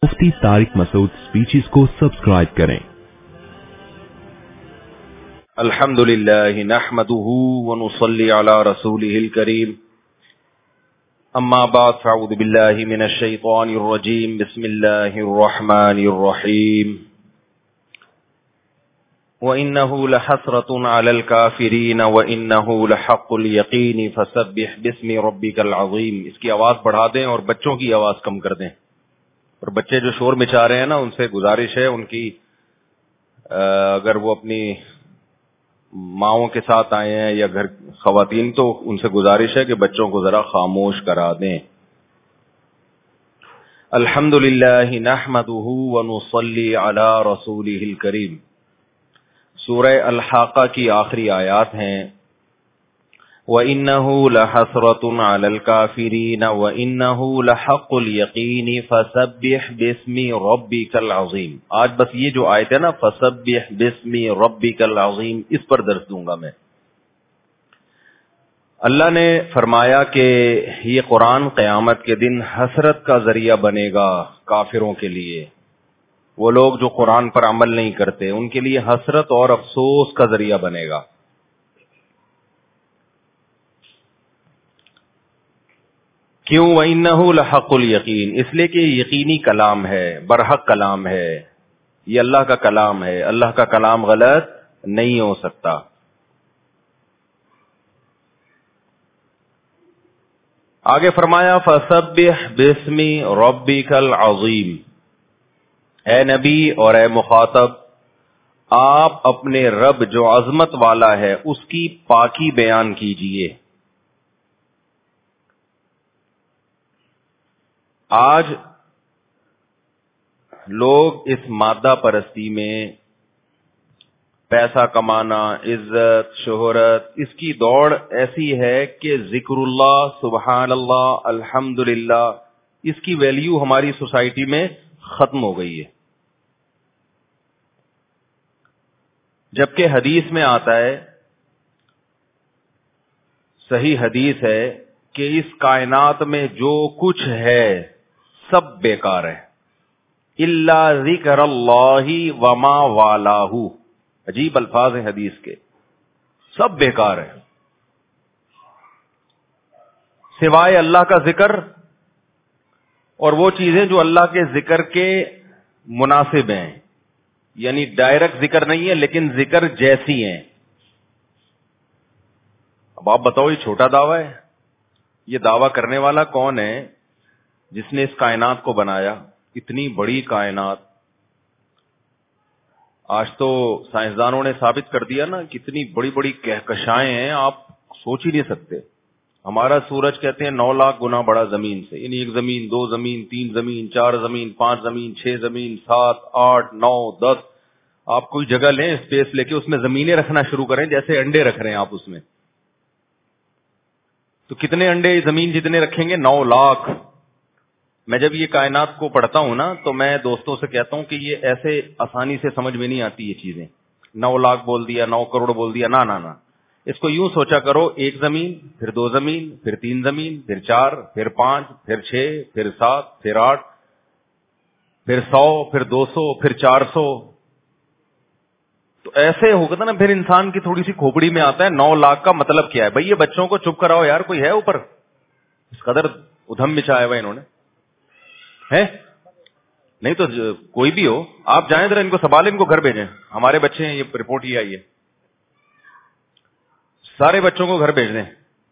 मुफ्ती Tariq Masood speeches को subscribe करें। अल्हम्दुलिल्लाह नहमदुहु व नुसल्ली अला रसूलिहिल करीम। अम्मा बाद फ़अऊज़ु बिल्लाहि मिनश शैतानिर रजीम। बिस्मिल्लाहिर रहमानिर रहीम। व इन्नहु लहसरतुन अलल काफिरीन व इन्नहु लहक़्क़ुल यक़ीन फसब्बिह बिस्मि रब्बिकल अज़ीम। इसकी आवाज बढ़ा दें और बच्चों की आवाज कम कर दें। और बच्चे जो शोर मचा रहे हैं ना, उनसे गुजारिश है, उनकी अगर वो अपनी माओं के साथ आए हैं या घर खवातीन, तो उनसे गुजारिश है कि बच्चों को जरा खामोश करा दें। अल्हम्दुलिल्लाह नहमदुहु व नुसल्ली अला रसूलिहिल करीम। सूरह अल-हाक़ा की आखिरी आयत हैं। व इन्नहु लहसरतुन अलल काफिरीन व इन्नहु लहक़्क़ुल यक़ीन फसब्बिह बिस्मि रब्बिकल अज़ीम। आज बस ये जो आयत है ना, फसब्बिह बिस्मि रब्बिकल अज़ीम, इस पर दर्स दूंगा मैं। अल्लाह ने फरमाया कि ये कुरान क़यामत के दिन हसरत का जरिया बनेगा काफिरों के लिए। वो लोग जो कुरान पर अमल नहीं करते, उनके लिए हसरत और अफसोस का जरिया बनेगा। क्यों? व इन्नहु लहक़्क़ुल यक़ीन, इसलिए कि यकीनी कलाम है, बरहक कलाम है, ये अल्लाह का कलाम है। अल्लाह का कलाम गलत नहीं हो सकता। आगे फरमाया फसब्बिह बिस्मि रब्बिकल अज़ीम। ए नबी और ए मुखातब, आप अपने रब जो अजमत वाला है उसकी पाकी बयान कीजिए। आज लोग इस मादा परस्ती में पैसा कमाना, इज्जत, शोहरत, इसकी दौड़ ऐसी है कि जिक्रुल्लाह, सुबहानल्लाह, अल्हम्दुलिल्लाह, इसकी वैल्यू हमारी सोसाइटी में खत्म हो गई है। जबकि हदीस में आता है, सही हदीस है कि इस कायनात में जो कुछ है सब बेकार है, इल्ला ज़िक्रुल्लाहि वमा वालाहु। अजीब अल्फाज हैं हदीस के, सब बेकार है सिवाय अल्लाह का जिक्र और वो चीजें जो अल्लाह के जिक्र के मुनासिब हैं, यानी डायरेक्ट जिक्र नहीं है लेकिन जिक्र जैसी हैं। अब आप बताओ, ये छोटा दावा है? ये दावा करने वाला कौन है जिसने इस कायनात को बनाया? इतनी बड़ी कायनात। आज तो साइंसदानों ने साबित कर दिया ना, कितनी बड़ी बड़ी कहकशाएं हैं, आप सोच ही नहीं सकते। हमारा सूरज कहते हैं 9 लाख गुना बड़ा जमीन से, यानी 1 जमीन, 2 जमीन, 3 जमीन, 4 जमीन, 5 जमीन, 6 जमीन, 7, 8, 9, 10। आप कोई जगह लें स्पेस लेके, उसमें जमीनें रखना शुरू करें जैसे अंडे रख रहे हैं आप उसमें, तो कितने अंडे जमीन जितने रखेंगे? 9 लाख। मैं जब ये कायनात को पढ़ता हूं ना, तो मैं दोस्तों से कहता हूं कि ये ऐसे आसानी से समझ में नहीं आती ये चीजें। 9 लाख बोल दिया, 9 करोड़ बोल दिया, ना ना ना। इसको यूं सोचा करो, 1 जमीन, फिर 2 जमीन, फिर 3 जमीन, फिर 4, फिर 5, फिर 6, फिर 7, फिर 8, फिर 100, फिर 200, फिर 400। तो ऐसे होगा ना, फिर इंसान की थोड़ी सी खोपड़ी में आता है 9 लाख का मतलब क्या है। भाई ये बच्चों को चुप कराओ यार, कोई है ऊपर? इस कदर उधम मचाया हुआ इन्होंने है। नहीं तो कोई भी हो, आप जाएं जरा, इनको संभालें, इनको घर भेजें। हमारे बच्चे हैं, ये रिपोर्ट ही आई है, सारे बच्चों को घर भेज दें।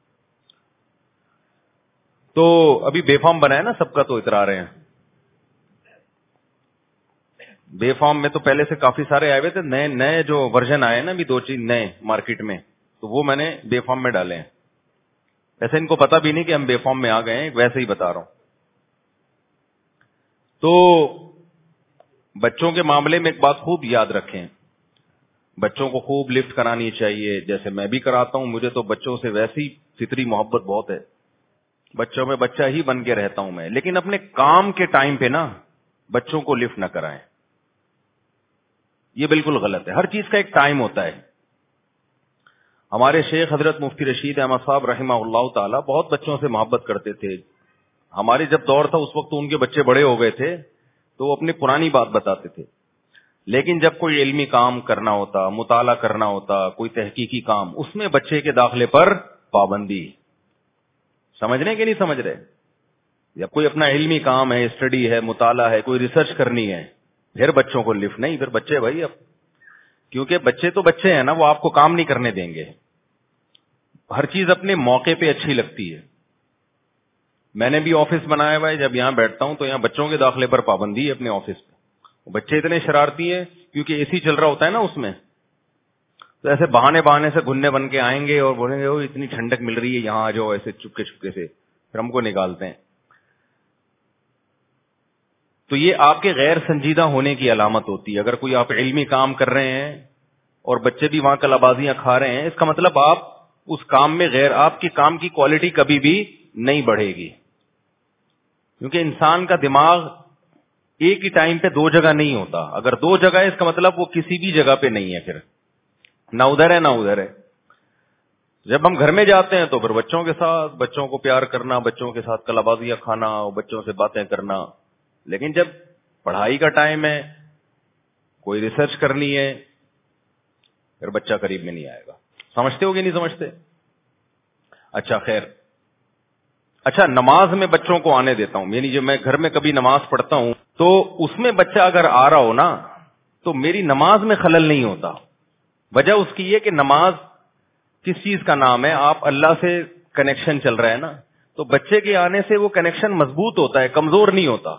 तो अभी बेफाम बनाया ना सबका, तो इतरा रहे हैं। बेफाम में तो पहले से काफी सारे आए हुए थे, नए नए जो वर्जन आए ना, अभी 2-3 नए मार्केट में, तो वो मैंने बेफाम में डाले हैं। ऐसे इनको पता भी नहीं कि हम बेफाम में आ गए हैं, वैसे ही बता रहा हूं। तो बच्चों के मामले में एक बात खूब याद रखें, बच्चों को खूब लिफ्ट करानी चाहिए, जैसे मैं भी कराता हूं। मुझे तो बच्चों से वैसी फितरी मोहब्बत बहुत है, बच्चों में बच्चा ही बन के रहता हूं मैं। लेकिन अपने काम के टाइम पे ना बच्चों को लिफ्ट ना कराएं, ये बिल्कुल गलत है। हर चीज का एक टाइम होता है। हमारे शेख हजरत मुफ्ती रशीद अहमद साहब रहमहुल्लाह ताला बहुत बच्चों से मोहब्बत करते थे। हमारे जब दौर था उस वक्त तो उनके बच्चे बड़े हो गए थे, تو وہ اپنی پرانی بات بتاتے تھے. لیکن جب کوئی علمی کام کرنا ہوتا, مطالعہ کرنا ہوتا, کوئی تحقیقی کام, اس میں بچے کے داخلے پر پابندی. سمجھ رہے ہیں کہ نہیں سمجھ رہے؟ جب کوئی اپنا علمی کام ہے, اسٹڈی ہے, مطالعہ ہے, کوئی ریسرچ کرنی ہے, پھر بچوں کو لفٹ نہیں. پھر بچے بھائی اب, کیونکہ بچے تو بچے ہیں نا, وہ آپ کو کام نہیں کرنے دیں گے. ہر چیز اپنے موقع پہ اچھی لگتی ہے. میں نے بھی آفس بنایا ہوا ہے, جب یہاں بیٹھتا ہوں تو یہاں بچوں کے داخلے پر پابندی ہے اپنے آفس پہ. بچے اتنے شرارتی ہیں کیونکہ اے سی چل رہا ہوتا ہے نا اس میں, تو ایسے بہانے سے گھننے بن کے آئیں گے اور بولیں گے وہ اتنی ٹھنڈک مل رہی ہے یہاں آ جاؤ, ایسے چپکے چپکے سے, پھر ہم کو نکالتے ہیں. تو یہ آپ کے غیر سنجیدہ ہونے کی علامت ہوتی ہے. اگر کوئی آپ علمی کام کر رہے ہیں اور بچے بھی وہاں کلابازیاں کھا رہے ہیں, اس کا مطلب آپ اس کام میں آپ کی کام کی کوالٹی کبھی بھی نہیں بڑھے گی. کیونکہ انسان کا دماغ ایک ہی ٹائم پہ دو جگہ نہیں ہوتا. اگر دو جگہ ہے اس کا مطلب وہ کسی بھی جگہ پہ نہیں ہے, پھر نہ ادھر ہے نہ ادھر ہے. جب ہم گھر میں جاتے ہیں تو پھر بچوں کے ساتھ, بچوں کو پیار کرنا, بچوں کے ساتھ کلابازیاں کھانا, بچوں سے باتیں کرنا. لیکن جب پڑھائی کا ٹائم ہے, کوئی ریسرچ کرنی ہے, پھر بچہ قریب میں نہیں آئے گا. سمجھتے ہو کہ نہیں سمجھتے؟ اچھا خیر. اچھا, نماز میں بچوں کو آنے دیتا ہوں, یعنی جب میں گھر میں کبھی نماز پڑھتا ہوں تو اس میں بچہ اگر آ رہا ہو نا تو میری نماز میں خلل نہیں ہوتا. وجہ اس کی یہ کہ نماز کس چیز کا نام ہے, آپ اللہ سے کنیکشن چل رہا ہے نا, تو بچے کے آنے سے وہ کنیکشن مضبوط ہوتا ہے, کمزور نہیں ہوتا.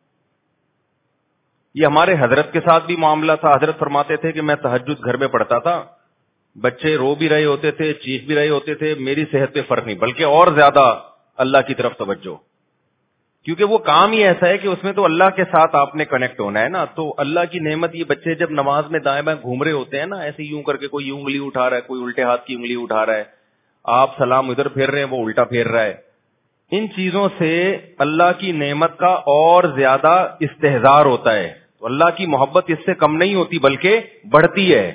یہ ہمارے حضرت کے ساتھ بھی معاملہ تھا. حضرت فرماتے تھے کہ میں تہجد گھر میں پڑھتا تھا, بچے رو بھی رہے ہوتے تھے, چیخ بھی رہے ہوتے تھے, میری صحت پہ فرق نہیں, بلکہ اور زیادہ اللہ کی طرف توجہ. کیونکہ وہ کام ہی ایسا ہے کہ اس میں تو اللہ کے ساتھ آپ نے کنیکٹ ہونا ہے نا. تو اللہ کی نعمت, یہ بچے جب نماز میں دائیں بائیں گھوم رہے ہوتے ہیں نا, ایسے یوں کر کے, کوئی یوں انگلی اٹھا رہا ہے, کوئی الٹے ہاتھ کی انگلی اٹھا رہا ہے, آپ سلام ادھر پھیر رہے ہیں, وہ الٹا پھیر رہا ہے. ان چیزوں سے اللہ کی نعمت کا اور زیادہ استحضار ہوتا ہے. تو اللہ کی محبت اس سے کم نہیں ہوتی بلکہ بڑھتی ہے,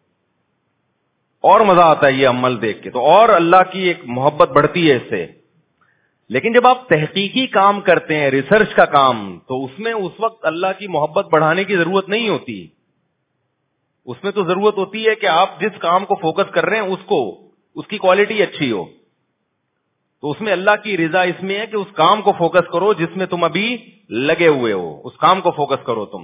اور مزہ آتا ہے یہ عمل دیکھ کے, تو اور اللہ کی ایک محبت بڑھتی ہے اس سے. لیکن جب آپ تحقیقی کام کرتے ہیں, ریسرچ کا کام, تو اس میں اس وقت اللہ کی محبت بڑھانے کی ضرورت نہیں ہوتی. اس میں تو ضرورت ہوتی ہے کہ آپ جس کام کو فوکس کر رہے ہیں اس کی کوالٹی اچھی ہو. تو اس میں اللہ کی رضا اس میں ہے کہ اس کام کو فوکس کرو جس میں تم ابھی لگے ہوئے ہو, اس کام کو فوکس کرو تم.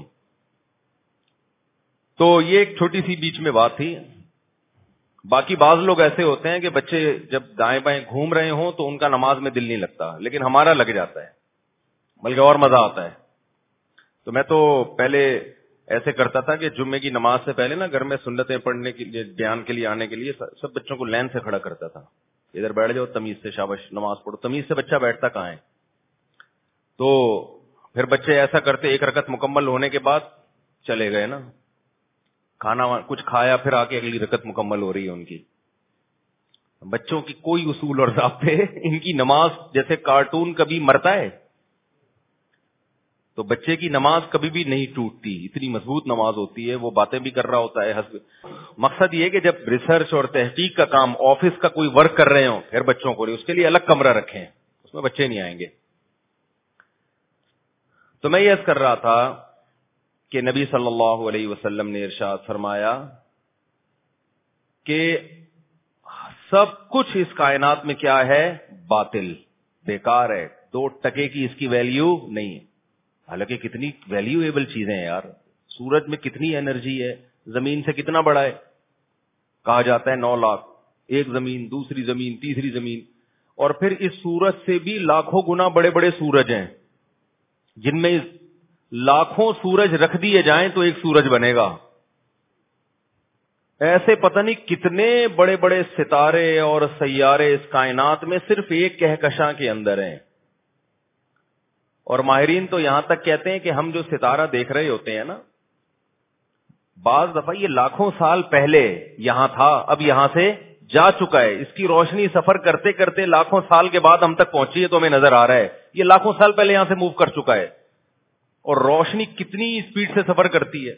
تو یہ ایک چھوٹی سی بیچ میں بات تھی. باقی بعض لوگ ایسے ہوتے ہیں کہ بچے جب دائیں بائیں گھوم رہے ہوں تو ان کا نماز میں دل نہیں لگتا, لیکن ہمارا لگ جاتا ہے, بلکہ اور مزہ آتا ہے. تو میں تو پہلے ایسے کرتا تھا کہ جمعے کی نماز سے پہلے نا گھر میں سنتیں پڑھنے کے لیے, بیان کے لیے آنے کے لیے سب بچوں کو لائن سے کھڑا کرتا تھا. ادھر بیٹھ جاؤ, تمیز سے, شاباش نماز پڑھو. تمیز سے بچہ بیٹھتا کہاں ہے. تو پھر بچے ایسا کرتے, ایک رکعت مکمل ہونے کے بعد چلے گئے نا, کھانا کچھ کھایا, پھر آ کے اگلی رکعت مکمل ہو رہی ہے ان کی. بچوں کی کوئی اصول اور ضابطے, ان کی نماز جیسے کارٹون کبھی مرتا ہے, تو بچے کی نماز کبھی بھی نہیں ٹوٹتی, اتنی مضبوط نماز ہوتی ہے. وہ باتیں بھی کر رہا ہوتا ہے. مقصد یہ کہ جب ریسرچ اور تحقیق کا کام, آفس کا کوئی ورک کر رہے ہوں, پھر بچوں کو اس کے لیے الگ کمرہ رکھیں, اس میں بچے نہیں آئیں گے. تو میں یہ عرض کر رہا تھا کہ نبی صلی اللہ علیہ وسلم نے ارشاد فرمایا کہ سب کچھ اس کائنات میں کیا ہے, باطل, بیکار ہے, 2 ٹکے کی اس کی ویلیو نہیں ہے. حالانکہ کتنی ویلیویبل چیزیں ہیں یار. سورج میں کتنی انرجی ہے, زمین سے کتنا بڑا ہے, کہا جاتا ہے 9 لاکھ, ایک زمین, دوسری زمین, تیسری زمین, اور پھر اس سورج سے بھی لاکھوں گنا بڑے بڑے سورج ہیں, جن میں لاکھوں سورج رکھ دیے جائیں تو ایک سورج بنے گا. ایسے پتہ نہیں کتنے بڑے بڑے ستارے اور سیارے اس کائنات میں صرف ایک کہکشاں کے اندر ہیں. اور ماہرین تو یہاں تک کہتے ہیں کہ ہم جو ستارہ دیکھ رہے ہوتے ہیں نا, بعض دفعہ یہ لاکھوں سال پہلے یہاں تھا, اب یہاں سے جا چکا ہے. اس کی روشنی سفر کرتے کرتے لاکھوں سال کے بعد ہم تک پہنچی ہے, تو ہمیں نظر آ رہا ہے یہ لاکھوں سال پہلے یہاں سے موو کر چکا ہے. اور روشنی کتنی اسپیڈ سے سفر کرتی ہے,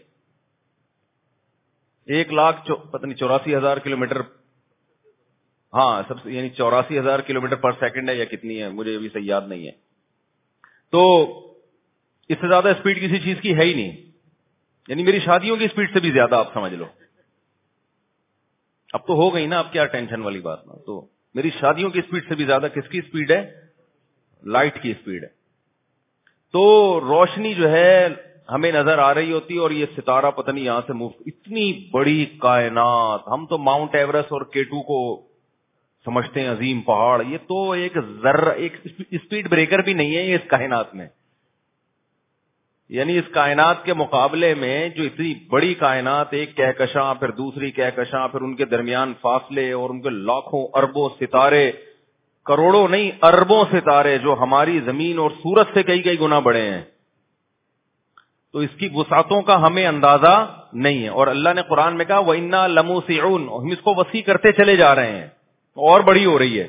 1,84,000 کلومیٹر, ہاں سب سے, یعنی 84,000 کلومیٹر پر سیکنڈ ہے یا کتنی ہے, مجھے ابھی صحیح یاد نہیں ہے. تو اس سے زیادہ اسپیڈ کسی چیز کی ہے ہی نہیں. یعنی میری شادیوں کی اسپیڈ سے بھی زیادہ آپ سمجھ لو. اب تو ہو گئی نا، اب کیا ٹینشن والی بات نا. تو میری شادیوں کی اسپیڈ سے بھی زیادہ کس کی اسپیڈ ہے؟ لائٹ کی اسپیڈ ہے. تو روشنی جو ہے ہمیں نظر آ رہی ہوتی ہے، اور یہ ستارہ پتہ نہیں یہاں سے موو. اتنی بڑی کائنات، ہم تو ماؤنٹ ایوریسٹ اور K2 کو سمجھتے ہیں عظیم پہاڑ. یہ تو ایک ذرہ، ایک اسپیڈ بریکر بھی نہیں ہے یہ اس کائنات میں. یعنی اس کائنات کے مقابلے میں جو اتنی بڑی کائنات، ایک کہکشاں پھر دوسری کہکشاں، پھر ان کے درمیان فاصلے، اور ان کے لاکھوں اربوں ستارے، کروڑوں نہیں اربوں ستارے جو ہماری زمین اور سورج سے کئی کئی گنا بڑے ہیں. تو اس کی وسعتوں کا ہمیں اندازہ نہیں ہے. اور اللہ نے قرآن میں کہا وَإِنَّا لَمُوسِعُونَ، ہم اس کو وسیع کرتے چلے جا رہے ہیں، اور بڑی ہو رہی ہے.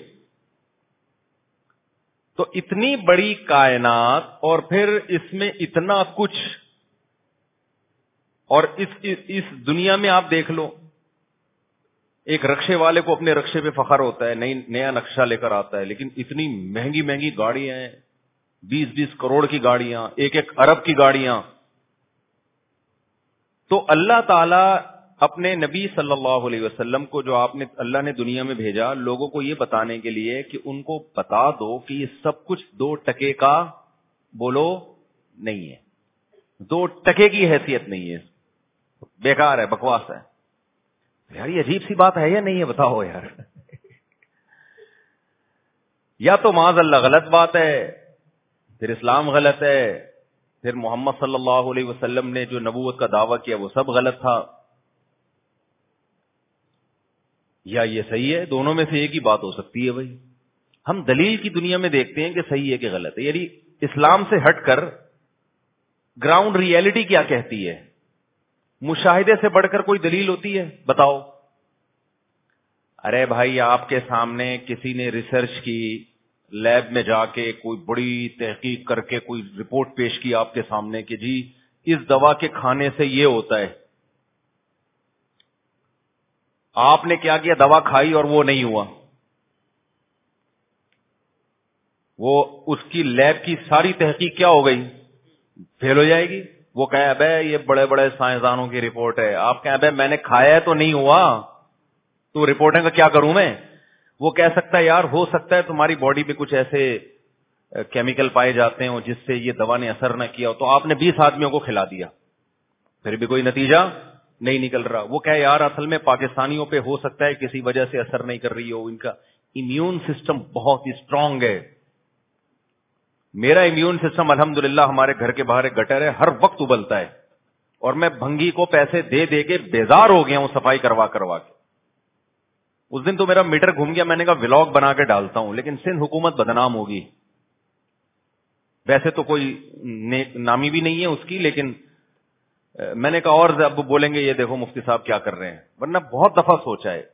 تو اتنی بڑی کائنات، اور پھر اس میں اتنا کچھ. اور اس دنیا میں آپ دیکھ لو، ایک رکشے والے کو اپنے رکشے پہ فخر ہوتا ہے، نیا نقشہ لے کر آتا ہے، لیکن اتنی مہنگی مہنگی گاڑیاں ہیں، 20-20 کروڑ کی گاڑیاں، 1-1 ارب کی گاڑیاں. تو اللہ تعالی اپنے نبی صلی اللہ علیہ وسلم کو جو اللہ نے دنیا میں بھیجا، لوگوں کو یہ بتانے کے لیے کہ ان کو بتا دو کہ یہ سب کچھ 2 ٹکے کا بولو نہیں ہے، 2 ٹکے کی حیثیت نہیں ہے، بیکار ہے، بکواس ہے. یار یہ عجیب سی بات ہے یا نہیں ہے؟ بتاؤ یار. یا تو معاذ اللہ غلط بات ہے، پھر اسلام غلط ہے، پھر محمد صلی اللہ علیہ وسلم نے جو نبوت کا دعویٰ کیا وہ سب غلط تھا، یا یہ صحیح ہے. دونوں میں سے ایک ہی بات ہو سکتی ہے. بھائی ہم دلیل کی دنیا میں دیکھتے ہیں کہ صحیح ہے کہ غلط ہے. یعنی اسلام سے ہٹ کر گراؤنڈ ریئلٹی کیا کہتی ہے؟ مشاہدے سے بڑھ کر کوئی دلیل ہوتی ہے؟ بتاؤ. ارے بھائی آپ کے سامنے کسی نے ریسرچ کی، لیب میں جا کے کوئی بڑی تحقیق کر کے کوئی رپورٹ پیش کی آپ کے سامنے کہ جی اس دوا کے کھانے سے یہ ہوتا ہے. آپ نے کیا کیا؟ دوا کھائی اور وہ نہیں ہوا. وہ اس کی لیب کی ساری تحقیق کیا ہو گئی؟ فیل ہو جائے گی. وہ کہے ابے یہ بڑے بڑے سائنسدانوں کی رپورٹ ہے. آپ کہیں ابے میں نے کھایا ہے تو نہیں ہوا، تو رپورٹیں کا کیا کروں میں؟ وہ کہہ سکتا ہے یار ہو سکتا ہے تمہاری باڈی میں کچھ ایسے کیمیکل پائے جاتے ہیں جس سے یہ دوا نے اثر نہ کیا ہو. تو آپ نے 20 آدمیوں کو کھلا دیا، پھر بھی کوئی نتیجہ نہیں نکل رہا. وہ کہے یار اصل میں پاکستانیوں پہ ہو سکتا ہے کسی وجہ سے اثر نہیں کر رہی ہو، ان کا امیون سسٹم بہت اسٹرانگ ہے. میرا امیون سسٹم الحمدللہ ہمارے گھر کے باہر ایک گٹر ہے، ہر وقت ابلتا ہے، اور میں بھنگی کو پیسے دے دے کے بیزار ہو گیا ہوں صفائی کروا کروا کے. اس دن تو میرا میٹر گھوم گیا، میں نے کہا ولاگ بنا کے ڈالتا ہوں، لیکن سندھ حکومت بدنام ہوگی. ویسے تو کوئی نامی بھی نہیں ہے اس کی، لیکن میں نے کہا اور اب بولیں گے یہ دیکھو مفتی صاحب کیا کر رہے ہیں. ورنہ بہت دفعہ سوچا ہے،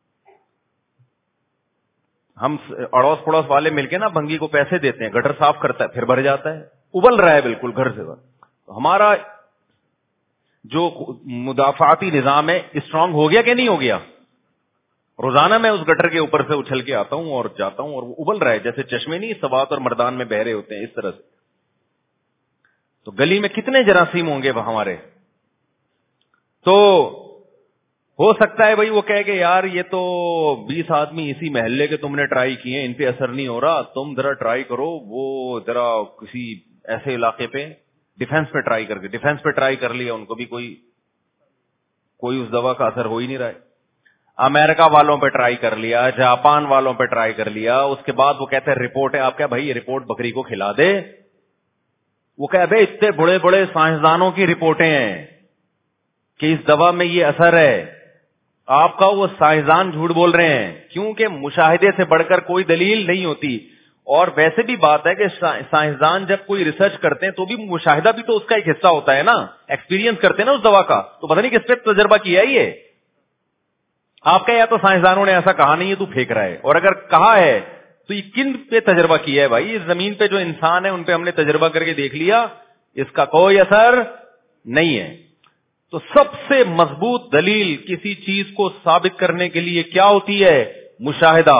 ہم اڑوس پڑوس والے مل کے نا بھنگی کو پیسے دیتے ہیں، گٹر صاف کرتا ہے، پھر بھر جاتا ہے، ابل رہا ہے بالکل گھر سے. ہمارا جو مدافعاتی نظام ہے اسٹرانگ ہو گیا کہ نہیں ہو گیا؟ روزانہ میں اس گٹر کے اوپر سے اچھل کے آتا ہوں اور جاتا ہوں، اور وہ ابل رہا ہے جیسے چشمے نہیں سوات اور مردان میں بہ رہے ہوتے ہیں اس طرح سے. تو گلی میں کتنے جراثیم ہوں گے ہمارے. تو ہو سکتا ہے بھائی وہ کہے کہ یار یہ تو 20 آدمی اسی محلے کے تم نے ٹرائی کیے، ان پہ اثر نہیں ہو رہا، تم ذرا ٹرائی کرو، وہ ذرا کسی ایسے علاقے پہ ڈیفینس پہ ٹرائی کر کے ڈیفینس پہ ٹرائی کر لیا، ان کو بھی کوئی اس دوا کا اثر ہو ہی نہیں رہا ہے. امریکہ والوں پہ ٹرائی کر لیا، جاپان والوں پہ ٹرائی کر لیا. اس کے بعد وہ کہتے ہیں رپورٹ ہے. آپ کیا بھائی یہ رپورٹ بکری کو کھلا دے؟ وہ کہ بھائی اتنے بڑے بڑے سائنسدانوں کی رپورٹیں ہیں کہ اس دوا میں یہ اثر ہے. آپ کا وہ سائنسدان جھوٹ بول رہے ہیں، کیونکہ مشاہدے سے بڑھ کر کوئی دلیل نہیں ہوتی. اور ویسے بھی بات ہے کہ سائنسدان جب کوئی ریسرچ کرتے ہیں تو بھی مشاہدہ بھی تو اس کا ایک حصہ ہوتا ہے نا، ایکسپیرینس کرتے ہیں نا اس دوا کا. تو پتہ نہیں کس پہ تجربہ کیا ہے یہ. آپ کا یا تو سائنسدانوں نے ایسا کہا نہیں ہے تو پھینک رہا ہے، اور اگر کہا ہے تو یہ کن پہ تجربہ کیا ہے؟ بھائی اس زمین پہ جو انسان ہے ان پہ ہم نے تجربہ کر کے دیکھ لیا، اس کا کوئی اثر نہیں ہے. تو سب سے مضبوط دلیل کسی چیز کو ثابت کرنے کے لیے کیا ہوتی ہے؟ مشاہدہ.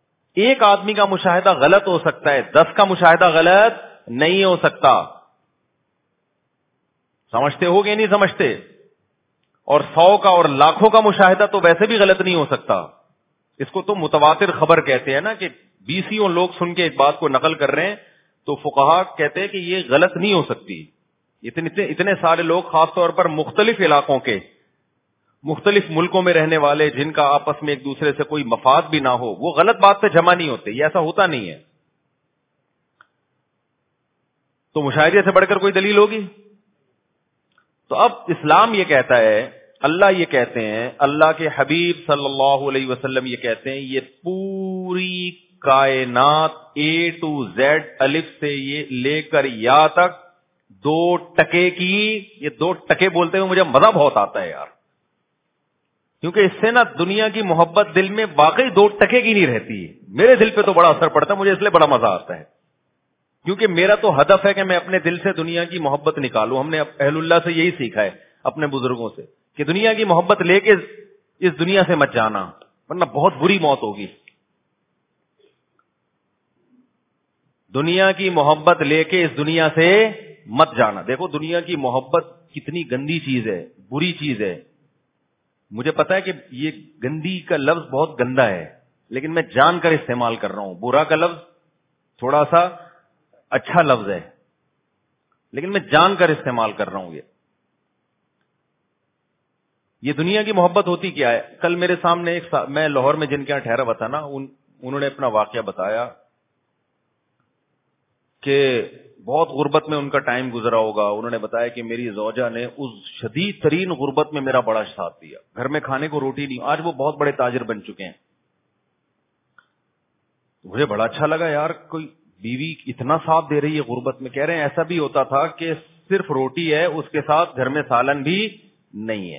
ایک آدمی کا مشاہدہ غلط ہو سکتا ہے، 10 کا مشاہدہ غلط نہیں ہو سکتا. سمجھتے ہو کہ نہیں سمجھتے؟ اور 100 کا اور لاکھوں کا مشاہدہ تو ویسے بھی غلط نہیں ہو سکتا. اس کو تو متواتر خبر کہتے ہیں نا, کہ 20 لوگ سن کے ایک بات کو نقل کر رہے ہیں, تو فقہا کہتے ہیں کہ یہ غلط نہیں ہو سکتی. اتنے سارے لوگ, خاص طور پر مختلف علاقوں کے, مختلف ملکوں میں رہنے والے, جن کا آپس میں ایک دوسرے سے کوئی مفاد بھی نہ ہو, وہ غلط بات پہ جمع نہیں ہوتے. یہ ایسا ہوتا نہیں ہے. تو مشاہدے سے بڑھ کر کوئی دلیل ہوگی؟ تو اب اسلام یہ کہتا ہے, اللہ یہ کہتے ہیں, اللہ کے حبیب صلی اللہ علیہ وسلم یہ کہتے ہیں, یہ پوری کائنات A to Z, الف سے یہ لے کر یا تک 2 ٹکے کی, یہ 2 ٹکے بولتے ہوئے مجھے مزہ بہت آتا ہے یار, کیونکہ اس سے نا دنیا کی محبت دل میں واقعی 2 ٹکے کی نہیں رہتی. میرے دل پہ تو بڑا اثر پڑتا ہے, مجھے اس لیے بڑا مزہ آتا ہے, کیونکہ میرا تو ہدف ہے کہ میں اپنے دل سے دنیا کی محبت نکالوں. ہم نے اہل اللہ سے یہی سیکھا ہے, اپنے بزرگوں سے, کہ دنیا کی محبت لے کے اس دنیا سے مت جانا, ورنہ بہت بری موت ہوگی. دنیا کی محبت لے کے اس دنیا سے مت جانا. دیکھو دنیا کی محبت کتنی گندی چیز ہے, بری چیز ہے. مجھے پتا ہے کہ یہ گندی کا لفظ بہت گندا ہے, لیکن میں جان کر استعمال کر رہا ہوں. برا کا لفظ تھوڑا سا اچھا لفظ ہے, لیکن میں جان کر استعمال کر رہا ہوں. یہ دنیا کی محبت ہوتی کیا ہے؟ کل میرے سامنے میں لاہور میں جن کے یہاں ٹھہرا ہوا تھا نا, انہوں نے اپنا واقعہ بتایا کہ بہت غربت میں ان کا ٹائم گزرا ہوگا. انہوں نے بتایا کہ میری زوجہ نے اس شدید ترین غربت میں میرا بڑا ساتھ دیا, گھر میں کھانے کو روٹی نہیں. آج وہ بہت بڑے تاجر بن چکے ہیں. مجھے بڑا اچھا لگا یار, کوئی بیوی اتنا ساتھ دے رہی ہے غربت میں. کہہ رہے ہیں ایسا بھی ہوتا تھا کہ صرف روٹی ہے, اس کے ساتھ گھر میں سالن بھی نہیں ہے.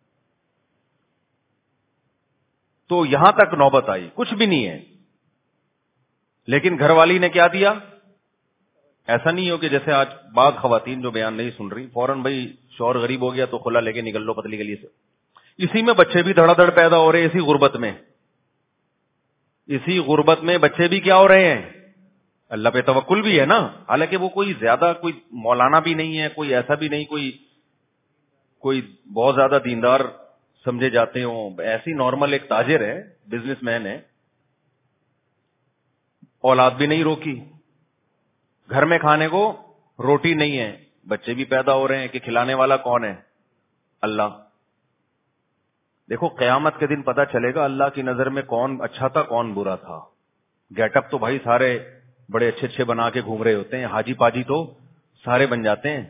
تو یہاں تک نوبت آئی, کچھ بھی نہیں ہے, لیکن گھر والی نے کیا دیا. ایسا نہیں ہو کہ جیسے آج بعض خواتین جو بیان نہیں سن رہی, فوراً بھائی شوہر غریب ہو گیا تو کھلا لے کے نکل لو پتلی گلی سے. اسی میں بچے بھی دھڑا دھڑ پیدا ہو رہے ہیں, اسی غربت میں, اسی غربت میں بچے بھی کیا ہو رہے ہیں. اللہ پہ توکل بھی ہے نا, حالانکہ وہ کوئی زیادہ کوئی مولانا بھی نہیں ہے, کوئی ایسا بھی نہیں, کوئی بہت زیادہ دیندار سمجھے جاتے ہوں. ایسی نارمل ایک تاجر ہے, بزنس مین ہے, اولاد بھی نہیں روکی, گھر میں کھانے کو روٹی نہیں ہے, بچے بھی پیدا ہو رہے ہیں, کہ کھلانے والا کون ہے؟ اللہ. دیکھو قیامت کے دن پتا چلے گا اللہ کی نظر میں کون اچھا تھا کون برا تھا. گیٹ اپ تو بھائی سارے بڑے اچھے اچھے بنا کے گھوم رہے ہوتے ہیں, حاجی پاجی تو سارے بن جاتے ہیں.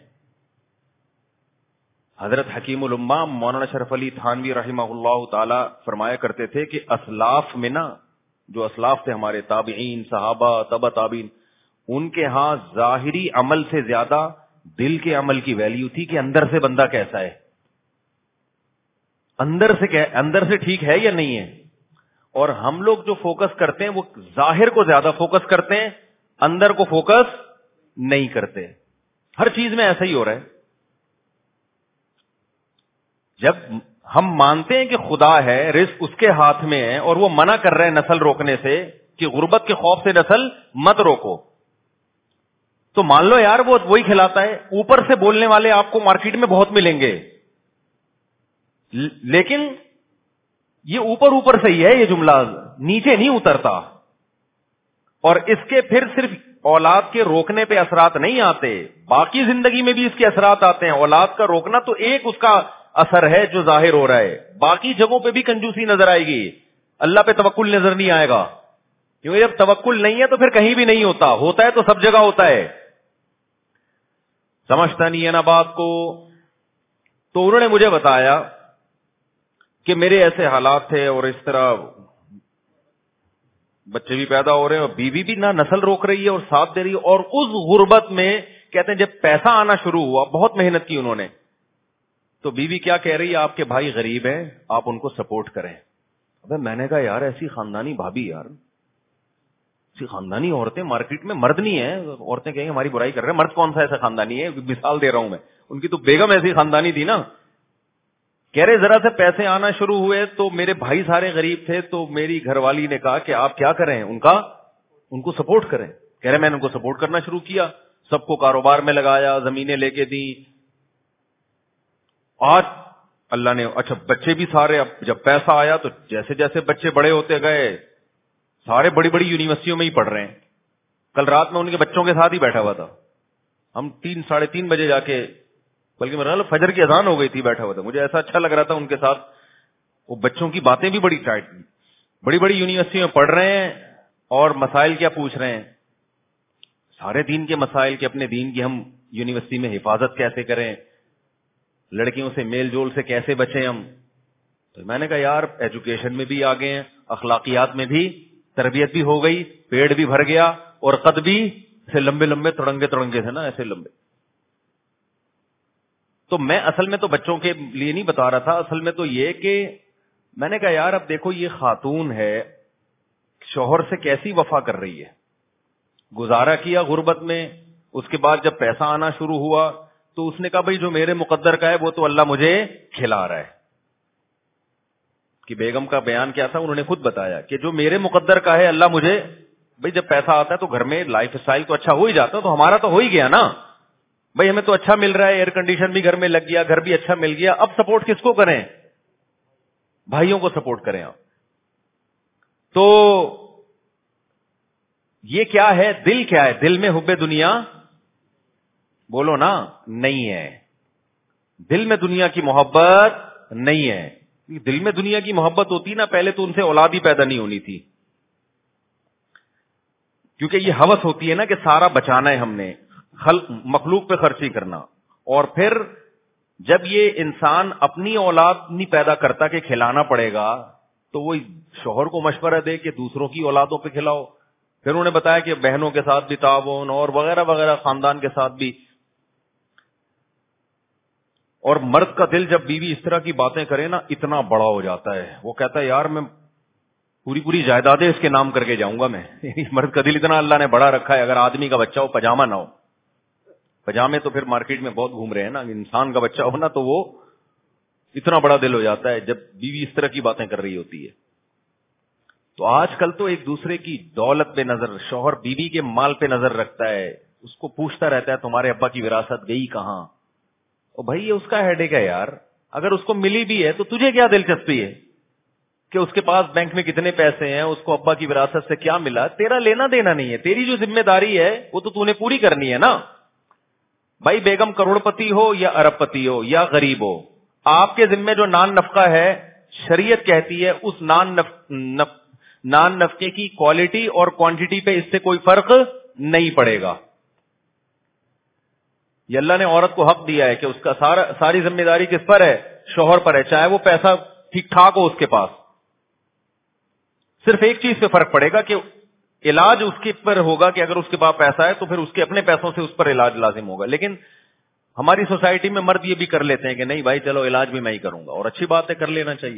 حضرت حکیم الامہ مولانا شرف علی تھانوی رحمہ اللہ تعالی فرمایا کرتے تھے کہ اسلاف میں نا, جو اسلاف تھے ہمارے تابعین, صحابہ, تبع تابعین, ان کے ہاں ظاہری عمل سے زیادہ دل کے عمل کی ویلیو تھی, کہ اندر سے بندہ کیسا ہے, اندر سے ٹھیک ہے یا نہیں ہے. اور ہم لوگ جو فوکس کرتے ہیں وہ ظاہر کو زیادہ فوکس کرتے ہیں, اندر کو فوکس نہیں کرتے. ہر چیز میں ایسا ہی ہو رہا ہے. جب ہم مانتے ہیں کہ خدا ہے, رزق اس کے ہاتھ میں ہے, اور وہ منع کر رہے ہیں نسل روکنے سے, کہ غربت کے خوف سے نسل مت روکو, تو مان لو یار وہ وہی کھلاتا ہے. اوپر سے بولنے والے آپ کو مارکیٹ میں بہت ملیں گے, لیکن یہ اوپر سے ہی ہے یہ جملہ, نیچے نہیں اترتا. اور اس کے پھر صرف اولاد کے روکنے پہ اثرات نہیں آتے, باقی زندگی میں بھی اس کے اثرات آتے ہیں. اولاد کا روکنا تو ایک اس کا اثر ہے جو ظاہر ہو رہا ہے, باقی جگہوں پہ بھی کنجوسی نظر آئے گی, اللہ پہ توکل نظر نہیں آئے گا. کیونکہ جب توکل نہیں ہے تو پھر کہیں بھی نہیں ہوتا, ہوتا ہے تو سب جگہ ہوتا ہے. سمجھتا نہیں ہے نا بات کو. تو انہوں نے مجھے بتایا کہ میرے ایسے حالات تھے, اور اس طرح بچے بھی پیدا ہو رہے ہیں, اور بیوی بھی نہ نسل روک رہی ہے اور ساتھ دے رہی ہے. اور اس غربت میں کہتے ہیں جب پیسہ آنا شروع ہوا, بہت محنت کی انہوں نے, تو بیوی کیا کہہ رہی ہے, آپ کے بھائی غریب ہیں, آپ ان کو سپورٹ کریں. ابے میں نے کہا یار ایسی خاندانی بھابھی, یار ایسی خاندانی عورتیں مارکیٹ میں مرد نہیں ہیں. عورتیں کہیں ہماری برائی کر رہے ہیں, مرد کون سا ایسا خاندانی ہے, مثال دے رہا ہوں میں. ان کی تو بیگم ایسی خاندانی تھی نا. کہہ رہے ذرا سے پیسے آنا شروع ہوئے تو میرے بھائی سارے غریب تھے, تو میری گھر والی نے کہا کہ آپ کیا کریں, ان کو سپورٹ کریں. کہہ رہے میں نے ان کو سپورٹ کرنا شروع کیا, سب کو کاروبار میں لگایا, زمینیں لے کے دی, آج اللہ نے اچھا بچے بھی سارے، اب جب پیسہ آیا تو جیسے جیسے بچے بڑے ہوتے گئے سارے بڑی بڑی یونیورسٹیوں میں ہی پڑھ رہے ہیں. کل رات میں ان کے بچوں کے ساتھ ہی بیٹھا ہوا تھا. ہم 3-3:30 بجے جا کے، بلکہ میرا فجر کی اذان ہو گئی تھی، بیٹھا ہوا تھا. مجھے ایسا اچھا لگ رہا تھا ان کے ساتھ. وہ بچوں کی باتیں بھی بڑی ٹائٹ، بڑی بڑی یونیورسٹی میں پڑھ رہے ہیں اور مسائل کیا پوچھ رہے ہیں؟ سارے دین کے مسائل کہ اپنے دین کی ہم یونیورسٹی میں حفاظت کیسے کریں، لڑکیوں سے میل جول سے کیسے بچیں ہم. تو میں نے کہا یار ایجوکیشن میں بھی آگے ہیں، اخلاقیات میں بھی تربیت بھی ہو گئی، پیڑ بھی بھر گیا اور قد بھی ایسے لمبے لمبے تڑنگے تھے نا، ایسے لمبے. تو میں اصل میں تو بچوں کے لیے نہیں بتا رہا تھا، اصل میں تو یہ کہ میں نے کہا یار اب دیکھو یہ خاتون ہے، شوہر سے کیسی وفا کر رہی ہے. گزارا کیا غربت میں، اس کے بعد جب پیسہ آنا شروع ہوا تو اس نے کہا بھائی جو میرے مقدر کا ہے وہ تو اللہ مجھے کھلا رہا ہے. کہ بیگم کا بیان کیا تھا، انہوں نے خود بتایا کہ جو میرے مقدر کا ہے اللہ مجھے، بھائی جب پیسہ آتا ہے تو گھر میں لائف سٹائل تو اچھا ہو ہی جاتا ہے، تو ہمارا تو ہو ہی گیا نا بھائی، ہمیں تو اچھا مل رہا ہے، ایئر کنڈیشن بھی گھر میں لگ گیا، گھر بھی اچھا مل گیا. اب سپورٹ کس کو کریں؟ بھائیوں کو سپورٹ کریں آپ. تو یہ کیا ہے؟ دل کیا ہے؟ دل میں حب دنیا بولو نا نہیں ہے. دل میں دنیا کی محبت نہیں ہے. دل میں دنیا کی محبت ہوتی نا پہلے تو ان سے اولاد ہی پیدا نہیں ہونی تھی. کیونکہ یہ ہوس ہوتی ہے نا کہ سارا بچانا ہے ہم نے، مخلوق پہ خرچی کرنا. اور پھر جب یہ انسان اپنی اولاد نہیں پیدا کرتا کہ کھلانا پڑے گا تو وہ شوہر کو مشورہ دے کہ دوسروں کی اولادوں پہ کھلاؤ. پھر انہوں نے بتایا کہ بہنوں کے ساتھ بھی تعاون اور وغیرہ وغیرہ، خاندان کے ساتھ بھی. اور مرد کا دل جب بیوی اس طرح کی باتیں کرے نا اتنا بڑا ہو جاتا ہے، وہ کہتا ہے یار میں پوری جائیدادیں اس کے نام کر کے جاؤں گا میں. مرد کا دل اتنا اللہ نے بڑا رکھا ہے. اگر آدمی کا بچہ ہو پجامہ نہ ہو، پجامے تو پھر مارکیٹ میں بہت گھوم رہے ہیں نا، انسان کا بچہ ہو نا تو وہ اتنا بڑا دل ہو جاتا ہے جب بیوی اس طرح کی باتیں کر رہی ہوتی ہے. تو آج کل تو ایک دوسرے کی دولت پہ نظر، شوہر بیوی کے مال پہ نظر رکھتا ہے، اس کو پوچھتا رہتا ہے تمہارے ابا کی وراثت گئی کہاں. اور بھائی یہ اس کا ہیڈیک ہے یار، اگر اس کو ملی بھی ہے تو تجھے کیا دلچسپی ہے کہ اس کے پاس بینک میں کتنے پیسے ہیں، اس کو ابا کی وراثت سے کیا ملا؟ تیرا لینا دینا نہیں ہے. تیری جو ذمہ داری ہے وہ تو نے پوری کرنی ہے نا. بھائی بیگم کروڑ پتی ہو یا ارب پتی ہو یا غریب ہو، آپ کے ذمہ جو نان نفقہ ہے شریعت کہتی ہے اس نان نفقے کی کوالٹی اور کوانٹٹی پہ اس سے کوئی فرق نہیں پڑے گا. یہ اللہ نے عورت کو حق دیا ہے کہ اس کا ساری ذمہ داری کس پر ہے؟ شوہر پر ہے، چاہے وہ پیسہ ٹھیک ٹھاک ہو اس کے پاس. صرف ایک چیز پہ فرق پڑے گا کہ علاج اس کے پر ہوگا کہ اگر اس کے پاس پیسہ ہے تو پھر اس کے اپنے پیسوں سے اس پر علاج لازم ہوگا. لیکن ہماری سوسائٹی میں مرد یہ بھی کر لیتے ہیں کہ نہیں بھائی چلو علاج بھی میں ہی کروں گا، اور اچھی بات ہے، کر لینا چاہیے.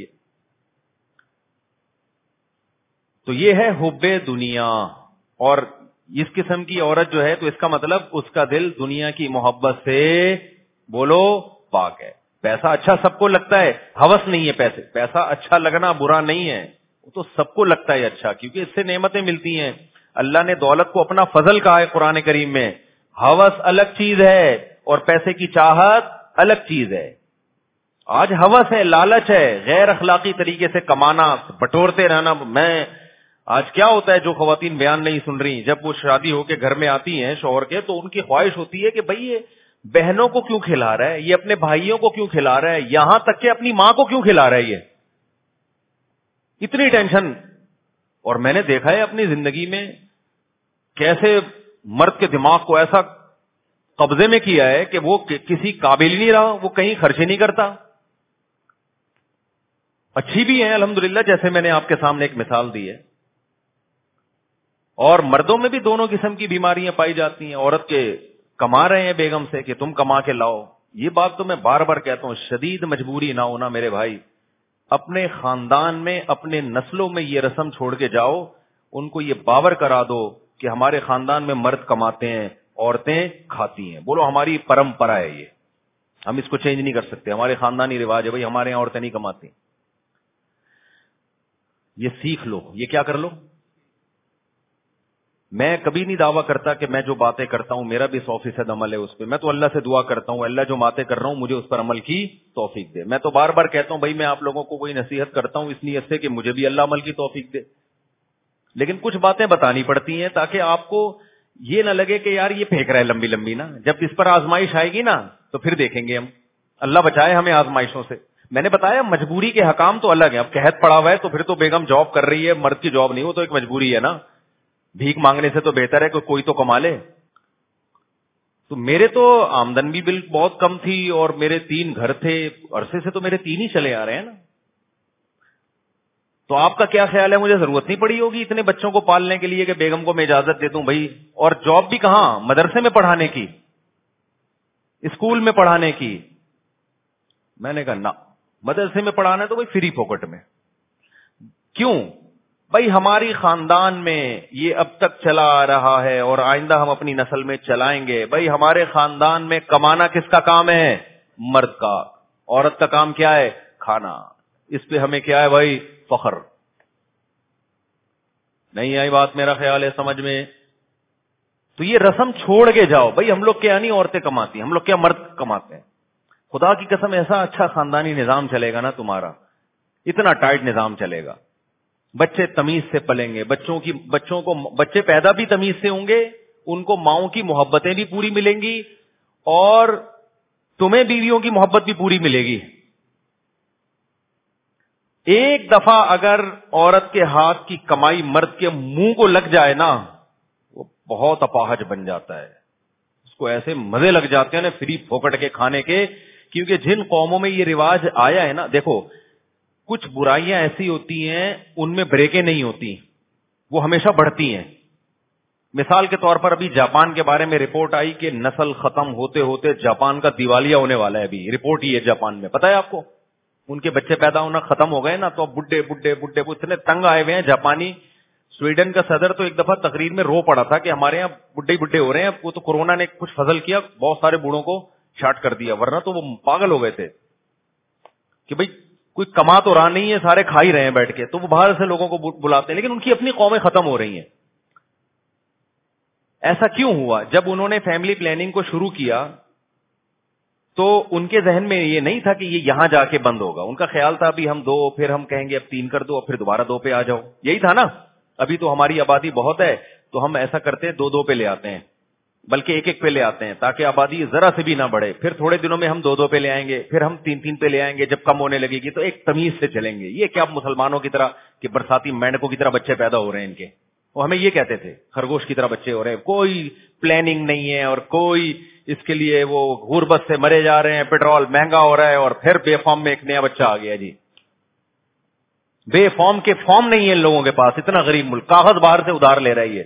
تو یہ ہے حب دنیا. اور اس قسم کی عورت جو ہے تو اس کا مطلب اس کا دل دنیا کی محبت سے بولو پاک ہے. پیسہ اچھا سب کو لگتا ہے، ہوس نہیں ہے. پیسہ اچھا لگنا برا نہیں ہے، وہ تو سب کو لگتا ہے اچھا، کیونکہ اس سے نعمتیں ملتی ہیں. اللہ نے دولت کو اپنا فضل کہا ہے قرآن کریم میں. ہوس الگ چیز ہے اور پیسے کی چاہت الگ چیز ہے. آج ہوس ہے، لالچ ہے، غیر اخلاقی طریقے سے کمانا، بٹورتے رہنا. میں آج کیا ہوتا ہے جو خواتین بیان نہیں سن رہی، جب وہ شادی ہو کے گھر میں آتی ہیں شوہر کے تو ان کی خواہش ہوتی ہے کہ بھئی یہ بہنوں کو کیوں کھلا رہا ہے، یہ اپنے بھائیوں کو کیوں کھلا رہا ہے، یہاں تک کہ اپنی ماں کو کیوں کھلا رہا ہے. یہ اتنی ٹینشن. اور میں نے دیکھا ہے اپنی زندگی میں کیسے مرد کے دماغ کو ایسا قبضے میں کیا ہے کہ وہ کسی قابل ہی نہیں رہا، وہ کہیں خرچ ہی نہیں کرتا. اچھی بھی ہیں الحمدللہ، جیسے میں نے آپ کے سامنے ایک مثال دی ہے. اور مردوں میں بھی دونوں قسم کی بیماریاں پائی جاتی ہیں. عورت کے کما رہے ہیں بیگم سے کہ تم کما کے لاؤ. یہ بات تو میں بار بار کہتا ہوں، شدید مجبوری نہ ہونا میرے بھائی. اپنے خاندان میں اپنے نسلوں میں یہ رسم چھوڑ کے جاؤ، ان کو یہ باور کرا دو کہ ہمارے خاندان میں مرد کماتے ہیں عورتیں کھاتی ہیں. بولو ہماری پرمپرا ہے، یہ ہم اس کو چینج نہیں کر سکتے، ہمارے خاندانی رواج ہے. بھائی ہمارے یہاں عورتیں نہیں کماتی. یہ سیکھ لو، یہ کیا کر لو، میں کبھی نہیں دعویٰ کرتا کہ میں جو باتیں کرتا ہوں میرا بھی 100% عمل ہے اس پہ. میں تو اللہ سے دعا کرتا ہوں اللہ جو باتیں کر رہا ہوں مجھے اس پر عمل کی توفیق دے. میں تو بار بار کہتا ہوں بھائی میں آپ لوگوں کو کوئی نصیحت کرتا ہوں اس نیت سے کہ مجھے بھی اللہ عمل کی توفیق دے, لیکن کچھ باتیں بتانی پڑتی ہیں تاکہ آپ کو یہ نہ لگے کہ یار یہ پھینک رہا ہے لمبی لمبی نا. جب اس پر آزمائش آئے گی نا تو پھر دیکھیں گے ہم. اللہ بچائے ہمیں آزمائشوں سے. میں نے بتایا مجبوری کے حکام تو الگ ہے. اب قحط پڑا ہوا ہے تو پھر تو بیگم جاب کر رہی ہے, مرد کی جاب نہیں, وہ تو ایک مجبوری ہے نا. بھیک مانگنے سے تو بہتر ہے کہ کوئی تو کما لے. تو میرے تو آمدن بھی بل بہت کم تھی اور میرے 3 گھر تھے, عرصے سے تو میرے 3 ہی چلے آ رہے ہیں نا. تو آپ کا کیا خیال ہے, مجھے ضرورت نہیں پڑی ہوگی اتنے بچوں کو پالنے کے لیے کہ بیگم کو میں اجازت دے دوں بھائی. اور جاب بھی کہاں, مدرسے میں پڑھانے کی, اسکول میں پڑھانے کی. میں نے کہا نہ, مدرسے میں پڑھانا ہے تو بھائی فری پوکٹ میں. کیوں بھائی, ہماری خاندان میں یہ اب تک چلا آ رہا ہے اور آئندہ ہم اپنی نسل میں چلائیں گے. بھائی ہمارے خاندان میں کمانا کس کا کام ہے, مرد کا. عورت کا کام کیا ہے, کھانا. اس پہ ہمیں کیا ہے بھائی, فخر. نہیں آئی بات میرا خیال ہے سمجھ میں. تو یہ رسم چھوڑ کے جاؤ بھائی, ہم لوگ کیا نہیں عورتیں کماتی, ہم لوگ کیا مرد کماتے ہیں. خدا کی قسم ایسا اچھا خاندانی نظام چلے گا نا تمہارا, اتنا ٹائٹ نظام چلے گا. بچے تمیز سے پلیں گے, بچے پیدا بھی تمیز سے ہوں گے, ان کو ماؤں کی محبتیں بھی پوری ملیں گی اور تمہیں بیویوں کی محبت بھی پوری ملے گی. ایک دفعہ اگر عورت کے ہاتھ کی کمائی مرد کے منہ کو لگ جائے نا, وہ بہت اپاہج بن جاتا ہے. اس کو ایسے مزے لگ جاتے ہیں نا فری پھوکٹ کے کھانے کے. کیونکہ جن قوموں میں یہ رواج آیا ہے نا, دیکھو کچھ برائیاں ایسی ہوتی ہیں ان میں بریکیں نہیں ہوتی, وہ ہمیشہ بڑھتی ہیں. مثال کے طور پر ابھی جاپان کے بارے میں رپورٹ آئی کہ نسل ختم ہوتے ہوتے جاپان کا دیوالیہ ہونے والا ہے. ابھی رپورٹ ہی ہے جاپان میں, پتا ہے آپ کو, ان کے بچے پیدا ہونا ختم ہو گئے نا, تو اب بڈھے بڈھے بڈھے اتنے تنگ آئے ہوئے ہیں جاپانی. سویڈن کا صدر تو ایک دفعہ تقریر میں رو پڑا تھا کہ ہمارے یہاں بڈھے بڈھے ہو رہے ہیں. وہ تو کورونا نے کچھ فضل کیا, بہت سارے بوڑھوں کو شاٹ کر دیا, ورنہ تو وہ پاگل ہو گئے تھے کہ بھائی کوئی کما تو رہا نہیں ہے, سارے کھا ہی رہے ہیں بیٹھ کے. تو وہ باہر سے لوگوں کو بلاتے ہیں, لیکن ان کی اپنی قومیں ختم ہو رہی ہیں. ایسا کیوں ہوا؟ جب انہوں نے فیملی پلاننگ کو شروع کیا تو ان کے ذہن میں یہ نہیں تھا کہ یہ یہاں جا کے بند ہوگا. ان کا خیال تھا ابھی ہم 2, پھر ہم کہیں گے اب 3 کر دو, اور پھر دوبارہ 2 پہ آ جاؤ. یہی تھا نا, ابھی تو ہماری آبادی بہت ہے تو ہم ایسا کرتے ہیں 2 پہ لے آتے ہیں, بلکہ 1 پہ لے آتے ہیں تاکہ آبادی ذرا سے بھی نہ بڑھے. پھر تھوڑے دنوں میں ہم 2 پہ لے آئیں گے, پھر ہم 3 پہ لے آئیں گے. جب کم ہونے لگے گی تو ایک تمیز سے چلیں گے. یہ کیا مسلمانوں کی طرح کہ برساتی مینڈکوں کی طرح بچے پیدا ہو رہے ہیں ان کے, وہ ہمیں یہ کہتے تھے خرگوش کی طرح بچے ہو رہے ہیں, کوئی پلاننگ نہیں ہے اور کوئی اس کے لیے وہ غربت سے مرے جا رہے ہیں, پیٹرول مہنگا ہو رہا ہے اور پھر بے فارم میں ایک نیا بچہ آ گیا. جی بے فارم کے فارم نہیں ہے ان لوگوں کے پاس, اتنا غریب ملک, کاغذ باہر سے ادھار لے رہی ہے,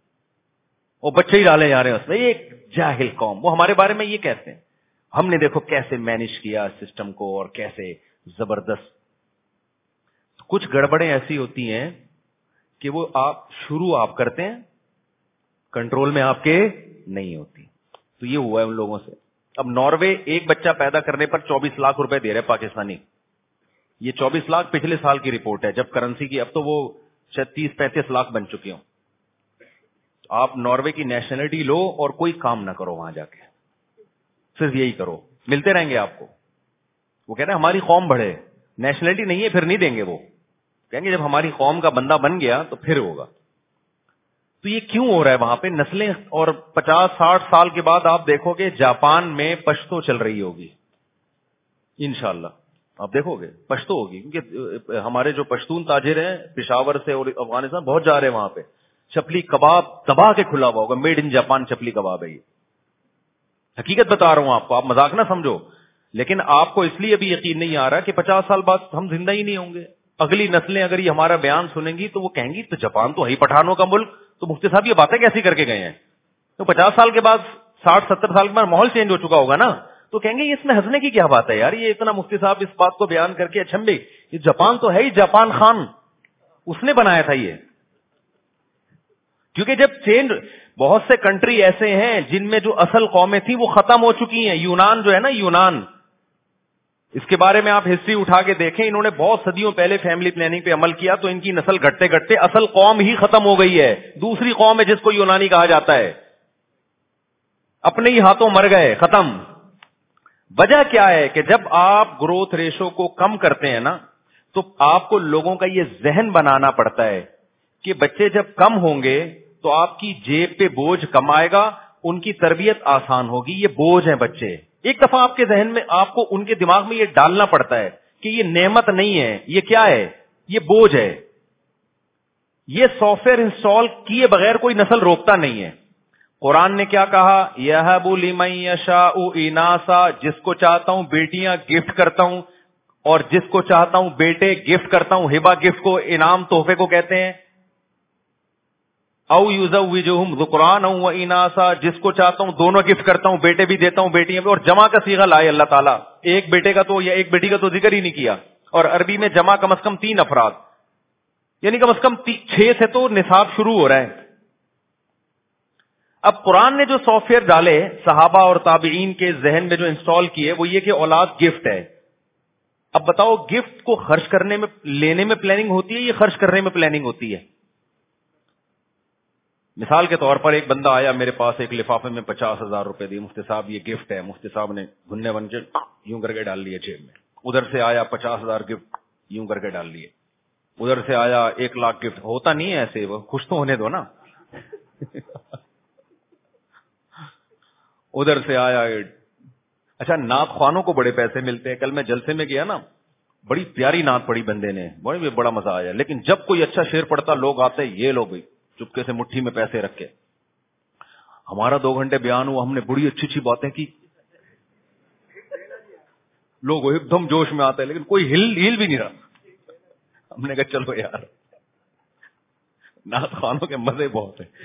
وہ بچے ہی ڈالے جا رہے ہیں اس میں. ایک جاہل قوم, وہ ہمارے بارے میں یہ کہتے ہیں. ہم نے دیکھو کیسے مینج کیا سسٹم کو اور کیسے زبردست. کچھ گڑبڑیں ایسی ہوتی ہیں کہ وہ شروع آپ کرتے ہیں, کنٹرول میں آپ کے نہیں ہوتی. تو یہ ہوا ہے ان لوگوں سے. اب ناروے ایک بچہ پیدا کرنے پر 24 لاکھ روپے دے رہے پاکستانی. یہ 24 لاکھ پچھلے سال کی رپورٹ ہے جب کرنسی کی, اب تو وہ 30-35 لاکھ بن چکے ہوں. آپ ناروے کی نیشنلٹی لو اور کوئی کام نہ کرو وہاں جا کے, صرف یہی کرو, ملتے رہیں گے آپ کو. وہ کہہ رہے ہیں ہماری قوم بڑھے, نیشنلٹی نہیں ہے پھر نہیں دیں گے. وہ کہیں گے جب ہماری قوم کا بندہ بن گیا تو پھر ہوگا. تو یہ کیوں ہو رہا ہے وہاں پہ نسلیں؟ اور 50-60 سال کے بعد آپ دیکھو گے جاپان میں پشتو چل رہی ہوگی انشاءاللہ. آپ دیکھو گے پشتو ہوگی, کیونکہ ہمارے جو پشتون تاجر ہیں پشاور سے اور افغانستان بہت جا رہے ہیں وہاں پہ. چپلی کباب دبا کے کھلا ہوا ہوگا, made in Japan chapli kebab ہے. یہ حقیقت بتا رہا ہوں آپ کو, آپ مذاق نہ سمجھو. لیکن آپ کو اس لیے ابھی یقین نہیں آ رہا کہ 50 سال بعد ہم زندہ ہی نہیں ہوں گے. اگلی نسلیں اگر یہ ہمارا بیان سنیں گی تو وہ کہیں گی تو جاپان تو ہے پٹھانوں کا ملک, تو مفتی صاحب یہ باتیں کیسی کر کے گئے ہیں. تو 50 سال کے بعد 60-70 سال کے بعد ماحول چینج ہو چکا ہوگا نا, تو کہیں گے اس میں ہنسنے کی کیا بات ہے یار, یہ اتنا مفتی صاحب اس بات کو بیان کر کے اچھا بھی یہ جاپان تو ہے ہی, جاپان خان اس نے بنایا تھا یہ. کیونکہ جب چینج, بہت سے کنٹری ایسے ہیں جن میں جو اصل قومیں تھیں وہ ختم ہو چکی ہیں. یونان جو ہے نا, یونان اس کے بارے میں آپ ہسٹری اٹھا کے دیکھیں, انہوں نے بہت صدیوں پہلے فیملی پلاننگ پہ عمل کیا تو ان کی نسل گھٹتے گھٹتے اصل قوم ہی ختم ہو گئی ہے. دوسری قوم ہے جس کو یونانی کہا جاتا ہے, اپنے ہی ہاتھوں مر گئے, ختم. وجہ کیا ہے کہ جب آپ گروتھ ریشو کو کم کرتے ہیں نا تو آپ کو لوگوں کا یہ ذہن بنانا پڑتا ہے کہ بچے جب کم ہوں گے تو آپ کی جیب پہ بوجھ کم آئے گا, ان کی تربیت آسان ہوگی. یہ بوجھ ہیں بچے. ایک دفعہ آپ کے ذہن میں, آپ کو ان کے دماغ میں یہ ڈالنا پڑتا ہے کہ یہ نعمت نہیں ہے, یہ کیا ہے, یہ بوجھ ہے. یہ سافٹ ویئر انسٹال کیے بغیر کوئی نسل روکتا نہیں ہے. قرآن نے کیا کہا, یہب لمن یشاء اناسا, جس کو چاہتا ہوں بیٹیاں گفٹ کرتا ہوں اور جس کو چاہتا ہوں بیٹے گفٹ کرتا ہوں. ہبہ گفٹ کو, انعام تحفے کو کہتے ہیں. او یزوجہم ذکرانا و اناسا, جس کو چاہتا ہوں دونوں گفٹ کرتا ہوں, بیٹے بھی دیتا ہوں بیٹیاں بھی. اور جمع کا صیغہ لائے اللہ تعالیٰ, ایک بیٹے کا تو یا ایک بیٹی کا تو ذکر ہی نہیں کیا. اور عربی میں جمع کم از کم 3 افراد, یعنی کم از کم 6 سے تو نصاب شروع ہو رہا ہے. اب قرآن نے جو سافٹ ویئر ڈالے صحابہ اور تابعین کے ذہن میں جو انسٹال کیے وہ یہ کہ اولاد گفٹ ہے. اب بتاؤ, گفٹ کو خرچ کرنے میں, لینے میں پلاننگ ہوتی ہے یا خرچ کرنے میں پلاننگ ہوتی ہے؟ مثال کے طور پر ایک بندہ آیا میرے پاس, ایک لفافے میں 50,000 روپے دی, مفتی صاحب یہ گفٹ ہے. مفتی صاحب نے گھننے بن کے یوں کر کے ڈال لیے جیب میں. ادھر سے آیا 50,000 گفٹ, یوں کر کے ڈال لیے. ادھر سے آیا 1 لاکھ گفٹ. ہوتا نہیں ہے ایسے, وہ خوش تو ہونے دو نا. ادھر سے آیا. اچھا, نعت خوانوں کو بڑے پیسے ملتے ہیں. کل میں جلسے میں گیا نا, بڑی پیاری نعت پڑی بندے نے, بڑا مزہ آیا. لیکن جب کوئی اچھا شعر پڑتا لوگ آتے, یہ لو بھائی چپکے سے مٹھی میں پیسے رکھ کے. ہمارا 2 گھنٹے بیان ہوا, ہم نے بڑی اچھی اچھی باتیں کی, لوگ ایک دم جوش میں آتے ہیں لیکن کوئی ہل بھی نہیں رہا. ہم نے کہا چلو یار, نعت خوانوں کے مزے بہت ہیں.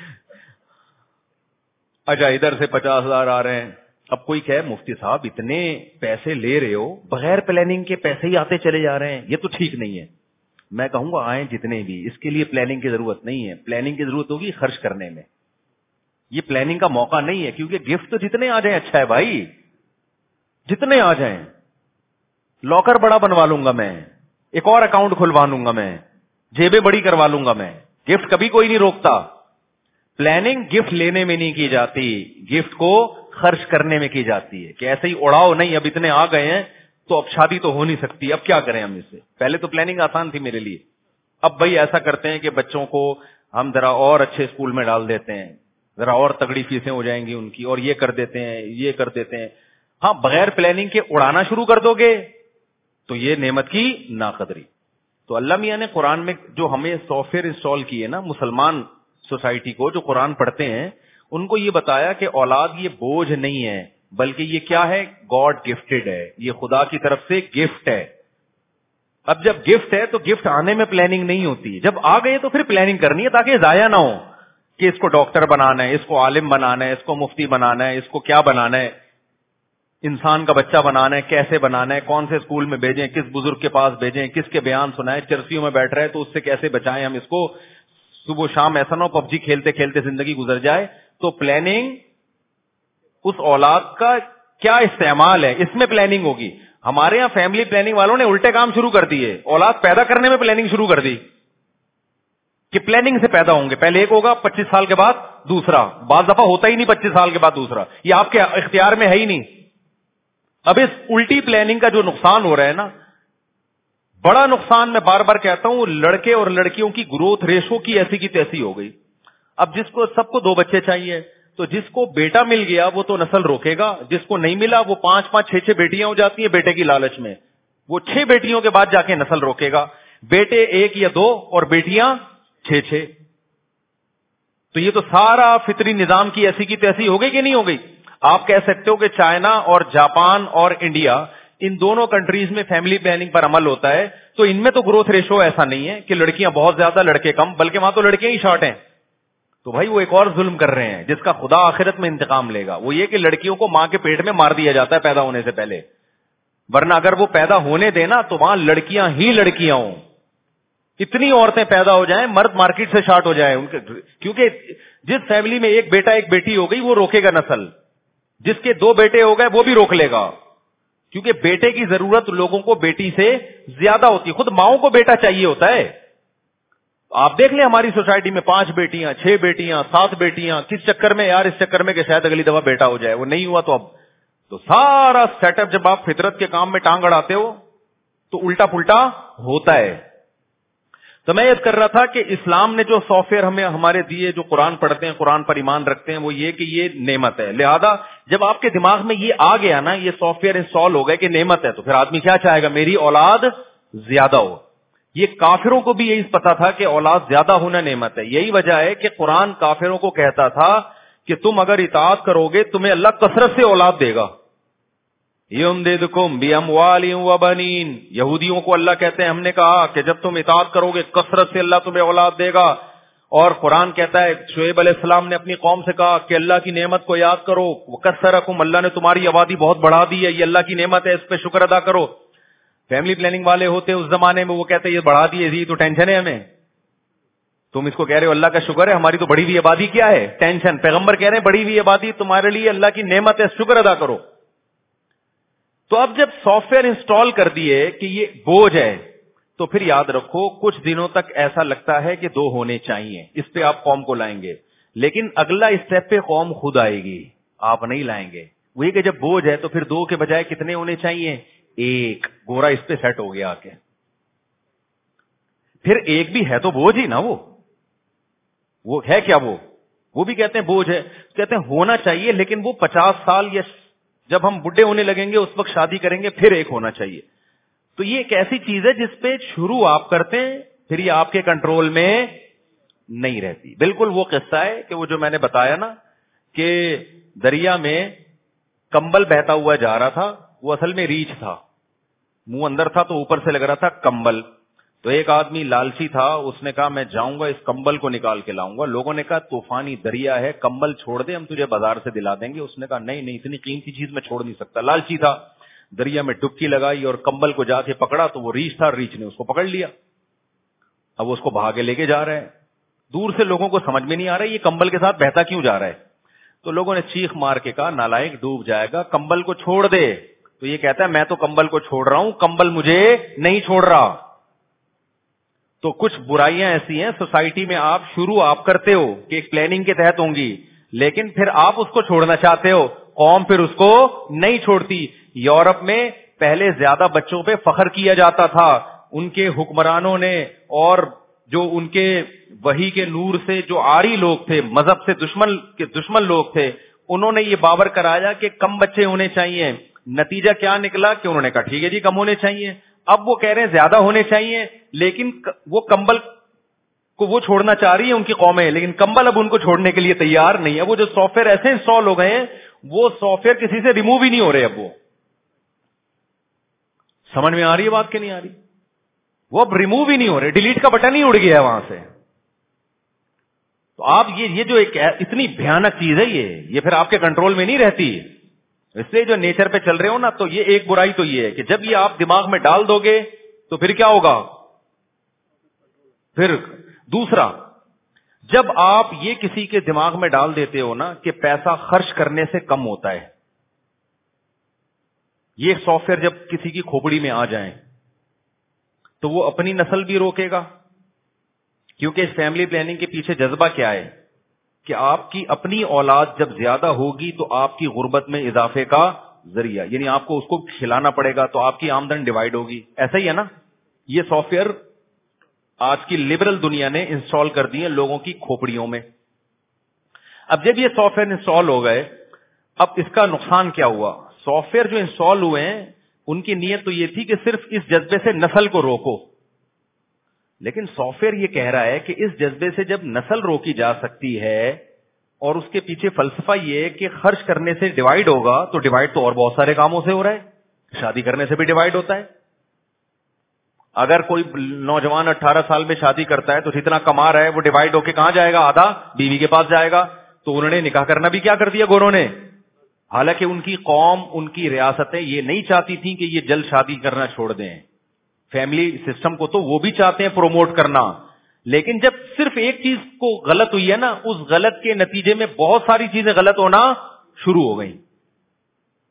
اچھا, ادھر سے 50,000 آ رہے ہیں. اب کوئی کہے مفتی صاحب اتنے پیسے لے رہے ہو, بغیر پلاننگ کے پیسے ہی آتے چلے جا رہے ہیں, یہ تو ٹھیک نہیں ہے. میں کہوں گا آئیں جتنے بھی, اس کے لیے پلاننگ کی ضرورت نہیں ہے. پلاننگ کی ضرورت ہوگی خرچ کرنے میں. یہ پلاننگ کا موقع نہیں ہے, کیونکہ گفٹ تو جتنے آ جائیں اچھا ہے بھائی, جتنے آ جائیں. لاکر بڑا بنوا لوں گا میں, ایک اور اکاؤنٹ کھلوا لوں گا میں, جیبیں بڑی کروا لوں گا میں. گفٹ کبھی کوئی نہیں روکتا. پلاننگ گفٹ لینے میں نہیں کی جاتی, گفٹ کو خرچ کرنے میں کی جاتی ہے. کہ ایسے ہی اڑاؤ نہیں, اب اتنے آ گئے ہیں تو اب شادی تو ہو نہیں سکتی, اب کیا کریں ہم اس سے. پہلے تو پلاننگ آسان تھی میرے لیے. اب بھائی ایسا کرتے ہیں کہ بچوں کو ہم ذرا اور اچھے اسکول میں ڈال دیتے ہیں, ذرا اور تگڑی فیسیں ہو جائیں گی ان کی, اور یہ کر دیتے ہیں, یہ کر دیتے ہیں. ہاں, بغیر پلاننگ کے اڑانا شروع کر دو گے تو یہ نعمت کی ناقدری. تو اللہ میاں نے قرآن میں جو ہمیں سافٹ ویئر انسٹال کیے نا, مسلمان سوسائٹی کو جو قرآن پڑھتے ہیں ان کو یہ بتایا کہ اولاد یہ بوجھ نہیں ہے, بلکہ یہ کیا ہے, گاڈ گفٹڈ ہے, یہ خدا کی طرف سے گفٹ ہے. اب جب گفٹ ہے تو گفٹ آنے میں پلاننگ نہیں ہوتی, جب آ گئے تو پھر پلاننگ کرنی ہے تاکہ ضائع نہ ہو کہ اس کو ڈاکٹر بنانا ہے, اس کو عالم بنانا ہے, اس کو مفتی بنانا ہے, اس کو کیا بنانا ہے, انسان کا بچہ بنانا ہے, کیسے بنانا ہے, کون سے اسکول میں بھیجیں, کس بزرگ کے پاس بھیجیں, کس کے بیان سنائیں, چرسیوں میں بیٹھ رہے تو اس سے کیسے بچائیں ہم اس کو, صبح شام ایسا نہ ہو PUBG کھیلتے کھیلتے زندگی گزر جائے. تو پلاننگ, اس اولاد کا کیا استعمال ہے, اس میں پلاننگ ہوگی. ہمارے یہاں فیملی پلاننگ والوں نے الٹے کام شروع کر دیے, اولاد پیدا کرنے میں پلاننگ شروع کر دی کہ پلاننگ سے پیدا ہوں گے, پہلے ایک ہوگا 25 سال کے بعد دوسرا, بعض دفعہ ہوتا ہی نہیں 25 سال کے بعد دوسرا, یہ آپ کے اختیار میں ہے ہی نہیں. اب اس الٹی پلاننگ کا جو نقصان ہو رہا ہے نا, بڑا نقصان, میں بار بار کہتا ہوں, لڑکے اور لڑکیوں کی گروتھ ریشو کی ایسی کی تیسی ہو گئی. اب جس کو سب کو 2 بچے چاہیے, تو جس کو بیٹا مل گیا وہ تو نسل روکے گا, جس کو نہیں ملا وہ 5-5 6-6 بیٹیاں ہو جاتی ہیں بیٹے کی لالچ میں, وہ 6 بیٹیوں کے بعد جا کے نسل روکے گا. بیٹے 1 یا 2 اور بیٹیاں 6-6. تو یہ تو سارا فطری نظام کی ایسی کی تیسی ہو گئی کہ نہیں ہو گئی. آپ کہہ سکتے ہو کہ چائنا اور جاپان اور انڈیا, ان دونوں کنٹریز میں فیملی پلاننگ پر عمل ہوتا ہے, تو ان میں تو گروتھ ریشو ایسا نہیں ہے کہ لڑکیاں بہت زیادہ لڑکے کم, بلکہ وہاں تو لڑکیاں ہی شارٹ ہیں. تو بھائی وہ ایک اور ظلم کر رہے ہیں جس کا خدا آخرت میں انتقام لے گا. وہ یہ کہ لڑکیوں کو ماں کے پیٹ میں مار دیا جاتا ہے پیدا ہونے سے پہلے, ورنہ اگر وہ پیدا ہونے دینا تو وہاں لڑکیاں ہی لڑکیاں ہوں. اتنی عورتیں پیدا ہو جائیں, مرد مارکیٹ سے شارٹ ہو جائیں ان کے, کیونکہ جس فیملی میں ایک بیٹا ایک بیٹی ہو گئی وہ روکے گا نسل, جس کے 2 بیٹے ہو گئے وہ بھی روک لے گا. کیونکہ بیٹے کی ضرورت لوگوں کو بیٹی سے زیادہ ہوتی ہے. خود ماؤں کو بیٹا چاہیے ہوتا ہے. آپ دیکھ لیں ہماری سوسائٹی میں 5 بیٹیاں 6 بیٹیاں 7 بیٹیاں. کس چکر میں یار؟ اس چکر میں کہ شاید اگلی دفعہ بیٹا ہو جائے. وہ نہیں ہوا تو اب تو سارا سیٹ اپ جب آپ فطرت کے کام میں ٹانگ اڑاتے ہو تو الٹا پلٹا ہوتا ہے. تو میں یاد کر رہا تھا کہ اسلام نے جو سافٹ ویئر ہمیں ہمارے دیے, جو قرآن پڑھتے ہیں, قرآن پر ایمان رکھتے ہیں, وہ یہ کہ یہ نعمت ہے. لہذا جب آپ کے دماغ میں یہ آ گیا نا, یہ سافٹ ویئر انسٹال ہو گئے کہ نعمت ہے, تو پھر آدمی کیا چاہے گا؟ میری اولاد زیادہ ہو. یہ کافروں کو بھی یہی پتا تھا کہ اولاد زیادہ ہونا نعمت ہے. یہی وجہ ہے کہ قرآن کافروں کو کہتا تھا کہ تم اگر اطاعت کرو گے تمہیں اللہ کثرت سے اولاد دے گا. یمددکم باموال وبنین. یہودیوں کو اللہ کہتے ہیں ہم نے کہا کہ جب تم اطاعت کرو گے کثرت سے اللہ تمہیں اولاد دے گا. اور قرآن کہتا ہے شعیب علیہ السلام نے اپنی قوم سے کہا کہ اللہ کی نعمت کو یاد کرو. وکثرکم, اللہ نے تمہاری آبادی بہت بڑھا دی ہے, یہ اللہ کی نعمت ہے, اس پہ شکر ادا کرو. فیملی پلاننگ والے ہوتے اس زمانے میں, وہ کہتے ہیں یہ بڑھا دیے جی تو ٹینشن ہے ہمیں. تم اس کو کہہ رہے ہو اللہ کا شکر ہے, ہماری تو بڑھی ہوئی آبادی کیا ہے؟ ٹینشن. پیغمبر کہہ رہے ہیں بڑھی ہوئی آبادی تمہارے لیے اللہ کی نعمت ہے, شکر ادا کرو. تو اب جب سافٹ ویئر انسٹال کر دیے کہ یہ بوجھ ہے, تو پھر یاد رکھو کچھ دنوں تک ایسا لگتا ہے کہ 2 ہونے چاہیے, اس پہ آپ قوم کو لائیں گے. لیکن اگلا اسٹیپ پہ قوم خود آئے گی, آپ نہیں لائیں گے. وہی کہ جب بوجھ ہے تو پھر 2 کے بجائے کتنے ہونے چاہیے؟ 1. گورا اس پہ سیٹ ہو گیا آ کے. پھر 1 بھی ہے تو بوجھ ہی نا, وہ ہے کیا؟ وہ بھی کہتے ہیں بوجھ ہے. کہتے ہیں ہونا چاہیے لیکن وہ 50 سال یا جب ہم بڈھے ہونے لگیں گے اس وقت شادی کریں گے, پھر 1 ہونا چاہیے. تو یہ ایک ایسی چیز ہے جس پہ شروع آپ کرتے ہیں, پھر یہ آپ کے کنٹرول میں نہیں رہتی. بالکل وہ قصہ ہے کہ وہ جو میں نے بتایا نا کہ دریا میں کمبل بہتا ہوا جا رہا تھا, وہ اصل میں ریچھ تھا, منہ اندر تھا تو اوپر سے لگ رہا تھا کمبل. تو ایک آدمی لالچی تھا, اس نے کہا میں جاؤں گا اس کمبل کو نکال کے لاؤں گا. لوگوں نے کہا طوفانی دریا ہے, کمبل چھوڑ دے, ہم تجھے بازار سے دلا دیں گے. اس نے کہا نہیں اتنی قیمتی چیز میں چھوڑ نہیں سکتا. لالچی تھا, دریا میں ڈبکی لگائی اور کمبل کو جا کے پکڑا تو وہ ریچھ تھا, ریچھ نے اس کو پکڑ لیا. اب وہ اس کو بہا کے لے کے جا رہے ہیں. دور سے لوگوں کو سمجھ میں نہیں آ رہا ہے یہ کمبل کے ساتھ بہتا کیوں جا رہا ہے. تو لوگوں نے چیخ مار کے کہا نالائق ڈوب جائے گا, کمبل کو چھوڑ دے. تو یہ کہتا ہے میں تو کمبل کو چھوڑ رہا ہوں, کمبل مجھے نہیں چھوڑ رہا. تو کچھ برائیاں ایسی ہیں سوسائٹی میں, آپ شروع کرتے ہو کہ ایک پلاننگ کے تحت ہوں گی, لیکن پھر آپ اس کو چھوڑنا چاہتے ہو, قوم پھر اس کو نہیں چھوڑتی. یورپ میں پہلے زیادہ بچوں پہ فخر کیا جاتا تھا, ان کے حکمرانوں نے اور جو ان کے وحی کے نور سے جو آری لوگ تھے, مذہب سے دشمن لوگ تھے, انہوں نے یہ باور کرایا کہ کم بچے ہونے چاہیے. نتیجہ کیا نکلا کہ انہوں نے کہا ٹھیک ہے جی کم ہونے چاہیے. اب وہ کہہ رہے ہیں زیادہ ہونے چاہیے, لیکن وہ کمبل کو وہ چھوڑنا چاہ رہی ہے ان کی قومیں, لیکن کمبل اب ان کو چھوڑنے کے لیے تیار نہیں ہے. وہ جو سافٹ ویئر ایسے انسٹال ہو گئے ہیں وہ سافٹ ویئر کسی سے ریموو ہی نہیں ہو رہے. اب وہ سمجھ میں آ رہی ہے بات کہ نہیں آ رہی؟ وہ اب ریموو ہی نہیں ہو رہے, ڈیلیٹ کا بٹن ہی اڑ گیا ہے وہاں سے. تو آپ یہ جو ایک اتنی بھیانک چیز ہے یہ پھر آپ کے کنٹرول میں نہیں رہتی. اس لیے جو نیچر پہ چل رہے ہو نا, تو یہ ایک برائی تو یہ ہے کہ جب یہ آپ دماغ میں ڈال دو گے تو پھر کیا ہوگا. پھر دوسرا, جب آپ یہ کسی کے دماغ میں ڈال دیتے ہو نا کہ پیسہ خرچ کرنے سے کم ہوتا ہے, یہ سافٹ ویئر جب کسی کی کھوپڑی میں آ جائیں تو وہ اپنی نسل بھی روکے گا. کیونکہ اس فیملی پلاننگ کے پیچھے جذبہ کیا ہے کہ آپ کی اپنی اولاد جب زیادہ ہوگی تو آپ کی غربت میں اضافے کا ذریعہ, یعنی آپ کو اس کو کھلانا پڑے گا تو آپ کی آمدن ڈیوائڈ ہوگی. ایسا ہی ہے نا, یہ سافٹ ویئر آج کی لبرل دنیا نے انسٹال کر دی ہیں لوگوں کی کھوپڑیوں میں. اب جب یہ سافٹ ویئر انسٹال ہو گئے, اب اس کا نقصان کیا ہوا. سافٹ ویئر جو انسٹال ہوئے ہیں ان کی نیت تو یہ تھی کہ صرف اس جذبے سے نسل کو روکو, لیکن سافٹ ویئر یہ کہہ رہا ہے کہ اس جذبے سے جب نسل روکی جا سکتی ہے, اور اس کے پیچھے فلسفہ یہ ہے کہ خرچ کرنے سے ڈیوائڈ ہوگا, تو ڈیوائڈ تو اور بہت سارے کاموں سے ہو رہا ہے. شادی کرنے سے بھی ڈیوائڈ ہوتا ہے. اگر کوئی نوجوان 18 سال میں شادی کرتا ہے تو جتنا کما رہا ہے وہ ڈیوائڈ ہو کے کہاں جائے گا, آدھا بیوی کے پاس جائے گا. تو انہوں نے نکاح کرنا بھی کیا کر دیا گوروں نے, حالانکہ ان کی قوم, ان کی ریاستیں یہ نہیں چاہتی تھیں کہ یہ جلد شادی کرنا چھوڑ دیں. فیملی سسٹم کو تو وہ بھی چاہتے ہیں پروموٹ کرنا, لیکن جب صرف ایک چیز کو غلط ہوئی ہے نا, اس غلط کے نتیجے میں بہت ساری چیزیں غلط ہونا شروع ہو گئیں.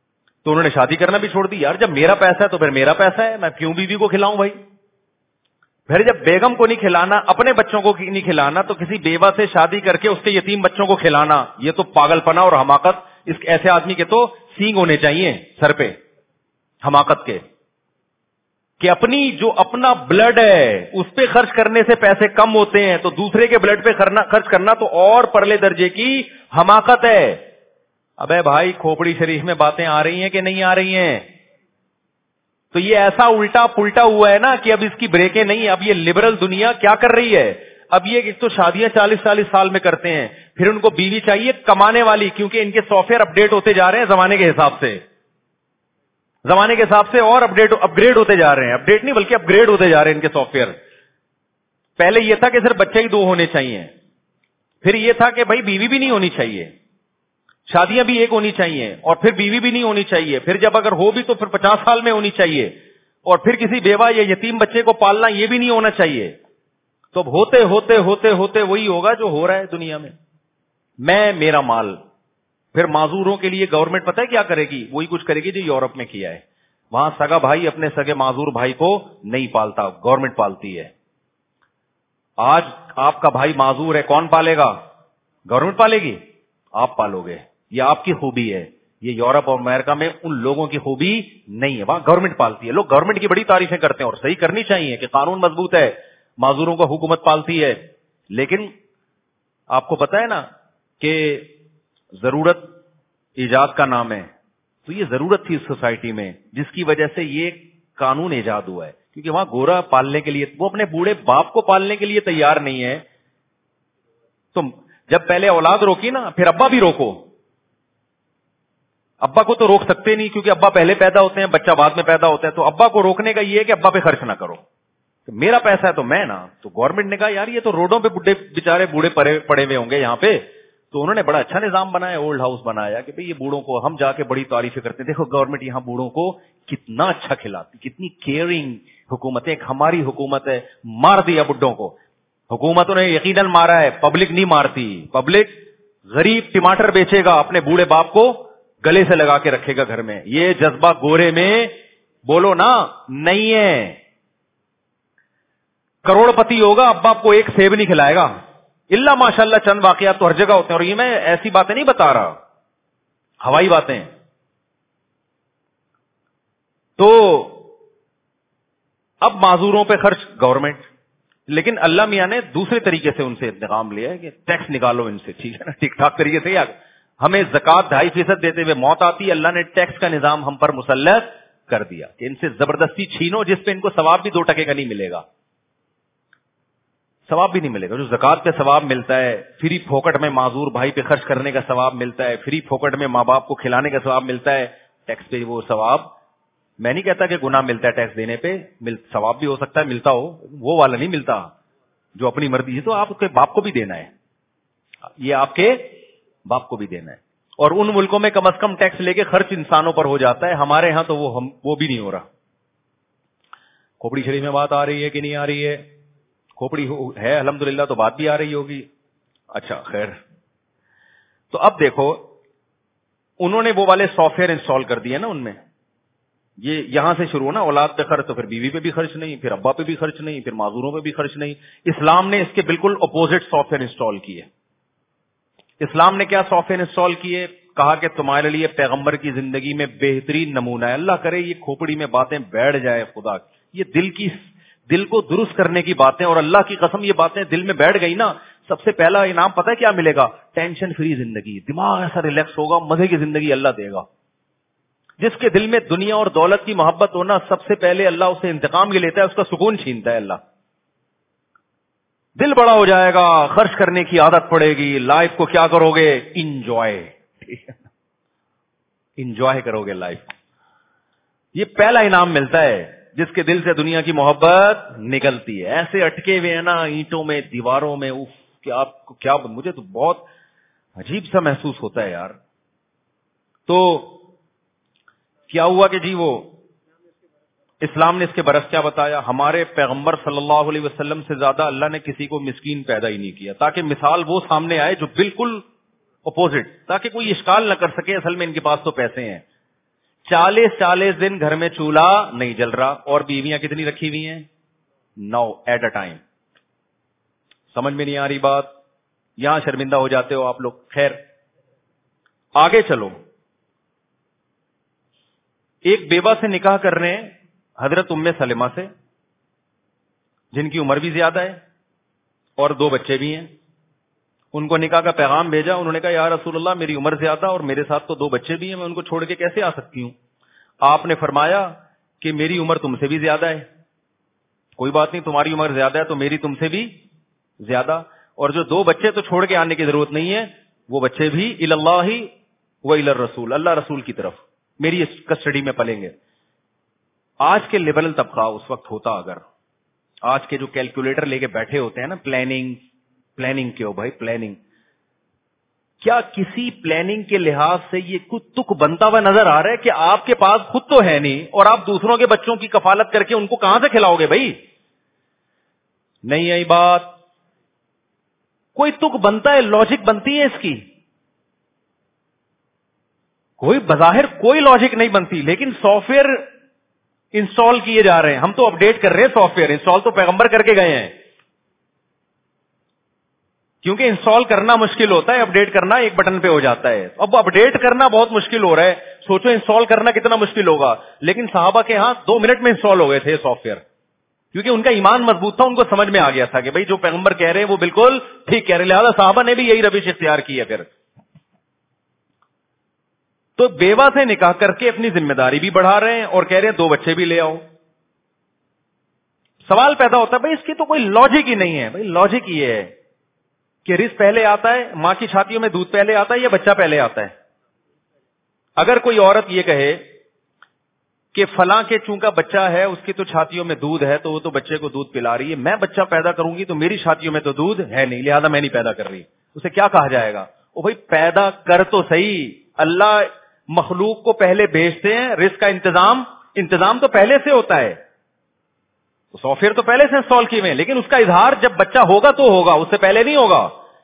تو انہوں نے شادی کرنا بھی چھوڑ دی. یار جب میرا پیسہ ہے تو پھر میرا پیسہ ہے, میں کیوں بیوی کو کھلاؤں بھائی. پھر جب بیگم کو نہیں کھلانا, اپنے بچوں کو نہیں کھلانا, تو کسی بیوہ سے شادی کر کے اس کے یتیم بچوں کو کھلانا, یہ تو پاگل پنا اور حماقت. اس ایسے آدمی کے تو سینگ ہونے چاہیے سر پہ, حماقت کے, کہ اپنی جو اپنا بلڈ ہے اس پہ خرچ کرنے سے پیسے کم ہوتے ہیں, تو دوسرے کے بلڈ پہ خرچ کرنا تو اور پرلے درجے کی حماقت ہے. ابے بھائی کھوپڑی شریف میں باتیں آ رہی ہیں کہ نہیں آ رہی ہیں؟ تو یہ ایسا الٹا پلٹا ہوا ہے نا کہ اب اس کی بریکیں نہیں. اب یہ لبرل دنیا کیا کر رہی ہے, اب یہ ایک تو شادیاں 40-40 سال میں کرتے ہیں, پھر ان کو بیوی چاہیے کمانے والی, کیونکہ ان کے سافٹ ویئر اپڈیٹ ہوتے جا رہے ہیں زمانے کے حساب سے, زمانے کے حساب سے اور اپ گریڈ ہوتے جا رہے ہیں. اپڈیٹ نہیں بلکہ اپ گریڈ ہوتے جا رہے ہیں ان کے سافٹ ویئر. پہلے یہ تھا کہ صرف بچے ہی 2 ہونے چاہیے, پھر یہ تھا کہ بھائی بیوی بھی نہیں ہونی چاہیے, شادیاں بھی 1 ہونی چاہیے, اور پھر بیوی بھی نہیں ہونی چاہیے, پھر جب اگر ہو بھی تو پھر 50 سال میں ہونی چاہیے, اور پھر کسی بیوہ یا یتیم بچے کو پالنا یہ بھی نہیں ہونا چاہیے. تو اب ہوتے ہوتے ہوتے ہوتے وہی ہوگا جو ہو رہا ہے دنیا میں, میں میرا مال. پھر معذوروں کے لیے گورنمنٹ پتہ ہے کیا کرے گی, وہی کچھ کرے گی جو یورپ میں کیا ہے. وہاں سگا بھائی اپنے سگے معذور بھائی کو نہیں پالتا, گورنمنٹ پالتی ہے. آج آپ کا بھائی معذور ہے, کون پالے گا؟ گورنمنٹ پالے گی, آپ پالو گے. یہ آپ کی خوبی ہے. یہ یورپ اور امریکہ میں ان لوگوں کی خوبی نہیں ہے, وہاں گورنمنٹ پالتی ہے. لوگ گورنمنٹ کی بڑی تعریفیں کرتے ہیں, اور صحیح کرنی چاہیے کہ قانون مضبوط ہے, معذوروں کو حکومت پالتی ہے. لیکن آپ کو پتا ہے نا کہ ضرورت ایجاد کا نام ہے, تو یہ ضرورت تھی اس سوسائٹی میں جس کی وجہ سے یہ قانون ایجاد ہوا ہے. کیونکہ وہاں گورا پالنے کے لیے, وہ اپنے بوڑھے باپ کو پالنے کے لیے تیار نہیں ہے. تم جب پہلے اولاد روکی نا, پھر ابا بھی روکو. ابا کو تو روک سکتے نہیں کیونکہ ابا پہلے پیدا ہوتے ہیں, بچہ بعد میں پیدا ہوتا ہے. تو ابا کو روکنے کا یہ ہے کہ ابا پہ خرچ نہ کرو, میرا پیسہ ہے تو میں نا. تو گورنمنٹ نے کہا یار یہ تو روڈوں پہ بےچارے بوڑھے پڑے ہوئے ہوں گے یہاں پہ, تو انہوں نے بڑا اچھا نظام بنایا, اولڈ ہاؤس بنایا کہ بھئی یہ بوڑھوں کو, ہم جا کے بڑی تعریفیں کرتے ہیں, دیکھو گورنمنٹ یہاں بوڑھوں کو کتنا اچھا کھلاتی, کتنی کیئرنگ حکومت ہے. ایک ہماری حکومت ہے, مار دیا بڈھوں کو. حکومتوں نے یقیناً مارا ہے, پبلک نہیں مارتی. پبلک غریب ٹماٹر بیچے گا, اپنے بوڑھے باپ کو گلے سے لگا کے رکھے گا گھر میں. یہ جذبہ گورے میں بولو نا نہیں ہے. کروڑ پتی ہوگا, ابا آپ کو ایک سیب نہیں کھلائے گا, اللہ ماشاء اللہ چند واقعات تو ہر جگہ ہوتے ہیں. اور یہ میں ایسی باتیں نہیں بتا رہا, ہوائی باتیں. تو اب معذوروں پہ خرچ گورنمنٹ, لیکن اللہ میاں نے دوسرے طریقے سے ان سے انتقام لیا ہے کہ ٹیکس نکالو ان سے, ٹھیک ہے نا, ٹھیک ٹھاک طریقے سے. ہمیں زکات 2.5% دیتے ہوئے موت آتی, اللہ نے ٹیکس کا نظام ہم پر مسلط کر دیا کہ ان سے زبردستی چھینو, جس پہ ان کو ثواب بھی 2 ٹکے کا نہیں ملے گا, ثواب بھی نہیں ملے گا. جو زکات پہ ثواب ملتا ہے, فری پھوکٹ میں معذور بھائی پہ خرچ کرنے کا ثواب ملتا ہے, فری پھوکٹ میں ماں باپ کو کھلانے کا ثواب ملتا ہے, ٹیکس پہ وہ ثواب, میں نہیں کہتا کہ گناہ ملتا ہے ٹیکس دینے پہ, ثواب بھی ہو سکتا ہے ملتا ہو, وہ والا نہیں ملتا جو اپنی مرضی ہے. تو آپ کے باپ کو بھی دینا ہے, یہ آپ کے باپ کو بھی دینا ہے. اور ان ملکوں میں کم از کم ٹیکس لے کے خرچ انسانوں پر ہو جاتا ہے, ہمارے ہاں تو وہ بھی نہیں ہو رہا. کھوپڑی شریف میں بات آ رہی ہے کہ نہیں آ رہی ہے؟ کھوپڑی ہے الحمدللہ, تو بات بھی آ رہی ہوگی. اچھا خیر. تو اب دیکھو انہوں نے وہ والے سافٹ ویئر انسٹال کر دیے نا ان میں, یہ یہاں سے شروع ہونا, اولاد پہ خرچ, تو پھر بیوی پہ بھی خرچ نہیں, پھر ابا پہ بھی خرچ نہیں, پھر معذوروں پہ بھی خرچ نہیں. اسلام نے اس کے بالکل اپوزٹ سافٹ ویئر انسٹال کیے. اسلام نے کیا سافٹ ویئر انسٹال کیے؟ کہا کہ تمہارے لیے پیغمبر کی زندگی میں بہترین نمونہ ہے. اللہ کرے یہ کھوپڑی میں باتیں بیٹھ جائے خدا, یہ دل کو درست کرنے کی باتیں, اور اللہ کی قسم یہ باتیں دل میں بیٹھ گئی نا, سب سے پہلا انعام پتہ ہے کیا ملے گا؟ ٹینشن فری زندگی, دماغ ایسا ریلیکس ہوگا, مزے کی زندگی اللہ دے گا. جس کے دل میں دنیا اور دولت کی محبت ہونا, سب سے پہلے اللہ اسے انتقام یہ لیتا ہے, اس کا سکون چھینتا ہے اللہ. دل بڑا ہو جائے گا, خرچ کرنے کی عادت پڑے گی, لائف کو کیا کرو گے؟ انجوائے, انجوائے کرو گے لائف. یہ پہلا انعام ملتا ہے جس کے دل سے دنیا کی محبت نکلتی ہے. ایسے اٹکے ہوئے ہیں نا اینٹوں میں, دیواروں میں, کیا مجھے تو بہت عجیب سا محسوس ہوتا ہے یار. تو کیا ہوا کہ جی وہ اسلام نے اس کے برعکس کیا بتایا؟ ہمارے پیغمبر صلی اللہ علیہ وسلم سے زیادہ اللہ نے کسی کو مسکین پیدا ہی نہیں کیا, تاکہ مثال وہ سامنے آئے جو بالکل اپوزٹ, تاکہ کوئی اشکال نہ کر سکے اصل میں ان کے پاس تو پیسے ہیں. 40 دن گھر میں چولہا نہیں جل رہا, اور بیویاں کتنی رکھی ہوئی ہیں؟ 9 ایٹ اے ٹائم. سمجھ میں نہیں آ رہی بات؟ یہاں شرمندہ ہو جاتے ہو آپ لوگ. خیر آگے چلو. ایک بیوہ سے نکاح کر رہے ہیں حضرت ام سلمہ سے, جن کی عمر بھی زیادہ ہے اور 2 بچے بھی ہیں. ان کو نکاح کا پیغام بھیجا. انہوں نے کہا یا رسول اللہ میری عمر زیادہ اور میرے ساتھ تو 2 بچے بھی ہیں, میں ان کو چھوڑ کے کیسے آ سکتی ہوں؟ آپ نے فرمایا کہ میری عمر تم سے بھی زیادہ ہے, کوئی بات نہیں, تمہاری عمر زیادہ ہے تو میری تم سے بھی زیادہ, اور جو 2 بچے تو چھوڑ کے آنے کی ضرورت نہیں ہے, وہ بچے بھی الی اللہ و الی الرسول, اللہ رسول کی طرف میری کسٹڈی میں پلیں گے. آج کے لبرل طبقہ اس وقت ہوتا, اگر آج کے جو کیلکولیٹر لے کے بیٹھے ہوتے ہیں نا, پلاننگ کیوں بھائی پلاننگ, کیا کسی پلاننگ کے لحاظ سے یہ کچھ تک بنتا ہوا نظر آ رہا ہے کہ آپ کے پاس خود تو ہے نہیں اور آپ دوسروں کے بچوں کی کفالت کر کے ان کو کہاں سے کھلاؤ گے بھائی؟ نہیں آئی بات؟ کوئی تک بنتا ہے, لاجک بنتی ہے اس کی؟ کوئی بظاہر کوئی لاجک نہیں بنتی, لیکن سافٹ ویئر انسٹال کیے جا رہے ہیں. ہم تو اپڈیٹ کر رہے ہیں, سافٹ ویئر انسٹال تو پیغمبر کر کے گئے ہیں, کیونکہ انسٹال کرنا مشکل ہوتا ہے, اپڈیٹ کرنا ایک بٹن پہ ہو جاتا ہے. اب اپڈیٹ کرنا بہت مشکل ہو رہا ہے, سوچو انسٹال کرنا کتنا مشکل ہوگا. لیکن صحابہ کے ہاں 2 منٹ میں انسٹال ہو گئے تھے سافٹ ویئر, کیونکہ ان کا ایمان مضبوط تھا, ان کو سمجھ میں آ گیا تھا کہ بھائی جو پیغمبر کہہ رہے ہیں وہ بالکل ٹھیک کہہ رہے ہیں, لہٰذا صحابہ نے بھی یہی روش اختیار کی ہے. پھر تو بیوہ سے نکاح کر کے اپنی ذمہ داری بھی بڑھا رہے ہیں اور کہہ رہے ہیں 2 بچے بھی لے آؤ. سوال پیدا ہوتا ہے بھائی اس کی تو کوئی لاجک ہی نہیں ہے. بھائی لاجک یہ ہے کہ رزق پہلے آتا ہے, ماں کی چھاتیوں میں دودھ پہلے آتا ہے یا بچہ پہلے آتا ہے؟ اگر کوئی عورت یہ کہے کہ فلاں کے چونکہ بچہ ہے اس کی تو چھاتیوں میں دودھ ہے تو وہ تو بچے کو دودھ پلا رہی ہے, میں بچہ پیدا کروں گی تو میری چھاتیوں میں تو دودھ ہے نہیں, لہذا میں نہیں پیدا کر رہی, اسے کیا کہا جائے گا؟ او بھائی پیدا کر تو صحیح, اللہ مخلوق کو پہلے بھیجتے ہیں, رزق کا انتظام تو پہلے سے ہوتا ہے, تو سافٹ ویئر تو پہلے سے انسٹال کیے ہوئے ہیں, لیکن اس کا اظہار جب بچہ ہوگا تو ہوگا, اس سے پہلے نہیں ہوگا.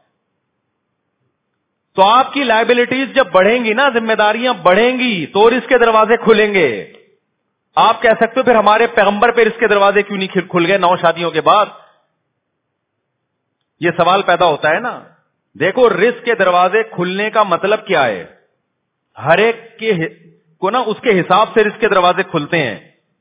تو آپ کی لائبلٹیز جب بڑھیں گی نا, ذمہ داریاں بڑھیں گی تو رزق کے دروازے کھلیں گے. آپ کہہ سکتے ہو پھر ہمارے پیغمبر پہ رزق کے دروازے کیوں نہیں کھل گئے 9 شادیوں کے بعد؟ یہ سوال پیدا ہوتا ہے نا. دیکھو رزق کے دروازے کھلنے کا مطلب کیا ہے؟ ہر ایک کو نا اس کے حساب سے رزق کے دروازے کھلتے ہیں.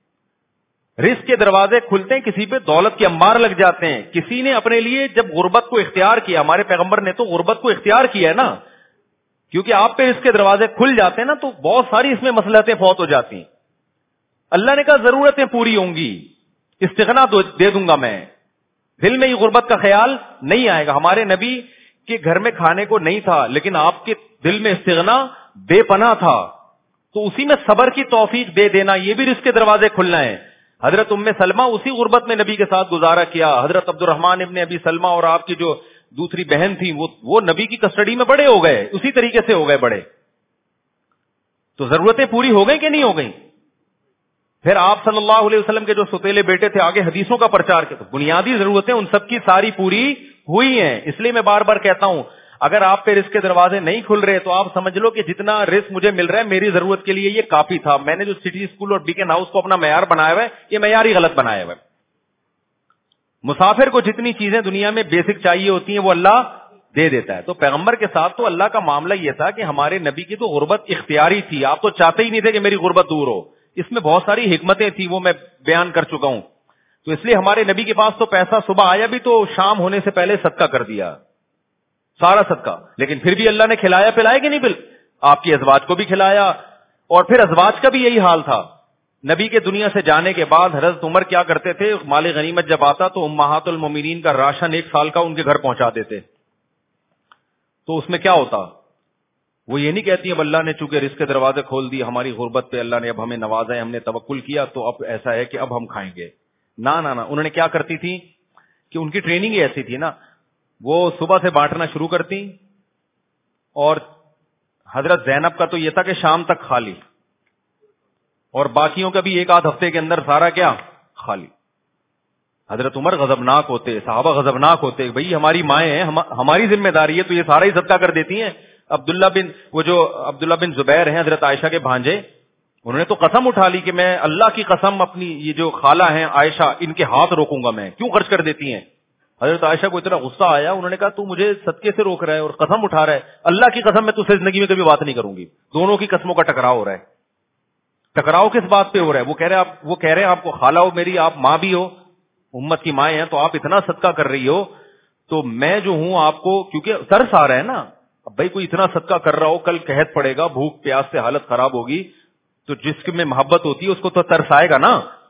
رزق کے دروازے کھلتے ہیں, کسی پہ دولت کے انبار لگ جاتے ہیں, کسی نے اپنے لیے جب غربت کو اختیار کیا, ہمارے پیغمبر نے تو غربت کو اختیار کیا ہے نا, کیونکہ آپ پہ رزق کے دروازے کھل جاتے ہیں نا تو بہت ساری اس میں مصلحتیں فوت ہو جاتی ہیں. اللہ نے کہا ضرورتیں پوری ہوں گی, استغنا دے دوں گا میں, دل میں یہ غربت کا خیال نہیں آئے گا. ہمارے نبی کے گھر میں کھانے کو نہیں تھا, لیکن آپ کے دل میں استغنا بے پناہ تھا, تو اسی میں صبر کی توفیق دے دینا, یہ بھی رزق کے دروازے کھلنا ہے. حضرت ام سلمہ اسی غربت میں نبی کے ساتھ گزارا کیا. حضرت عبد الرحمن ابن ابی سلمہ اور آپ کی جو دوسری بہن تھی وہ نبی کی کسٹڈی میں بڑے ہو گئے, اسی طریقے سے ہو گئے بڑے. تو ضرورتیں پوری ہو گئی کہ نہیں ہو گئی؟ پھر آپ صلی اللہ علیہ وسلم کے جو ستیلے بیٹے تھے, آگے حدیثوں کا پرچار کیا, تو بنیادی ضرورتیں ان سب کی ساری پوری ہوئی ہیں. اس لیے میں بار بار کہتا ہوں اگر آپ پہ رزق کے دروازے نہیں کھل رہے تو آپ سمجھ لو کہ جتنا رزق مجھے مل رہا ہے میری ضرورت کے لیے یہ کافی تھا. میں نے جو سٹی اسکول اور بیکن ہاؤس کو اپنا معیار بنایا ہوا ہے, یہ معیار ہی غلط بنایا ہوا ہے. مسافر کو جتنی چیزیں دنیا میں بیسک چاہیے ہوتی ہیں وہ اللہ دے دیتا ہے. تو پیغمبر کے ساتھ تو اللہ کا معاملہ یہ تھا کہ ہمارے نبی کی تو غربت اختیاری تھی, آپ تو چاہتے ہی نہیں تھے کہ میری غربت دور ہو. اس میں بہت ساری حکمتیں تھیں, وہ میں بیان کر چکا ہوں. تو اس لیے ہمارے نبی کے پاس تو پیسہ صبح آیا بھی تو شام ہونے سے پہلے صدقہ کر دیا, سارا صدقہ. لیکن پھر بھی اللہ نے کھلایا پلایا کہ نہیں؟ آپ کی ازواج کو بھی کھلایا, اور پھر ازواج کا بھی یہی حال تھا. نبی کے دنیا سے جانے کے بعد حضرت عمر کیا کرتے تھے, مال غنیمت جب آتا تو امہات المومنین کا راشن 1 سال کا ان کے گھر پہنچا دیتے. تو اس میں کیا ہوتا, وہ یہ نہیں کہتی اب اللہ نے چونکہ رزق کے دروازے کھول دی, ہماری غربت پہ اللہ نے اب ہمیں نوازا ہے, ہم نے توکل کیا تو اب ایسا ہے کہ اب ہم کھائیں گے. نہ انہوں نے کیا کرتی تھی کہ ان کی ٹریننگ ہی ایسی تھی نا, وہ صبح سے بانٹنا شروع کرتی, اور حضرت زینب کا تو یہ تھا کہ شام تک خالی, اور باقیوں کا بھی 1 آدھ ہفتے کے اندر سارا کیا خالی. حضرت عمر غضبناک ہوتے, صحابہ غضبناک ہوتے, بھئی ہماری مائیں ہیں, ہماری ذمہ داری ہے, تو یہ سارا ہی صدقہ کر دیتی ہیں. عبداللہ بن زبیر ہیں حضرت عائشہ کے بھانجے, انہوں نے تو قسم اٹھا لی کہ میں اللہ کی قسم اپنی یہ جو خالہ ہیں عائشہ ان کے ہاتھ روکوں گا، میں کیوں خرچ کر دیتی ہیں. حضرت عائشہ کو اتنا غصہ آیا، انہوں نے کہا تو مجھے صدقے سے روک رہا ہے اور قسم اٹھا رہا ہے، اللہ کی قسم میں تجھ سے زندگی میں کبھی بات نہیں کروں گی. دونوں کی قسموں کا ٹکراؤ ہو رہا ہے. ٹکراؤ کس بات پہ ہو رہا ہے؟ وہ کہہ رہے ہیں آپ کو خالہ ہو میری، آپ ماں بھی ہو، امت کی ماں ہیں، تو آپ اتنا صدقہ کر رہی ہو تو میں جو ہوں آپ کو، کیونکہ ترس آ رہا ہے نا. اب بھائی کوئی اتنا صدقہ کر رہا ہو، کل قحط پڑے گا، بھوک پیاس سے حالت خراب ہوگی، تو جس میں محبت ہوتی ہے اس کو تو ترس آئے گا نا.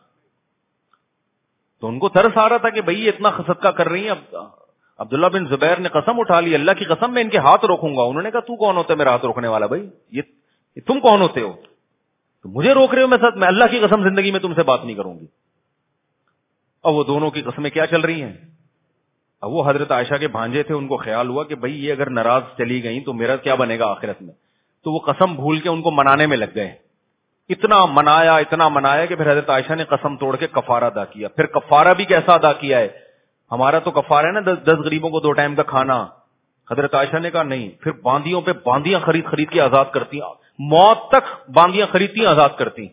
تو ان کو ترس آ رہا تھا کہ بھئی اتنا صدقہ کر رہی ہیں. عبداللہ بن زبیر نے قسم اٹھا لی، اللہ کی قسم میں ان کے ہاتھ روکوں گا. انہوں نے کہا تو کون ہوتا ہے میرا ہاتھ روکنے والا؟ بھائی یہ تم کون ہوتے ہو؟ تو مجھے روک رہے ہو؟ میں اللہ کی قسم زندگی میں تم سے بات نہیں کروں گی. اب وہ دونوں کی قسمیں کیا چل رہی ہیں. اب وہ حضرت عائشہ کے بھانجے تھے، ان کو خیال ہوا کہ بھئی یہ اگر ناراض چلی گئیں تو میرا کیا بنے گا آخرت میں. تو وہ قسم بھول کے ان کو منانے میں لگ گئے. اتنا منایا کہ پھر حضرت عائشہ نے قسم توڑ کے کفارہ ادا کیا. پھر کفارہ بھی کیسا ادا کیا ہے؟ ہمارا تو کفارہ ہے نا 10 غریبوں کو 2 ٹائم کا کھانا. حضرت عائشہ نے کہا نہیں، پھر باندیوں پہ باندیاں خرید کے آزاد کرتی، موت تک باندیاں خریدتی آزاد کرتی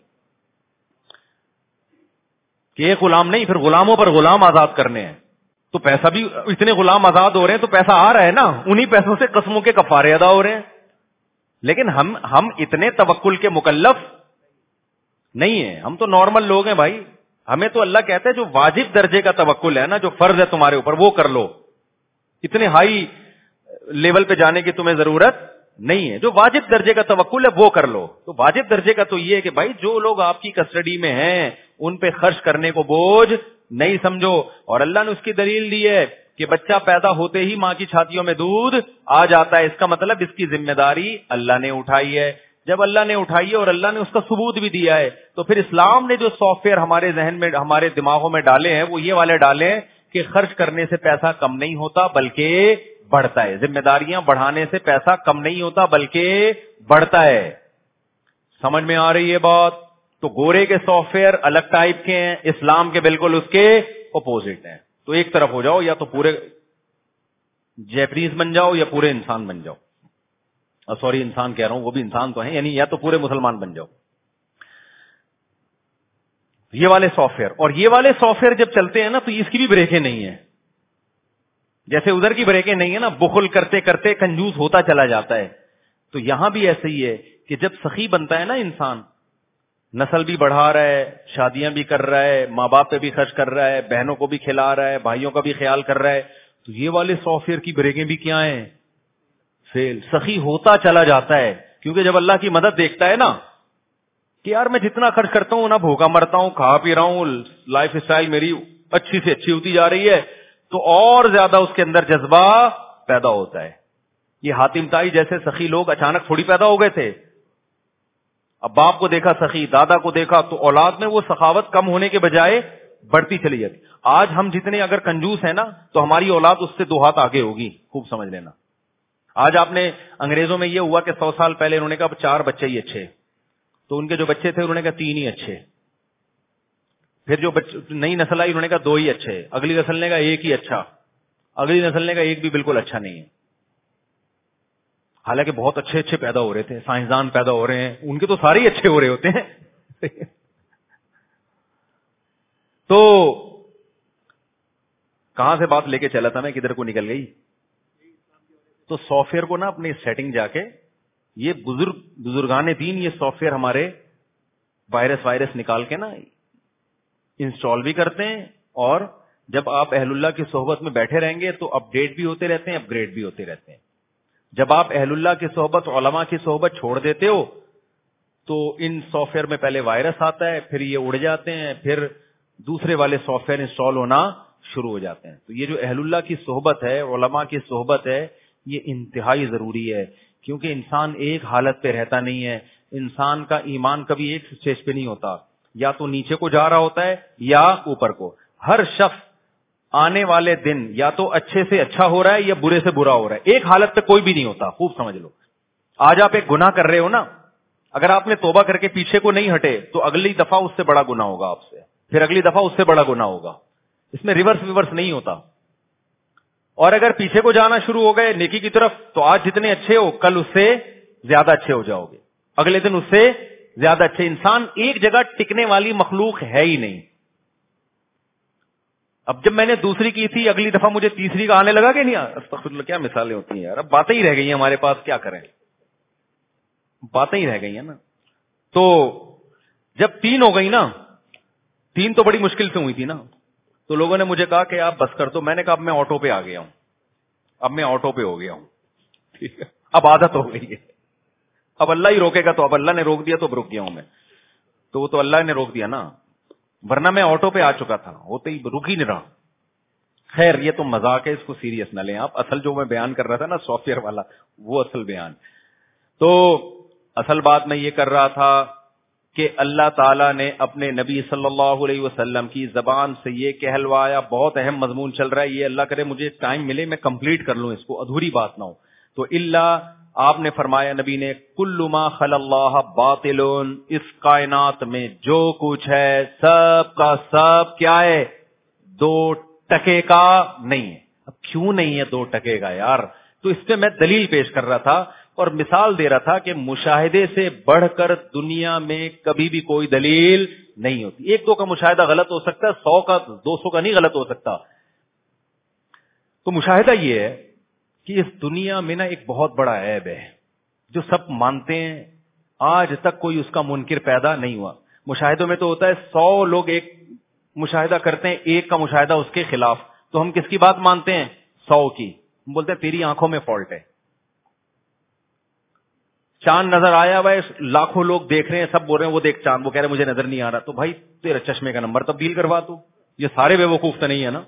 کہ ایک غلام نہیں، پھر غلاموں پر غلام آزاد کرنے ہیں. تو پیسہ بھی اتنے غلام آزاد ہو رہے ہیں تو پیسہ آ رہا ہے نا، انہی پیسوں سے قسموں کے کفارے ادا ہو رہے ہیں. لیکن ہم اتنے توکل کے مکلف نہیں ہیں، ہم تو نارمل لوگ ہیں بھائی. ہمیں تو اللہ کہتا ہے جو واجب درجے کا توکل ہے نا، جو فرض ہے تمہارے اوپر وہ کر لو. اتنے ہائی لیول پہ جانے کی تمہیں ضرورت نہیں ہے. جو واجب درجے کا توکل ہے وہ کر لو. تو واجب درجے کا تو یہ ہے کہ بھائی جو لوگ آپ کی کسٹڈی میں ہیں ان پہ خرچ کرنے کو بوجھ نہیں سمجھو. اور اللہ نے اس کی دلیل دی ہے کہ بچہ پیدا ہوتے ہی ماں کی چھاتیوں میں دودھ آ جاتا ہے، اس کا مطلب اس کی ذمہ داری اللہ نے اٹھائی ہے. جب اللہ نے اٹھائی ہے اور اللہ نے اس کا ثبوت بھی دیا ہے، تو پھر اسلام نے جو سافٹ ویئر ہمارے ذہن میں ہمارے دماغوں میں ڈالے ہیں وہ یہ والے ڈالے ہیں کہ خرچ کرنے سے پیسہ کم نہیں ہوتا بلکہ بڑھتا ہے. ذمہ داریاں بڑھانے سے پیسہ کم نہیں ہوتا بلکہ بڑھتا ہے. سمجھ میں آ رہی ہے بات؟ تو گورے کے سافٹ ویئر الگ ٹائپ کے ہیں، اسلام کے بالکل اس کے اپوزٹ ہیں. تو ایک طرف ہو جاؤ، یا تو پورے جیپنیز بن جاؤ یا پورے انسان بن جاؤ. سوری انسان کہہ رہا ہوں، وہ بھی انسان تو ہیں، یعنی یا تو پورے مسلمان بن جاؤ. یہ والے سافٹ ویئر اور یہ والے سافٹ ویئر جب چلتے ہیں نا تو اس کی بھی بریکیں نہیں ہیں. جیسے ادھر کی بریکیں نہیں ہے نا، بخل کرتے کرتے کنجوس ہوتا چلا جاتا ہے. تو یہاں بھی ایسے ہی ہے کہ جب سخی بنتا ہے نا انسان، نسل بھی بڑھا رہا ہے، شادیاں بھی کر رہا ہے، ماں باپ پہ بھی خرچ کر رہا ہے، بہنوں کو بھی کھلا رہا ہے، بھائیوں کا بھی خیال کر رہا ہے، تو یہ والے سافٹ ویئر کی بریکیں بھی کیا ہیں؟ فیل. سخی ہوتا چلا جاتا ہے. کیونکہ جب اللہ کی مدد دیکھتا ہے نا کہ یار میں جتنا خرچ کرتا ہوں نا بھوکا مرتا ہوں، کھا پی رہا ہوں، لائف اسٹائل میری اچھی سے اچھی ہوتی جا رہی ہے، تو اور زیادہ اس کے اندر جذبہ پیدا ہوتا ہے. یہ حاتم طائی جیسے سخی لوگ اچانک تھوڑی پیدا ہو گئے تھے. اب باپ کو دیکھا سخی، دادا کو دیکھا، تو اولاد میں وہ سخاوت کم ہونے کے بجائے بڑھتی چلی جاتی. آج ہم جتنے اگر کنجوس ہیں نا تو ہماری اولاد اس سے 2 ہاتھ آگے ہوگی، خوب سمجھ لینا. آج آپ نے انگریزوں میں یہ ہوا کہ 100 سال پہلے انہوں نے کہا 4 بچے ہی اچھے، تو ان کے جو بچے تھے انہوں نے کہا 3 ہی اچھے. پھر جو نئی نسل آئی انہوں نے کہا 2 ہی اچھے، اگلی نسل نے کہا 1 ہی اچھا، اگلی نسل نے کہا 1 بھی بالکل اچھا نہیں ہے. حالانکہ بہت اچھے پیدا ہو رہے تھے، سائنسدان پیدا ہو رہے ہیں، ان کے تو سارے ہی اچھے ہو رہے ہوتے ہیں. تو کہاں سے بات لے کے چلا تھا میں، کدھر کو نکل گئی؟ تو سافٹ ویئر کو نا اپنی سیٹنگ جا کے، یہ بزرگان دین یہ سافٹ ویئر ہمارے وائرس نکال کے نا انسٹال بھی کرتے ہیں. اور جب آپ اہل اللہ کی صحبت میں بیٹھے رہیں گے تو اپ ڈیٹ بھی ہوتے رہتے ہیں، اپ گریڈ بھی ہوتے رہتے ہیں. جب آپ اہل اللہ کی صحبت، علماء کی صحبت چھوڑ دیتے ہو تو ان سافٹ ویئر میں پہلے وائرس آتا ہے، پھر یہ اڑ جاتے ہیں، پھر دوسرے والے سافٹ ویئر انسٹال ہونا شروع ہو جاتے ہیں. تو یہ جو اہل اللہ کی صحبت ہے، علماء کی صحبت ہے، یہ انتہائی ضروری ہے. کیونکہ انسان ایک حالت پہ رہتا نہیں ہے. انسان کا ایمان کبھی ایک سٹیج پہ نہیں ہوتا، یا تو نیچے کو جا رہا ہوتا ہے یا اوپر کو. ہر شخص آنے والے دن یا تو اچھے سے اچھا ہو رہا ہے یا برے سے برا ہو رہا ہے. ایک حالت پہ کوئی بھی نہیں ہوتا، خوب سمجھ لو. آج آپ ایک گناہ کر رہے ہو نا، اگر آپ نے توبہ کر کے پیچھے کو نہیں ہٹے تو اگلی دفعہ اس سے بڑا گناہ ہوگا آپ سے، پھر اگلی دفعہ اس سے بڑا گناہ ہوگا. اس میں ریورس نہیں ہوتا. اور اگر پیچھے کو جانا شروع ہو گئے نیکی کی طرف تو آج جتنے اچھے ہو کل اس سے زیادہ اچھے ہو جاؤ گے، اگلے دن اس سے زیادہ اچھے. انسان ایک جگہ ٹکنے والی مخلوق ہے ہی نہیں. اب جب میں نے دوسری کی تھی, اگلی دفعہ مجھے تیسری کا آنے لگا کہ نہیں. استغفر اللہ, کیا مثالیں ہوتی ہیں یار. اب باتیں ہی رہ گئی ہیں ہمارے پاس, کیا کریں, باتیں ہی رہ گئی ہیں نا. تو جب 3 ہو گئی نا, 3 تو بڑی مشکل سے ہوئی تھی نا, تو لوگوں نے مجھے کہا کہ آپ بس کر دو. میں نے کہا اب میں آٹو پہ آ گیا ہوں, اب میں آٹو پہ ہو گیا ہوں, ٹھیک ہے, اب عادت ہو گئی ہے. اب اللہ ہی روکے گا, تو اب اللہ نے روک دیا تو اب رک گیا ہوں میں. تو وہ تو اللہ نے روک دیا نا, ورنہ میں آٹو پہ آ چکا تھا, ہوتے ہی رک ہی نہیں رہا. خیر یہ تو مذاق ہے, اس کو سیریس نہ لیں آپ. اصل جو میں بیان کر رہا تھا نا سافٹ ویئر والا, وہ اصل بیان. تو اصل بات میں یہ کر رہا تھا کہ اللہ تعالیٰ نے اپنے نبی صلی اللہ علیہ وسلم کی زبان سے یہ کہلوایا. بہت اہم مضمون چل رہا ہے یہ, اللہ کرے مجھے ٹائم ملے میں کمپلیٹ کر لوں اس کو, ادھوری بات نہ ہو. تو اللہ آپ نے فرمایا, نبی نے, کل ما خل اللہ باطل, اس کائنات میں جو کچھ ہے سب کا سب کیا ہے, 2 ٹکے کا نہیں ہے. اب کیوں نہیں ہے 2 ٹکے کا یار؟ تو اس پہ میں دلیل پیش کر رہا تھا اور مثال دے رہا تھا کہ مشاہدے سے بڑھ کر دنیا میں کبھی بھی کوئی دلیل نہیں ہوتی. 1-2 کا مشاہدہ غلط ہو سکتا ہے, 100 کا 200 کا نہیں غلط ہو سکتا. تو مشاہدہ یہ ہے کہ اس دنیا میں نا ایک بہت بڑا عیب ہے جو سب مانتے ہیں, آج تک کوئی اس کا منکر پیدا نہیں ہوا. مشاہدوں میں تو ہوتا ہے 100 لوگ ایک مشاہدہ کرتے ہیں, ایک کا مشاہدہ اس کے خلاف, تو ہم کس کی بات مانتے ہیں؟ 100 کی. ہم بولتے ہیں تیری آنکھوں میں فالٹ ہے. چاند نظر آیا بھائی, لاکھوں لوگ دیکھ رہے ہیں, سب بول رہے ہیں وہ دیکھ چاند, وہ کہہ رہے ہیں مجھے نظر نہیں آ رہا. تو بھائی تیرا چشمے کا نمبر تبدیل کروا تو. یہ سارے بے وقوف تو نہیں ہے نا.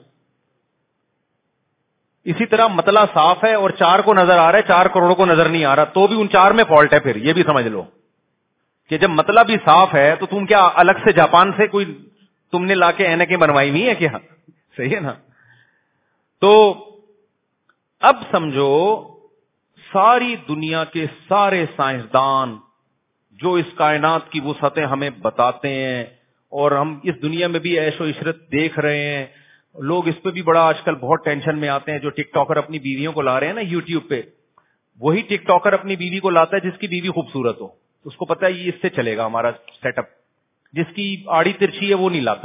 اسی طرح مطلع صاف ہے اور 4 کو نظر آ رہا ہے, 4 کروڑ کو نظر نہیں آ رہا, تو بھی ان 4 میں فالٹ ہے. پھر یہ بھی سمجھ لو کہ جب مطلب بھی صاف ہے تو تم کیا الگ سے جاپان سے کوئی تم نے لا کے اینکیں بنوائی نہیں ہے کیا؟ صحیح ہے نا. تو اب سمجھو ساری دنیا کے سارے سائنسدان جو اس کائنات کی وسعتیں ہمیں بتاتے ہیں, اور ہم اس دنیا میں بھی عیش و عشرت دیکھ رہے ہیں. لوگ اس پہ بھی بڑا آج کل بہت ٹینشن میں آتے ہیں. جو ٹک ٹاکر اپنی بیویوں کو لا رہے ہیں نا یوٹیوب پہ, وہی ٹک ٹاکر اپنی بیوی کو لاتا ہے جس کی بیوی خوبصورت ہو. اس کو پتا ہے یہ اس سے چلے گا ہمارا سیٹ اپ. جس کی آڑی ترچھی ہے وہ نہیں لاتا.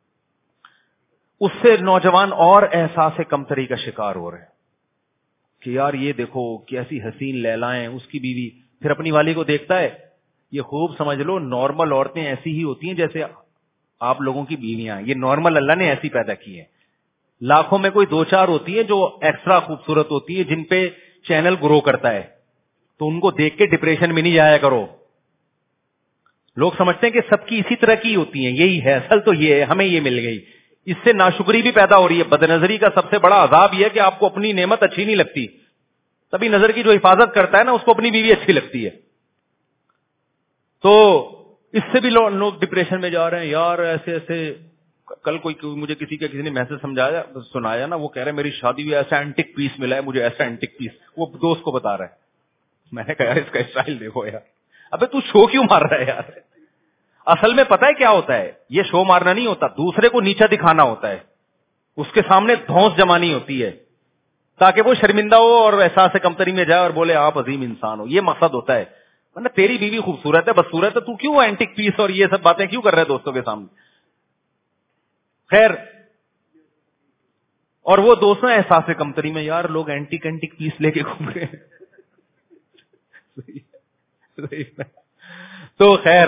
اس سے نوجوان اور احساس کمتری کا شکار ہو رہے ہیں کہ یار یہ دیکھو کیسی حسین لیلائیں اس کی بیوی. پھر اپنی والی کو دیکھتا ہے. یہ خوب سمجھ لو نارمل عورتیں ایسی ہی ہوتی ہیں جیسے آپ لوگوں کی بیویاں. یہ نارمل اللہ نے ایسی پیدا کی ہے. لاکھوں میں کوئی 2-4 ہوتی ہے جو ایکسٹرا خوبصورت ہوتی ہے, جن پہ چینل گرو کرتا ہے. تو ان کو دیکھ کے ڈپریشن میں نہیں جایا کرو. لوگ سمجھتے ہیں کہ سب کی اسی طرح کی ہوتی ہیں, یہی ہے اصل تو یہ ہے, ہمیں یہ مل گئی. اس سے ناشکری بھی پیدا ہو رہی ہے. بدنظری کا سب سے بڑا عذاب یہ ہے کہ آپ کو اپنی نعمت اچھی نہیں لگتی, تبھی نظر کی جو حفاظت کرتا ہے نا اس کو اپنی بیوی اچھی لگتی ہے. تو اس سے بھی لوگ ڈپریشن میں جا رہے ہیں. یار ایسے ایسے کل کوئی مجھے کسی نے میسج سنایا نا, وہ کہہ رہے ہیں میری شادی ہوئی, ایسا اینٹک پیس ملا ہے مجھے, ایسا اینٹک پیس. وہ دوست کو بتا رہا ہے. میں نے کہا یار اس کا اسٹائل دیکھو یار. ابے تو شو کیوں مار رہا ہے یار؟ اصل میں پتہ ہے کیا ہوتا ہے, یہ شو مارنا نہیں ہوتا, دوسرے کو نیچا دکھانا ہوتا ہے. اس کے سامنے دھونس جمانی ہوتی ہے تاکہ وہ شرمندہ ہو اور احساس کمتری میں جائے اور بولے آپ عظیم انسان ہو. یہ مقصد ہوتا ہے. ورنہ تیری بیوی خوبصورت ہے, بدصورت ہے, تو کیوں اینٹک پیس اور یہ سب باتیں کیوں کر رہے ہیں دوستوں کے سامنے؟ خیر, اور وہ دوستوں احساس کمتری میں, یار لوگ اینٹک پیس لے کے گھوم رہے ہیں. تو خیر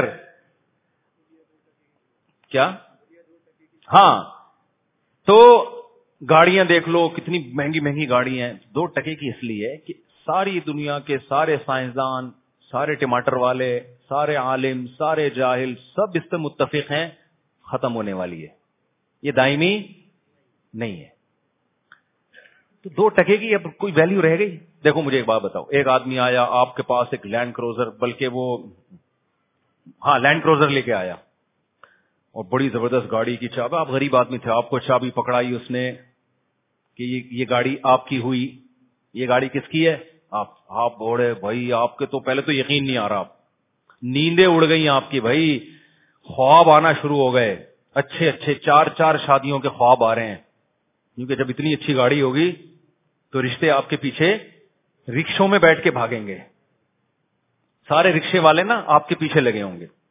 کیا, ہاں تو گاڑیاں دیکھ لو کتنی مہنگی مہنگی گاڑیاں ہیں. 2 ٹکے کی اس لیے کہ ساری دنیا کے سارے سائنسدان, سارے ٹماٹر والے, سارے عالم, سارے جاہل, سب اس پہ متفق ہیں ختم ہونے والی ہے, یہ دائمی نہیں ہے. تو 2 ٹکے کی اب کوئی ویلیو رہ گئی؟ دیکھو مجھے ایک بات بتاؤ, ایک آدمی آیا آپ کے پاس ایک لینڈ کروزر, بلکہ وہ لینڈ کروزر لے کے آیا اور بڑی زبردست گاڑی کی چابی, آپ غریب آدمی تھے, آپ کو چابی پکڑائی اس نے کہ یہ گاڑی آپ کی ہوئی. یہ گاڑی کس کی ہے؟ آپ بوڑھے بھائی, آپ کے تو پہلے تو یقین نہیں آ رہا, نیندیں اڑ گئی آپ کی بھائی, خواب آنا شروع ہو گئے, اچھے 4 شادیوں کے خواب آ رہے ہیں, کیونکہ جب اتنی اچھی گاڑی ہوگی تو رشتے آپ کے پیچھے رکشوں میں بیٹھ کے بھاگیں گے. سارے رکشے والے نا آپ کے پیچھے لگے ہوں گے,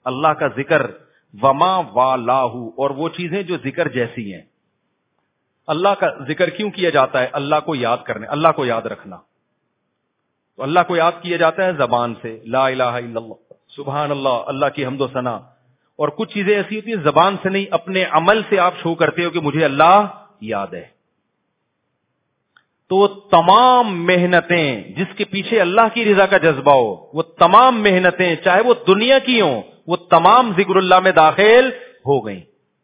اللہ کا ذکر، وما والاہ، اور وہ چیزیں جو ذکر جیسی ہیں. اللہ کا ذکر کیوں کیا جاتا ہے؟ اللہ کو یاد کرنے، اللہ کو یاد رکھنا. تو اللہ کو یاد کیا جاتا ہے زبان سے، لا الہ الا اللہ، سبحان اللہ، اللہ کی حمد و ثنا. اور کچھ چیزیں ایسی ہوتی ہیں زبان سے نہیں، اپنے عمل سے آپ شو کرتے ہو کہ مجھے اللہ یاد ہے. تو وہ تمام محنتیں جس کے پیچھے اللہ کی رضا کا جذبہ ہو، وہ تمام محنتیں چاہے وہ دنیا کی ہوں، وہ تمام ذکر اللہ میں داخل ہو گئیں.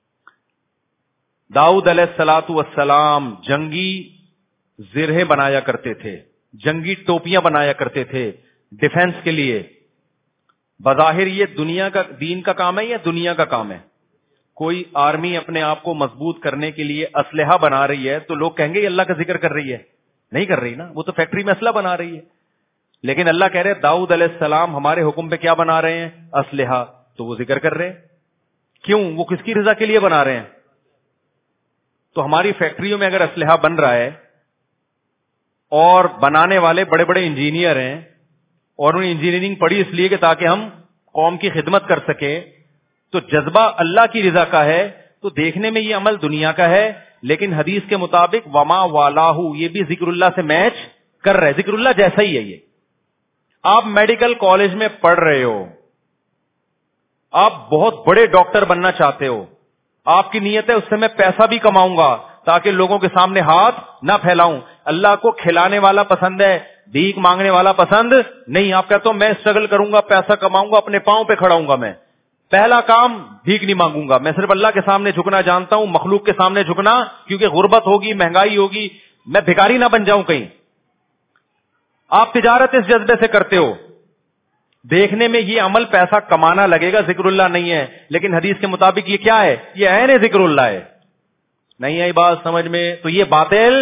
داؤد علیہ الصلوۃ والسلام جنگی زرہیں بنایا کرتے تھے، جنگی ٹوپیاں بنایا کرتے تھے ڈیفنس کے لیے. بظاہر یہ دنیا کا، دین کا کام ہے یا دنیا کا کام ہے؟ کوئی آرمی اپنے آپ کو مضبوط کرنے کے لیے اسلحہ بنا رہی ہے تو لوگ کہیں گے یہ اللہ کا ذکر کر رہی ہے؟ نہیں کر رہی نا، وہ تو فیکٹری میں اسلحہ بنا رہی ہے. لیکن اللہ کہہ رہے داؤد علیہ السلام ہمارے حکم پہ کیا بنا رہے ہیں؟ اسلحہ. تو وہ ذکر کر رہے ہیں. کیوں؟ وہ کس کی رضا کے لیے بنا رہے ہیں؟ تو ہماری فیکٹریوں میں اگر اسلحہ بن رہا ہے اور بنانے والے بڑے بڑے انجینئر ہیں اور انہیں انجینئرنگ پڑھی اس لیے کہ تاکہ ہم قوم کی خدمت کر سکیں، تو جذبہ اللہ کی رضا کا ہے. تو دیکھنے میں یہ عمل دنیا کا ہے، لیکن حدیث کے مطابق وما والاہ، یہ بھی ذکر اللہ سے میچ کر رہا ہے، ذکر اللہ جیسا ہی ہے. یہ آپ میڈیکل کالج میں پڑھ رہے ہو، آپ بہت بڑے ڈاکٹر بننا چاہتے ہو، آپ کی نیت ہے اس سے میں پیسہ بھی کماؤں گا تاکہ لوگوں کے سامنے ہاتھ نہ پھیلاؤں. اللہ کو کھلانے والا پسند ہے، بھیک مانگنے والا پسند نہیں. آپ کہتے ہو میں اسٹرگل کروں گا، پیسہ کماؤں گا، اپنے پاؤں پہ کھڑا ہوں گا. میں پہلا کام بھیک نہیں مانگوں گا، میں صرف اللہ کے سامنے جھکنا جانتا ہوں، مخلوق کے سامنے جھکنا، کیونکہ غربت ہوگی، مہنگائی ہوگی، میں بھکاری نہ بن جاؤں کہیں. آپ تجارت اس جذبے سے کرتے ہو. دیکھنے میں یہ عمل پیسہ کمانا لگے گا، ذکر اللہ نہیں ہے، لیکن حدیث کے مطابق یہ کیا ہے؟ یہ عین ذکر اللہ ہے. نہیں آئی بات سمجھ میں؟ تو یہ باطل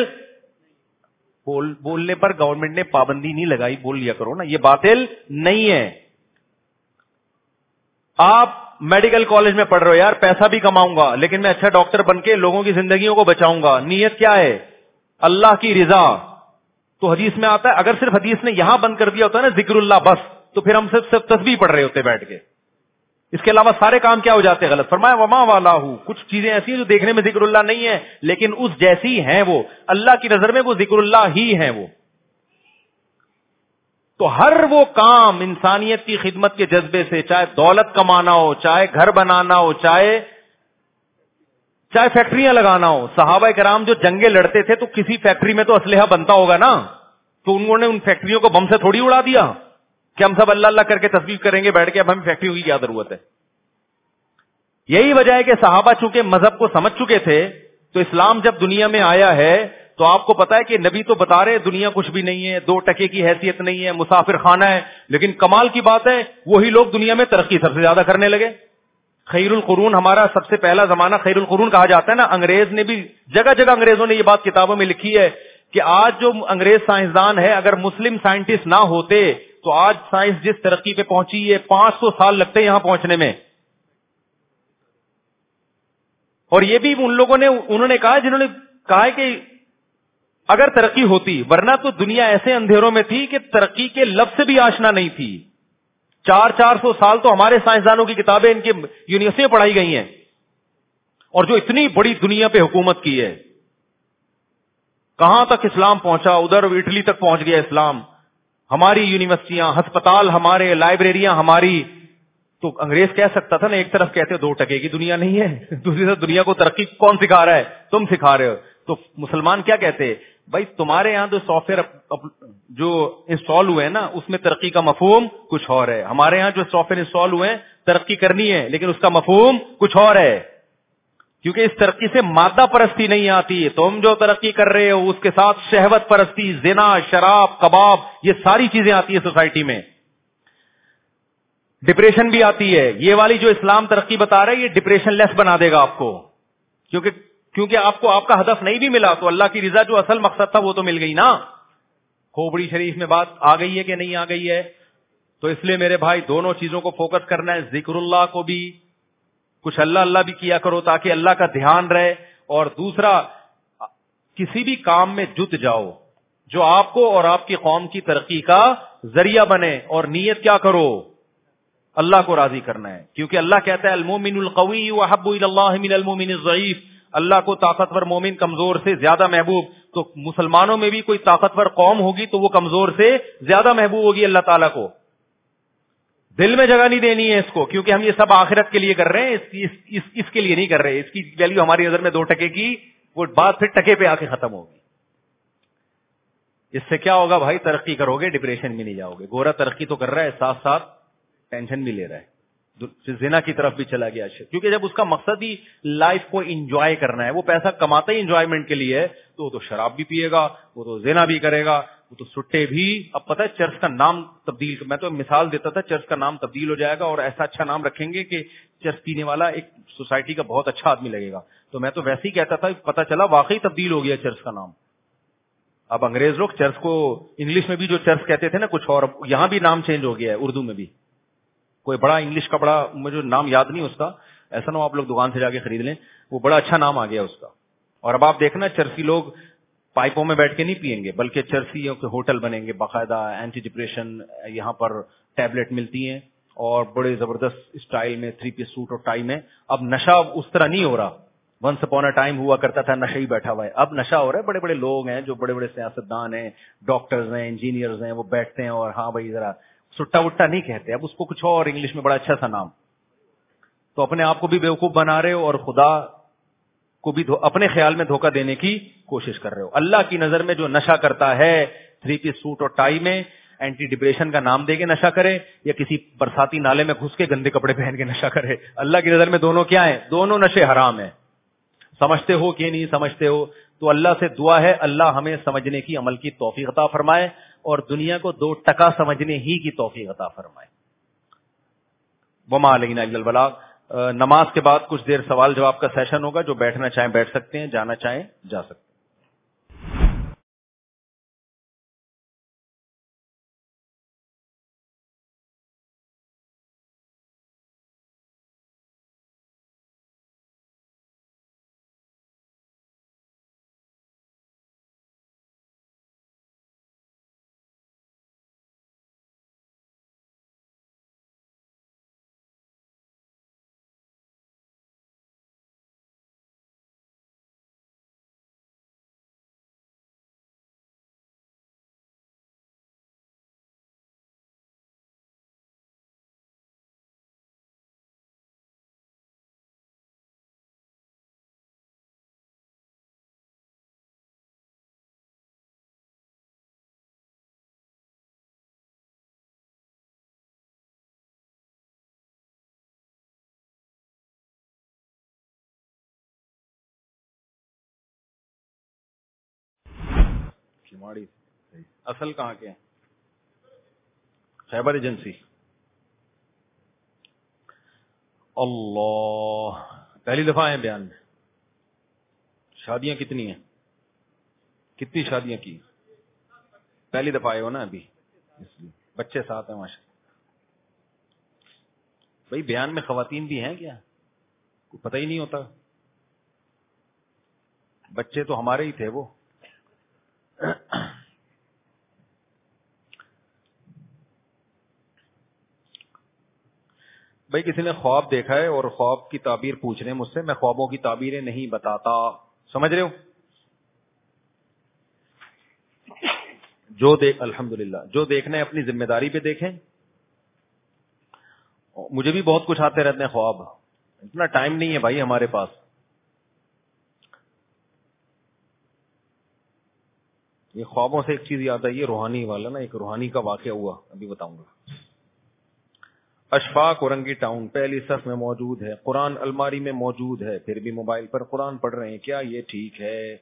بولنے پر گورنمنٹ نے پابندی نہیں لگائی، بول لیا کرو نا، یہ باطل نہیں ہے. آپ میڈیکل کالج میں پڑھ رہے ہو، یار پیسہ بھی کماؤں گا لیکن میں اچھا ڈاکٹر بن کے لوگوں کی زندگیوں کو بچاؤں گا. نیت کیا ہے؟ اللہ کی رضا. تو حدیث میں آتا ہے، اگر صرف حدیث نے یہاں بند کر دیا ہوتا ہے نا ذکر اللہ بس، تو پھر ہم صرف تسبیح پڑھ رہے ہوتے بیٹھ کے، اس کے علاوہ سارے کام کیا ہو جاتے ہیں؟ غلط. فرمایا وما والاہ، کچھ چیزیں ایسی ہیں جو دیکھنے میں ذکر اللہ نہیں ہے لیکن اس جیسی ہیں، وہ اللہ کی نظر میں وہ ذکر اللہ ہی ہیں. وہ تو ہر وہ کام انسانیت کی خدمت کے جذبے سے، چاہے دولت کمانا ہو، چاہے گھر بنانا ہو، چاہے فیکٹریاں لگانا ہو. صحابہ کرام جو جنگیں لڑتے تھے تو کسی فیکٹری میں تو اسلحہ بنتا ہوگا نا، تو انہوں نے ان فیکٹریوں کو بم سے تھوڑی اڑا دیا کہ ہم سب اللہ اللہ کر کے تسبیح کریں گے بیٹھ کے، اب ہمیں فیکٹریوں کی کیا ضرورت ہے. یہی وجہ ہے کہ صحابہ چونکہ مذہب کو سمجھ چکے تھے، تو اسلام جب دنیا میں آیا ہے تو آپ کو پتا ہے کہ نبی تو بتا رہے دنیا کچھ بھی نہیں ہے، 2 ٹکے کی حیثیت نہیں ہے، مسافر خانہ ہے، لیکن کمال کی بات ہے وہی لوگ دنیا میں ترقی سب سے زیادہ کرنے لگے. خیر القرون، ہمارا سب سے پہلا زمانہ خیر القرون کہا جاتا ہے نا. انگریز نے بھی جگہ جگہ انگریزوں نے یہ بات کتابوں میں لکھی ہے کہ آج جو انگریز سائنسدان ہے، اگر مسلم سائنٹسٹ نہ ہوتے تو آج سائنس جس ترقی پہ پہنچی ہے 500 سال لگتے یہاں پہنچنے میں. اور یہ بھی ان لوگوں نے، انہوں نے کہا جنہوں نے کہا کہ اگر ترقی ہوتی، ورنہ تو دنیا ایسے اندھیروں میں تھی کہ ترقی کے لفظ سے بھی آشنا نہیں تھی. 400 سال تو ہمارے سائنسدانوں کی کتابیں ان کی یونیورسٹی میں پڑھائی گئی ہیں، اور جو اتنی بڑی دنیا پہ حکومت کی ہے. کہاں تک اسلام پہنچا؟ ادھر اٹلی تک پہنچ گیا اسلام. ہماری یونیورسٹیاں، ہسپتال ہمارے، لائبریریاں ہماری. تو انگریز کہہ سکتا تھا نا، ایک طرف کہتے 2 ٹکے کی دنیا نہیں ہے، دوسری طرف دنیا کو ترقی کون سکھا رہا ہے؟ تم سکھا رہے ہو. تو مسلمان کیا کہتے؟ بھائی تمہارے یہاں جو سافٹ ویئر جو انسٹال ہوئے ہیں نا، اس میں ترقی کا مفہوم کچھ اور ہے. ہمارے یہاں جو سافٹ ویئر انسٹال ہوئے ہیں ترقی کرنی ہے لیکن اس کا مفہوم کچھ اور ہے، کیونکہ اس ترقی سے مادہ پرستی نہیں آتی. تم جو ترقی کر رہے ہو اس کے ساتھ شہوت پرستی، زنا، شراب، کباب، یہ ساری چیزیں آتی ہیں سوسائٹی میں. ڈپریشن بھی آتی ہے. یہ والی جو اسلام ترقی بتا رہا ہے یہ ڈپریشن لیس بنا دے گا آپ کو، کیونکہ آپ کو آپ کا ہدف نہیں بھی ملا تو اللہ کی رضا جو اصل مقصد تھا وہ تو مل گئی نا. کھوپڑی شریف میں بات آ گئی ہے کہ نہیں آ گئی ہے؟ تو اس لیے میرے بھائی دونوں چیزوں کو فوکس کرنا ہے. ذکر اللہ کو بھی کچھ اللہ اللہ بھی کیا کرو تاکہ اللہ کا دھیان رہے، اور دوسرا کسی بھی کام میں جت جاؤ جو آپ کو اور آپ کی قوم کی ترقی کا ذریعہ بنے، اور نیت کیا کرو؟ اللہ کو راضی کرنا ہے، کیونکہ اللہ کہتا ہے المومن القوی احب الی اللہ من المومن الضعیف، اللہ کو طاقتور مومن کمزور سے زیادہ محبوب. تو مسلمانوں میں بھی کوئی طاقتور قوم ہوگی تو وہ کمزور سے زیادہ محبوب ہوگی اللہ تعالیٰ کو. دل میں جگہ نہیں دینی ہے اس کو، کیونکہ ہم یہ سب آخرت کے لیے کر رہے ہیں، اس کے لیے نہیں کر رہے. اس کی ویلیو ہماری نظر میں 2 ٹکے کی، وہ بات پھر ٹکے پہ آ کے ختم ہوگی. اس سے کیا ہوگا بھائی؟ ترقی کرو گے، ڈپریشن میں نہیں جاؤ گے. گورا ترقی تو کر رہا ہے، ساتھ ساتھ ٹینشن بھی لے رہا ہے، زنا کی طرف بھی چلا گیا. کیونکہ جب اس کا مقصد ہی لائف کو انجوائے کرنا ہے، وہ پیسہ کماتا ہی انجوائمنٹ کے لیے ہے، تو وہ تو شراب بھی پیے گا، وہ تو زنا بھی کرے گا، وہ تو سٹے بھی. اب پتہ ہے چرچ کا نام تبدیل، میں تو مثال دیتا تھا، چرچ کا نام تبدیل ہو جائے گا اور ایسا اچھا نام رکھیں گے کہ چرچ پینے والا ایک سوسائٹی کا بہت اچھا آدمی لگے گا. تو میں تو ویسے ہی کہتا تھا، پتہ چلا واقعی تبدیل ہو گیا چرچ کا نام. اب انگریز لوگ چرچ کو انگلش میں بھی جو چرچ کہتے تھے نا کچھ اور، یہاں بھی نام چینج ہو گیا ہے اردو میں بھی. کوئی بڑا انگلش کا بڑا، مجھے نام یاد نہیں اس کا، ایسا نہ ہو آپ لوگ دکان سے جا کے خرید لیں، وہ بڑا اچھا نام آ گیا اس کا. اور اب آپ دیکھنا چرسی لوگ پائپوں میں بیٹھ کے نہیں پیئیں گے، بلکہ چرسیوں کے ہوٹل بنیں گے باقاعدہ، اینٹی ڈپریشن یہاں پر ٹیبلٹ ملتی ہیں اور بڑے زبردست اسٹائل میں 3 پیس سوٹ اور ٹائی میں. اب نشہ اس طرح نہیں ہو رہا، ونس اپون اے ٹائم ہوا کرتا تھا نشہ ہی بیٹھا ہوا ہے. اب نشہ ہو رہا ہے، بڑے بڑے لوگ ہیں جو بڑے بڑے سیاستدان ہیں، ڈاکٹرز ہیں، انجینئرز ہیں، وہ بیٹھتے ہیں اور ہاں بھائی ذرا سٹا وٹا نہیں کہتے، اب اس کو کچھ اور انگلش میں بڑا اچھا سا نام. تو اپنے آپ کو بھی بیوقوف بنا رہے ہو اور خدا کو بھی اپنے خیال میں دھوکہ دینے کی کوشش کر رہے ہو. اللہ کی نظر میں جو نشہ کرتا ہے 3 پیس سوٹ اور ٹائی میں، اینٹی ڈپریشن کا نام دے کے نشہ کرے یا کسی برساتی نالے میں گھس کے گندے کپڑے پہن کے نشہ کرے، اللہ کی نظر میں دونوں کیا ہیں؟ دونوں نشے حرام ہیں. سمجھتے ہو کہ نہیں سمجھتے ہو؟ تو اللہ سے دعا ہے اللہ ہمیں سمجھنے کی، عمل کی توفیق عطا فرمائے اور دنیا کو 2 ٹکا سمجھنے ہی کی توفیق عطا فرمائے. وما علینا الا البلاغ. نماز کے بعد کچھ دیر سوال جواب کا سیشن ہوگا، جو بیٹھنا چاہیں بیٹھ سکتے ہیں، جانا چاہیں جا سکتے ہیں. اصل کہاں کے ہیں؟ خیبر ایجنسی. اللہ، پہلی دفعہ ہیں بیان میں. شادیاں کتنی ہیں؟ کتنی شادیاں کی؟ پہلی دفعہ آئے ہو نا ابھی، اس لیے بچے ساتھ ہیں ماشاء. بھائی بیان میں خواتین بھی ہیں کیا؟ پتہ ہی نہیں ہوتا. بچے تو ہمارے ہی تھے وہ. بھائی کسی نے خواب دیکھا ہے اور خواب کی تعبیر پوچھ رہے ہیں مجھ سے. میں خوابوں کی تعبیریں نہیں بتاتا، سمجھ رہے ہو؟ جو دیکھ الحمدللہ جو دیکھنا ہے اپنی ذمہ داری پہ دیکھیں. مجھے بھی بہت کچھ آتے رہتے ہیں خواب، اتنا ٹائم نہیں ہے بھائی ہمارے پاس. یہ خوابوں سے ایک چیز یاد آئی ہے، روحانی والا نا، ایک روحانی کا واقعہ ہوا، ابھی بتاؤں گا. اشفاق اورنگی ٹاؤن پہلی صف میں موجود ہے، قرآن الماری میں موجود ہے، پھر بھی موبائل پر قرآن پڑھ رہے ہیں، کیا یہ ٹھیک ہے؟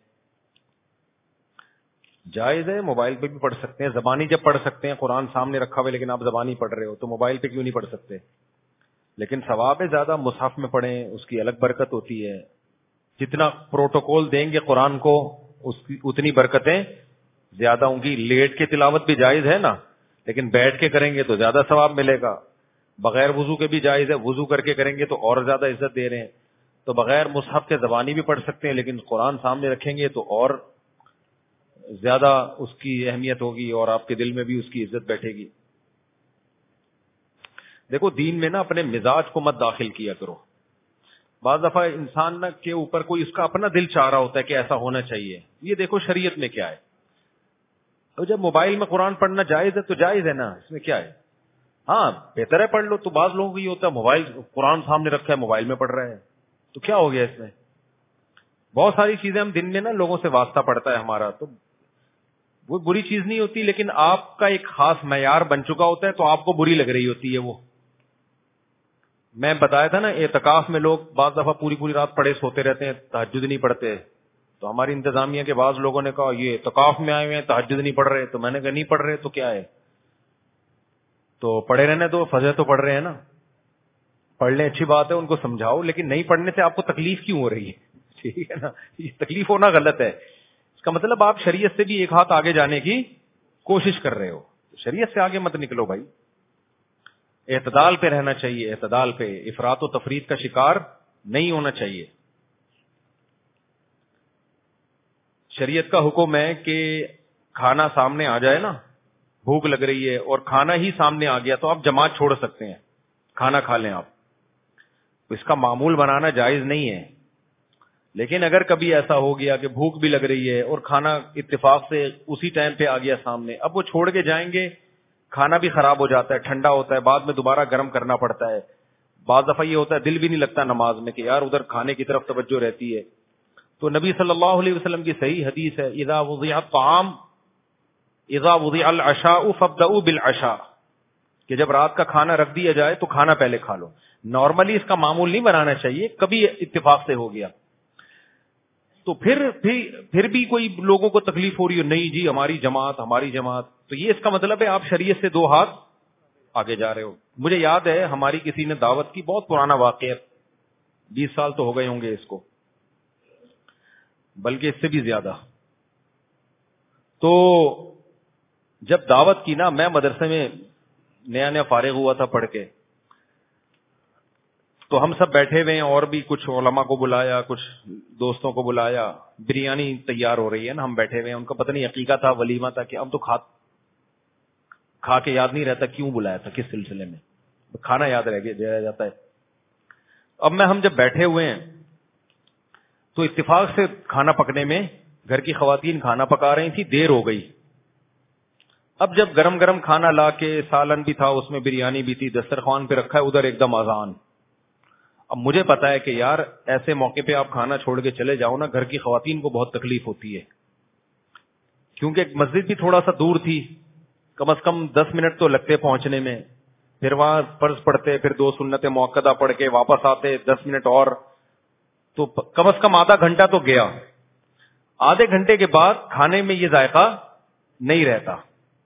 جائز ہے، موبائل پہ بھی پڑھ سکتے ہیں. زبانی جب پڑھ سکتے ہیں، قرآن سامنے رکھا ہوئے لیکن آپ زبانی پڑھ رہے ہو تو موبائل پہ کیوں نہیں پڑھ سکتے؟ لیکن ثواب ہے زیادہ مصحف میں پڑھیں، اس کی الگ برکت ہوتی ہے. جتنا پروٹوکول دیں گے قرآن کو اس کی اتنی برکتیں زیادہ ہوں گی. لیٹ کے تلاوت بھی جائز ہے نا، لیکن بیٹھ کے کریں گے تو زیادہ ثواب ملے گا. بغیر وضو کے بھی جائز ہے، وضو کر کے کریں گے تو اور زیادہ عزت دے رہے ہیں. تو بغیر مصحف کے زبانی بھی پڑھ سکتے ہیں، لیکن قرآن سامنے رکھیں گے تو اور زیادہ اس کی اہمیت ہوگی اور آپ کے دل میں بھی اس کی عزت بیٹھے گی. دیکھو دین میں نا اپنے مزاج کو مت داخل کیا کرو. بعض دفعہ انسان نا کے اوپر کوئی اس کا اپنا دل چاہ رہا ہوتا ہے کہ ایسا ہونا چاہیے. یہ دیکھو شریعت میں کیا ہے. تو جب موبائل میں قرآن پڑھنا جائز ہے تو جائز ہے نا, اس میں کیا ہے. ہاں بہتر ہے پڑھ لو. تو بعض لوگوں کو یہ ہوتا ہے موبائل قرآن سامنے رکھا ہے موبائل میں پڑھ رہے ہیں, تو کیا ہو گیا اس میں. بہت ساری چیزیں ہم دن میں نا لوگوں سے واسطہ پڑتا ہے ہمارا, تو وہ بری چیز نہیں ہوتی, لیکن آپ کا ایک خاص معیار بن چکا ہوتا ہے تو آپ کو بری لگ رہی ہوتی ہے وہ. میں بتایا تھا نا اعتکاف میں لوگ بعض دفعہ پوری پوری رات پڑے سوتے رہتے ہیں, تہجد نہیں پڑھتے. تو ہماری انتظامیہ کے بعض لوگوں نے کہا یہ اعتکاف میں آئے ہوئے ہیں تہجد نہیں پڑھ رہے. تو میں نے کہا نہیں پڑھ رہے تو کیا ہے, تو پڑھے رہنے دو, فجر تو پڑھ رہے ہیں نا, پڑھ لیں اچھی بات ہے, ان کو سمجھاؤ, لیکن نہیں پڑھنے سے آپ کو تکلیف کیوں ہو رہی ہے. ٹھیک ہے نا, یہ تکلیف ہونا غلط ہے. اس کا مطلب آپ شریعت سے بھی ایک ہاتھ آگے جانے کی کوشش کر رہے ہو. شریعت سے آگے مت نکلو بھائی, اعتدال پہ رہنا چاہیے, اعتدال پہ, افراط و تفریط کا شکار نہیں ہونا چاہیے. شریعت کا حکم ہے کہ کھانا سامنے آ جائے نا, بھوک لگ رہی ہے اور کھانا ہی سامنے آ گیا تو آپ جماعت چھوڑ سکتے ہیں, کھانا کھا لیں آپ. اس کا معمول بنانا جائز نہیں ہے. لیکن اگر کبھی ایسا ہو گیا کہ بھوک بھی لگ رہی ہے اور کھانا اتفاق سے اسی ٹائم پہ آ گیا سامنے, اب وہ چھوڑ کے جائیں گے, کھانا بھی خراب ہو جاتا ہے, ٹھنڈا ہوتا ہے, بعد میں دوبارہ گرم کرنا پڑتا ہے. بعض دفعہ یہ ہوتا ہے دل بھی نہیں لگتا نماز میں کہ یار ادھر کھانے کی طرف توجہ رہتی ہے. تو نبی صلی اللہ علیہ وسلم کی صحیح حدیث ہے, اذا وضع الطعام اذا وضع العشاء فابدؤوا بالعشاء, کہ جب رات کا کھانا رکھ دیا جائے تو کھانا پہلے کھا لو. نارملی اس کا معمول نہیں بنانا چاہیے, کبھی اتفاق سے ہو گیا تو پھر بھی کوئی لوگوں کو تکلیف ہو رہی ہے, نہیں جی ہماری جماعت, تو یہ اس کا مطلب ہے آپ شریعت سے 2 ہاتھ آگے جا رہے ہو. مجھے یاد ہے ہماری کسی نے دعوت کی, بہت پرانا واقعہ, 20 سال تو ہو گئے ہوں گے اس کو, بلکہ اس سے بھی زیادہ. تو جب دعوت کی نا, میں مدرسے میں نیا فارغ ہوا تھا پڑھ کے, تو ہم سب بیٹھے ہوئے ہیں اور بھی کچھ علماء کو بلایا, کچھ دوستوں کو بلایا. بریانی تیار ہو رہی ہے نا, ہم بیٹھے ہوئے ہیں, ان کا پتہ نہیں عقیقہ تھا, ولیمہ تھا, کہ ہم تو کھا کے یاد نہیں رہتا کیوں بلایا تھا, کس سلسلے میں, کھانا یاد رہ جاتا ہے. اب ہم جب بیٹھے ہوئے ہیں تو اتفاق سے کھانا پکنے میں گھر کی خواتین کھانا پکا رہی تھی, دیر ہو گئی. اب جب گرم گرم کھانا لا کے, سالن بھی تھا اس میں, بریانی بھی تھی, دسترخوان پہ رکھا ہے, ادھر ایک دم اذان. اب مجھے پتا ہے کہ یار ایسے موقع پہ آپ کھانا چھوڑ کے چلے جاؤ نا, گھر کی خواتین کو بہت تکلیف ہوتی ہے, کیونکہ مسجد بھی تھوڑا سا دور تھی, کم از کم 10 منٹ تو لگتے پہنچنے میں, پھر وہاں فرض پڑھتے, پھر 2 سنت مؤکدہ پڑھ کے واپس آتے, 10 منٹ اور, تو کم از کم آدھا گھنٹہ تو گیا. آدھے گھنٹے کے بعد کھانے میں یہ ذائقہ نہیں رہتا,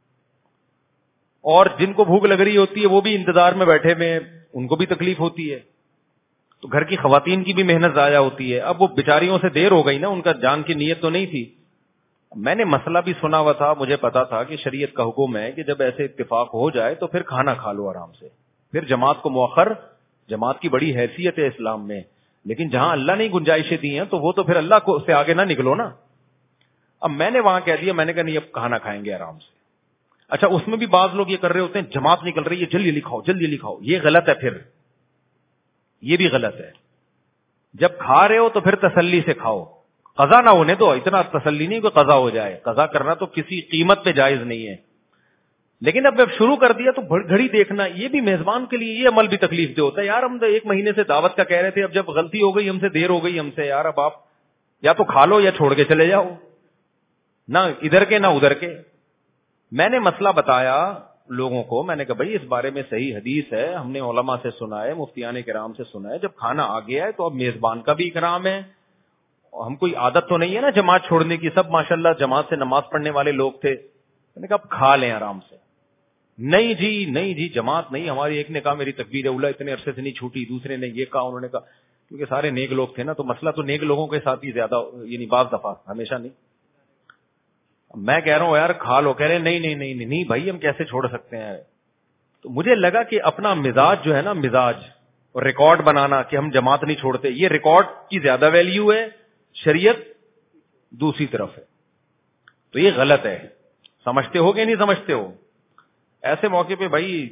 اور جن کو بھوک لگ رہی ہوتی ہے وہ بھی انتظار میں بیٹھے ہوئے, ان کو بھی تکلیف ہوتی ہے, تو گھر کی خواتین کی بھی محنت ضائع ہوتی ہے. اب وہ بیچاریوں سے دیر ہو گئی نا, ان کا جان کی نیت تو نہیں تھی. میں نے مسئلہ بھی سنا ہوا تھا, مجھے پتا تھا کہ شریعت کا حکم ہے کہ جب ایسے اتفاق ہو جائے تو پھر کھانا کھا لو آرام سے, پھر جماعت کو مؤخر, جماعت کی بڑی حیثیت ہے اسلام میں, لیکن جہاں اللہ نے گنجائشیں دی ہیں تو وہ تو پھر اللہ کو سے آگے نہ نکلو نا. اب میں نے وہاں کہہ دیا, میں نے کہا نہیں اب کھانا کھائیں گے آرام سے. اچھا اس میں بھی بعض لوگ یہ کر رہے ہوتے ہیں, جماعت نکل رہی ہے جلدی لکھاؤ جلدی لکھاؤ, یہ غلط ہے, پھر یہ بھی غلط ہے. جب کھا رہے ہو تو پھر تسلی سے کھاؤ, قضا نہ ہونے دو, اتنا تسلی نہیں کہ قضا ہو جائے, قضا کرنا تو کسی قیمت پہ جائز نہیں ہے. لیکن اب جب شروع کر دیا تو گھڑی دیکھنا, یہ بھی میزبان کے لیے یہ عمل بھی تکلیف دہ ہوتا ہے. یار ہم 1 مہینے سے دعوت کا کہہ رہے تھے, اب جب غلطی ہو گئی ہم سے, دیر ہو گئی ہم سے, یار اب آپ یا تو کھا لو یا چھوڑ کے چلے جاؤ, نہ ادھر کے نہ ادھر کے. میں نے مسئلہ بتایا لوگوں کو, میں نے کہا بھائی اس بارے میں صحیح حدیث ہے, ہم نے علماء سے سنا ہے, مفتیان کرام سے سنا ہے, جب کھانا آ گیا ہے تو اب میزبان کا بھی اکرام ہے. ہم کوئی عادت تو نہیں ہے نا جماعت چھوڑنے کی, سب ماشاءاللہ جماعت سے نماز پڑھنے والے لوگ تھے. میں نے کہا اب کھا لیں آرام سے. نہیں جی جماعت نہیں, ہماری ایک نے کہا میری تکبیر اولا اتنے عرصے سے نہیں چھوٹی, دوسرے نے یہ کہا, انہوں نے کہا, کیونکہ سارے نیک لوگ تھے نا, تو مسئلہ تو نیک لوگوں کے ساتھ ہی زیادہ, یعنی بعض دفعہ, ہمیشہ نہیں. میں کہہ رہا ہوں یار کھا لو, کہہ رہے نہیں بھائی ہم کیسے چھوڑ سکتے ہیں. تو مجھے لگا کہ اپنا مزاج جو ہے نا, مزاج اور ریکارڈ بنانا کہ ہم جماعت نہیں چھوڑتے, یہ ریکارڈ کی زیادہ ویلیو ہے, شریعت دوسری طرف ہے. تو یہ غلط ہے. سمجھتے ہو کہ نہیں سمجھتے ہو؟ ایسے موقع پہ بھائی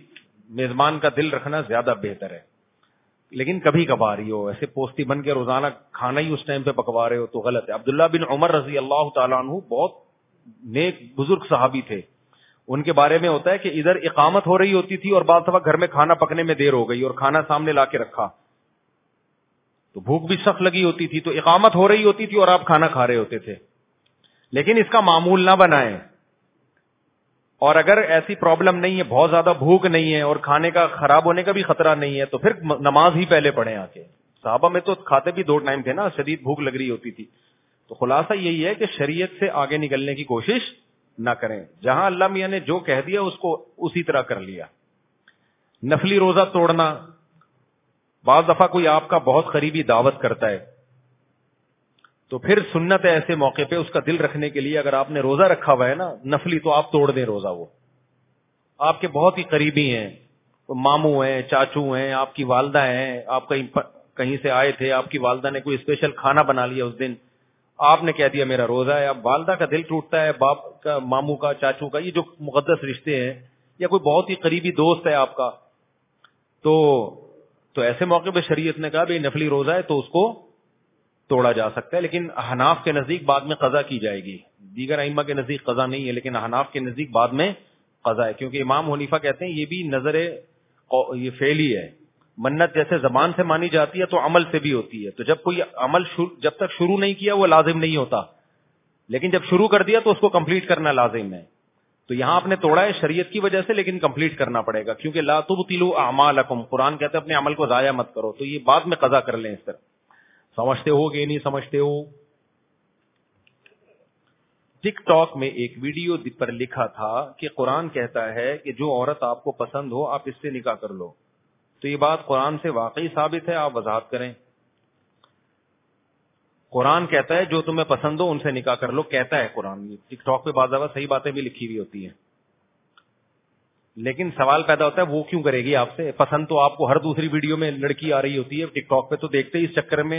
میزبان کا دل رکھنا زیادہ بہتر ہے. لیکن کبھی کبھار ہی ہو, ایسے پوستی بن کے روزانہ کھانا ہی اس ٹائم پہ پکوا رہے ہو تو غلط ہے. عبداللہ بن عمر رضی اللہ تعالیٰ عنہ بہت نیک بزرگ صحابی تھے. ان کے بارے میں ہوتا ہے کہ ادھر اقامت ہو رہی ہوتی تھی اور بعض دفعہ گھر میں کھانا پکنے میں دیر ہو گئی اور کھانا سامنے لا کے رکھا تو بھوک بھی سخت لگی ہوتی تھی, تو اقامت ہو رہی ہوتی تھی اور آپ کھانا کھا رہے ہوتے تھے. لیکن اس کا معمول نہ بنائیں. اور اگر ایسی پرابلم نہیں ہے, بہت زیادہ بھوک نہیں ہے اور کھانے کا خراب ہونے کا بھی خطرہ نہیں ہے, تو پھر نماز ہی پہلے پڑھیں آ کے. صحابہ میں تو کھاتے بھی 2 ٹائم تھے نا, شدید بھوک لگ رہی ہوتی تھی. تو خلاصہ یہی ہے کہ شریعت سے آگے نکلنے کی کوشش نہ کریں. جہاں اللہ میاں نے جو کہہ دیا اس کو اسی طرح کر لیا. نفلی روزہ توڑنا, بعض دفعہ کوئی آپ کا بہت قریبی دعوت کرتا ہے تو پھر سنت ہے ایسے موقع پہ اس کا دل رکھنے کے لیے, اگر آپ نے روزہ رکھا ہوا ہے نا نفلی, تو آپ توڑ دیں روزہ. وہ آپ کے بہت ہی قریبی ہیں, ماموں ہیں, چاچو ہیں, آپ کی والدہ ہیں, آپ کہیں سے آئے تھے, آپ کی والدہ نے کوئی اسپیشل کھانا بنا لیا اس دن, آپ نے کہہ دیا میرا روزہ ہے. اب والدہ کا دل ٹوٹتا ہے, باپ کا, ماموں کا, چاچو کا, یہ جو مقدس رشتے ہیں, یا کوئی بہت ہی قریبی دوست ہے آپ کا, تو ایسے موقع پہ شریعت نے کہا بھائی نفلی روزہ ہے تو اس کو توڑا جا سکتا ہے. لیکن احناف کے نزدیک بعد میں قضا کی جائے گی. دیگر ائمہ کے نزدیک قضا نہیں ہے, لیکن احناف کے نزدیک بعد میں قضا ہے, کیونکہ امام حنیفہ کہتے ہیں یہ بھی نظر یہ فعلی ہے. منت جیسے زبان سے مانی جاتی ہے تو عمل سے بھی ہوتی ہے. تو جب کوئی عمل جب تک شروع نہیں کیا وہ لازم نہیں ہوتا, لیکن جب شروع کر دیا تو اس کو کمپلیٹ کرنا لازم ہے. تو یہاں آپ نے توڑا ہے شریعت کی وجہ سے, لیکن کمپلیٹ کرنا پڑے گا, کیونکہ لا تبطلوا اعمالکم, قرآن کہتا ہے اپنے عمل کو ضائع مت کرو. تو یہ بعد میں قضا کر لیں اس طرح. سمجھتے ہو کہ نہیں سمجھتے ہو؟ ٹک ٹاک میں ایک ویڈیو پر لکھا تھا کہ قرآن کہتا ہے کہ جو عورت آپ کو پسند ہو آپ اس سے نکاح کر لو. تو یہ بات قرآن سے واقعی ثابت ہے؟ آپ وضاحت کریں. قرآن کہتا ہے جو تمہیں پسند ہو ان سے نکاح کر لو, کہتا ہے قرآن. ٹک ٹاک پہ بعض دفعہ صحیح باتیں بھی لکھی ہوئی ہوتی ہیں, لیکن سوال پیدا ہوتا ہے وہ کیوں کرے گی آپ سے؟ پسند تو آپ کو ہر دوسری ویڈیو میں لڑکی آ رہی ہوتی ہے, ٹک ٹاک پہ تو دیکھتے ہی اس چکر میں,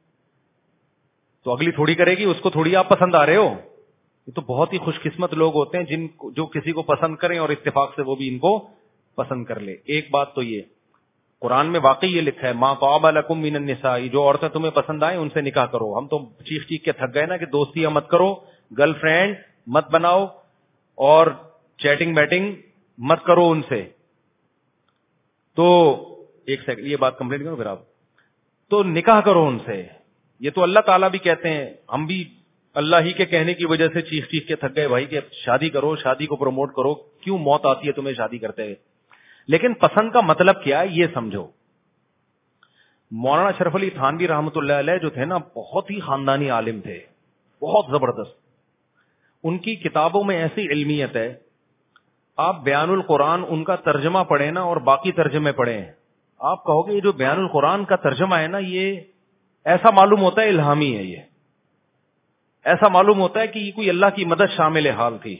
تو اگلی تھوڑی کرے گی, اس کو تھوڑی آپ پسند آ رہے ہو. یہ تو بہت ہی خوش قسمت لوگ ہوتے ہیں جو کسی کو پسند کریں اور اتفاق سے وہ بھی ان کو پسند کر لے. ایک بات تو یہ قرآن میں واقعی یہ لکھا ہے ما طاب لکم من النساء, جو عورتیں تمہیں پسند آئیں ان سے نکاح کرو. ہم تو چیخ چیخ کے تھک گئے نا کہ دوستیاں مت کرو, گرل فرینڈ مت بناؤ, اور چیٹنگ بیٹنگ مت کرو ان سے. تو ایک سیکنڈ یہ بات کمپلیٹ کرو پھر آپ. تو نکاح کرو ان سے, یہ تو اللہ تعالیٰ بھی کہتے ہیں, ہم بھی اللہ ہی کے کہنے کی وجہ سے چیخ چیخ کے تھک گئے بھائی کہ شادی کرو, شادی کو پروموٹ کرو. کیوں موت آتی ہے تمہیں شادی کرتے ہوئے؟ لیکن پسند کا مطلب کیا ہے یہ سمجھو. مولانا اشرف علی تھانوی رحمۃ اللہ علیہ جو تھے نا بہت ہی خاندانی عالم تھے, بہت زبردست. ان کی کتابوں میں ایسی علمیت ہے, آپ بیان القرآن ان کا ترجمہ پڑھیں نا اور باقی ترجمے پڑھیں, آپ کہو گے یہ جو بیان القرآن کا ترجمہ ہے نا یہ ایسا معلوم ہوتا ہے الہامی ہے, یہ ایسا معلوم ہوتا ہے کہ یہ کوئی اللہ کی مدد شامل حال تھی.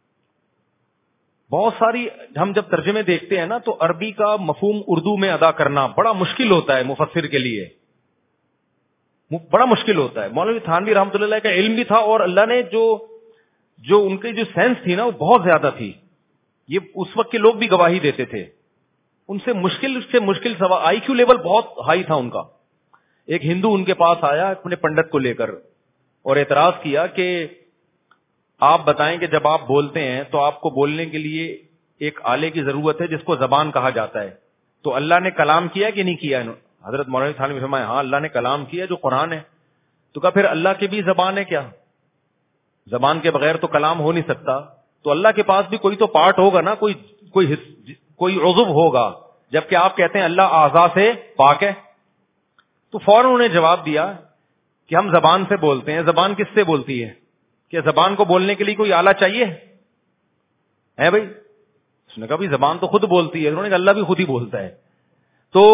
بہت ساری ہم جب ترجمے دیکھتے ہیں نا تو عربی کا مفہوم اردو میں ادا کرنا بڑا مشکل ہوتا ہے مفسر کے لیے, بڑا مشکل ہوتا ہے. مولوی تھانوی رحمۃ اللہ کا علم بھی تھا اور اللہ نے جو ان کی جو سینس تھی نا وہ بہت زیادہ تھی. یہ اس وقت کے لوگ بھی گواہی دیتے تھے. ان سے مشکل سوال, آئی کیو لیول بہت ہائی تھا ان کا. ایک ہندو ان کے پاس آیا اپنے پنڈت کو لے کر اور اعتراض کیا کہ آپ بتائیں کہ جب آپ بولتے ہیں تو آپ کو بولنے کے لیے ایک آلے کی ضرورت ہے جس کو زبان کہا جاتا ہے, تو اللہ نے کلام کیا کہ نہیں کیا؟ حضرت مولانا تھانوی فرمایا ہاں اللہ نے کلام کیا جو قرآن ہے. تو کہا پھر اللہ کی بھی زبان ہے کیا؟ زبان کے بغیر تو کلام ہو نہیں سکتا, تو اللہ کے پاس بھی کوئی تو پارٹ ہوگا نا, کوئی عضو ہوگا, جبکہ آپ کہتے ہیں اللہ اعضاء سے پاک ہے. تو فوراً انہوں نے جواب دیا کہ ہم زبان سے بولتے ہیں. زبان کس سے بولتی ہے؟ کہ زبان کو بولنے کے لیے کوئی آلہ چاہیے ہے بھائی؟ اس نے کہا بھی زبان تو خود بولتی ہے. انہوں نے کہا اللہ بھی خود ہی بولتا ہے. تو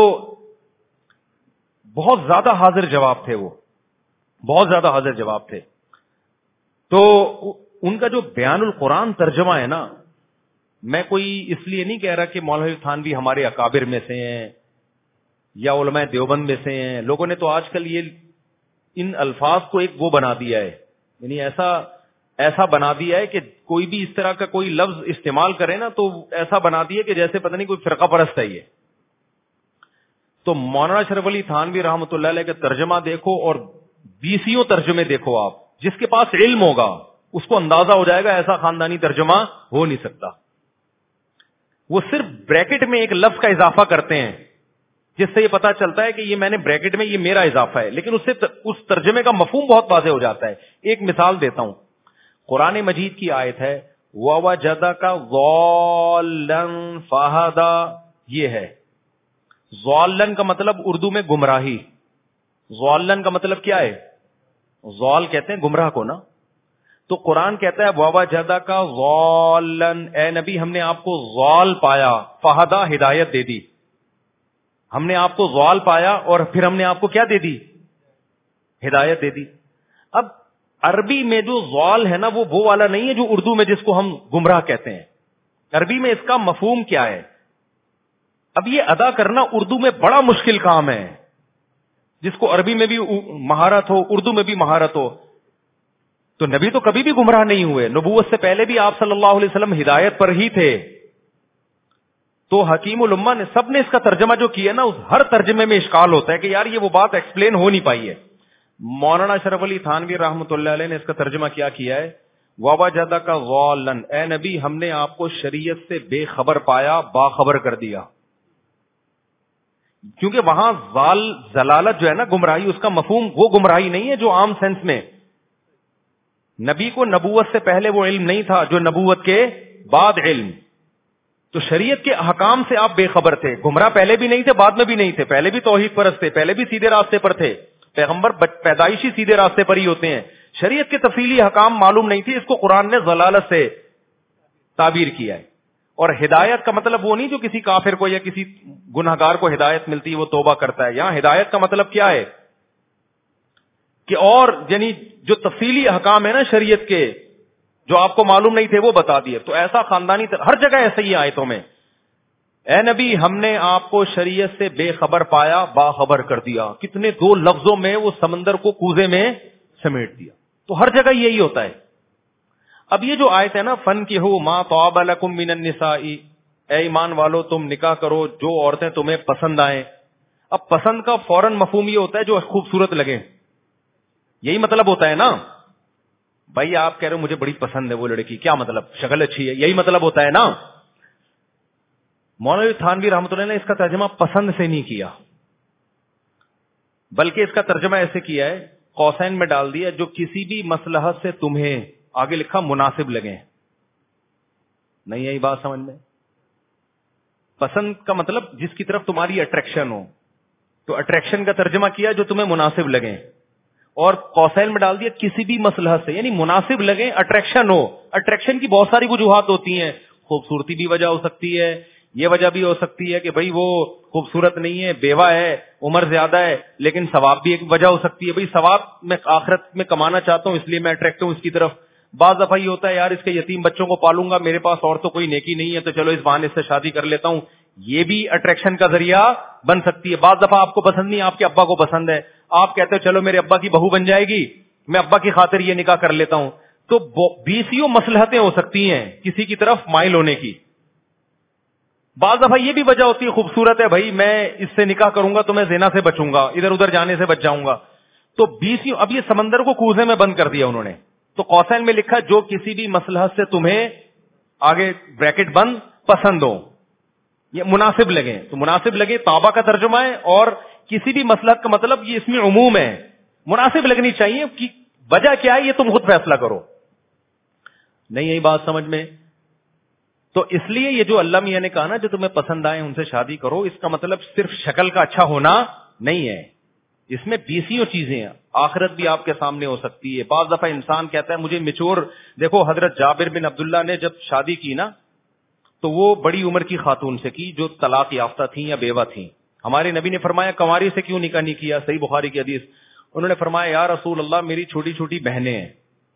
بہت زیادہ حاضر جواب تھے, وہ بہت زیادہ حاضر جواب تھے. تو ان کا جو بیان القرآن ترجمہ ہے نا, میں کوئی اس لیے نہیں کہہ رہا کہ مولوی تھانوی ہمارے اکابر میں سے ہیں یا علماء دیوبند میں سے ہیں. لوگوں نے تو آج کل یہ ان الفاظ کو ایک وہ بنا دیا ہے, یعنی ایسا بنا دیا ہے کہ کوئی بھی اس طرح کا کوئی لفظ استعمال کرے نا تو ایسا بنا دیا کہ جیسے پتہ نہیں کوئی فرقہ پرست ہے یہ. تو مولانا اشرف علی تھانوی رحمۃ اللہ علیہ کا ترجمہ دیکھو اور 20 ترجمے دیکھو آپ, جس کے پاس علم ہوگا اس کو اندازہ ہو جائے گا ایسا خاندانی ترجمہ ہو نہیں سکتا. وہ صرف بریکٹ میں ایک لفظ کا اضافہ کرتے ہیں جس سے یہ پتا چلتا ہے کہ یہ میں نے بریکٹ میں یہ میرا اضافہ ہے, لیکن اس سے اس ترجمے کا مفہوم بہت واضح ہو جاتا ہے. ایک مثال دیتا ہوں, قرآن مجید کی آیت ہے وَوَجَدَكَ ضَالًّا فَهَدَىٰ, یہ ہے ضالن کا مطلب اردو میں گمراہی. ضالن کا مطلب کیا ہے؟ ضال کہتے ہیں گمراہ کو نا. تو قرآن کہتا ہے وَوَجَدَكَ ضَالًّا, اے نبی ہم نے آپ کو ضال پایا, فَهَدَىٰ ہدایت دے دی. ہم نے آپ کو ضال پایا اور پھر ہم نے آپ کو کیا دے دی؟ ہدایت دے دی. اب عربی میں جو ضال ہے نا وہ والا نہیں ہے جو اردو میں جس کو ہم گمراہ کہتے ہیں. عربی میں اس کا مفہوم کیا ہے؟ اب یہ ادا کرنا اردو میں بڑا مشکل کام ہے, جس کو عربی میں بھی مہارت ہو اردو میں بھی مہارت ہو. تو نبی تو کبھی بھی گمراہ نہیں ہوئے, نبوت سے پہلے بھی آپ صلی اللہ علیہ وسلم ہدایت پر ہی تھے. تو حکیم الامہ نے سب نے اس کا ترجمہ جو کیا نا, اس ہر ترجمے میں اشکال ہوتا ہے کہ یار یہ وہ بات ایکسپلین ہو نہیں پائی ہے. مولانا اشرف علی تھانوی رحمۃ اللہ علیہ نے اس کا ترجمہ کیا ہے وَوَجَدَكَ ضَالًّا, اے نبی ہم نے آپ کو شریعت سے بے خبر پایا, باخبر کر دیا. کیونکہ وہاں ضلالت جو ہے نا گمراہی, اس کا مفہوم وہ گمراہی نہیں ہے جو عام سینس میں. نبی کو نبوت سے پہلے وہ علم نہیں تھا جو نبوت کے بعد علم. تو شریعت کے احکام سے آپ بے خبر تھے. گمراہ پہلے بھی نہیں تھے, بعد میں بھی نہیں تھے, پہلے بھی توحید پرست تھے, پہلے بھی سیدھے راستے پر تھے. پیغمبر پیدائشی سیدھے راستے پر ہی ہوتے ہیں. شریعت کے تفصیلی احکام معلوم نہیں تھی, اس کو قرآن نے ضلالت سے تعبیر کیا ہے. اور ہدایت کا مطلب وہ نہیں جو کسی کافر کو یا کسی گناہگار کو ہدایت ملتی ہے وہ توبہ کرتا ہے. یہاں ہدایت کا مطلب کیا ہے کہ اور یعنی جو تفصیلی احکام ہے نا شریعت کے جو آپ کو معلوم نہیں تھے وہ بتا دیے. تو ایسا خاندانی ہر جگہ ایسا ہی آیتوں میں, اے نبی ہم نے آپ کو شریعت سے بے خبر پایا, باخبر کر دیا. کتنے دو لفظوں میں وہ سمندر کو کوزے میں سمیٹ دیا. تو ہر جگہ یہی ہوتا ہے. اب یہ جو آیت ہے نا فَانْكِحُوا مَا طَابَ لَكُم مِّنَ النِّسَاءِ, اے ایمان والو تم نکاح کرو جو عورتیں تمہیں پسند آئیں. اب پسند کا فوراً مفہوم یہ ہوتا ہے جو خوبصورت لگے, یہی مطلب ہوتا ہے نا. بھائی آپ کہہ رہے ہو مجھے بڑی پسند ہے وہ لڑکی, کیا مطلب؟ شکل اچھی ہے, یہی مطلب ہوتا ہے نا. مولانا تھانوی رحمۃ اللہ نے اس کا ترجمہ پسند سے نہیں کیا, بلکہ اس کا ترجمہ ایسے کیا ہے, قوسین میں ڈال دیا جو کسی بھی مصلحت سے تمہیں, آگے لکھا مناسب لگے. نہیں یہی بات سمجھ میں؟ پسند کا مطلب جس کی طرف تمہاری اٹریکشن ہو, تو اٹریکشن کا ترجمہ کیا جو تمہیں مناسب لگے, اور قوسین میں ڈال دیا کسی بھی مصلحت سے, یعنی مناسب لگے, اٹریکشن ہو. اٹریکشن کی بہت ساری وجوہات ہوتی ہیں, خوبصورتی بھی وجہ ہو سکتی ہے, یہ وجہ بھی ہو سکتی ہے کہ بھئی وہ خوبصورت نہیں ہے, بیوہ ہے, عمر زیادہ ہے, لیکن ثواب بھی ایک وجہ ہو سکتی ہے, بھئی ثواب میں آخرت میں کمانا چاہتا ہوں اس لیے میں اٹریکٹ ہوں اس کی طرف. بعض دفعہ یہ ہوتا ہے یار اس کے یتیم بچوں کو پالوں گا, میرے پاس اور تو کوئی نیکی نہیں ہے تو چلو اس بہانے سے شادی کر لیتا ہوں, یہ بھی اٹریکشن کا ذریعہ بن سکتی ہے. بعض دفعہ آپ کو پسند نہیں, آپ کے ابا کو پسند ہے, آپ کہتے ہو چلو میرے ابا کی بہو بن جائے گی, میں ابا کی خاطر یہ نکاح کر لیتا ہوں. تو 20 مصلحتیں ہو سکتی ہیں کسی کی طرف مائل ہونے کی. بعض دفعہ یہ بھی وجہ ہوتی ہے خوبصورت ہے بھائی میں اس سے نکاح کروں گا تو میں زنا سے بچوں گا, ادھر ادھر جانے سے بچ جاؤں گا. تو 20 اب یہ سمندر کو کوزے میں بند کر دیا انہوں نے. تو قوسین میں لکھا جو کسی بھی مصلحت سے تمہیں, آگے بریکٹ بند, پسند ہو, یہ مناسب لگے. تو مناسب لگے طابہ کا ترجمہ ہے, اور کسی بھی مصلحت کا مطلب یہ اس میں عموم ہے, مناسب لگنی چاہیے. کہ وجہ کیا ہے یہ تم خود فیصلہ کرو. نہیں یہی بات سمجھ میں؟ تو اس لیے یہ جو اللہ میاں نے کہا نا جو تمہیں پسند آئے ان سے شادی کرو, اس کا مطلب صرف شکل کا اچھا ہونا نہیں ہے, اس میں 20 چیزیں ہیں. آخرت بھی آپ کے سامنے ہو سکتی ہے. بعض دفعہ انسان کہتا ہے مجھے میچور, دیکھو حضرت جابر بن عبداللہ نے جب شادی کی نا تو وہ بڑی عمر کی خاتون سے کی جو طلاق یافتہ تھیں یا بیوہ تھیں. ہمارے نبی نے فرمایا کنواری سے کیوں نکاح نہیں کیا؟ صحیح بخاری کی حدیث. انہوں نے فرمایا یا رسول اللہ میری چھوٹی چھوٹی بہنیں ہیں,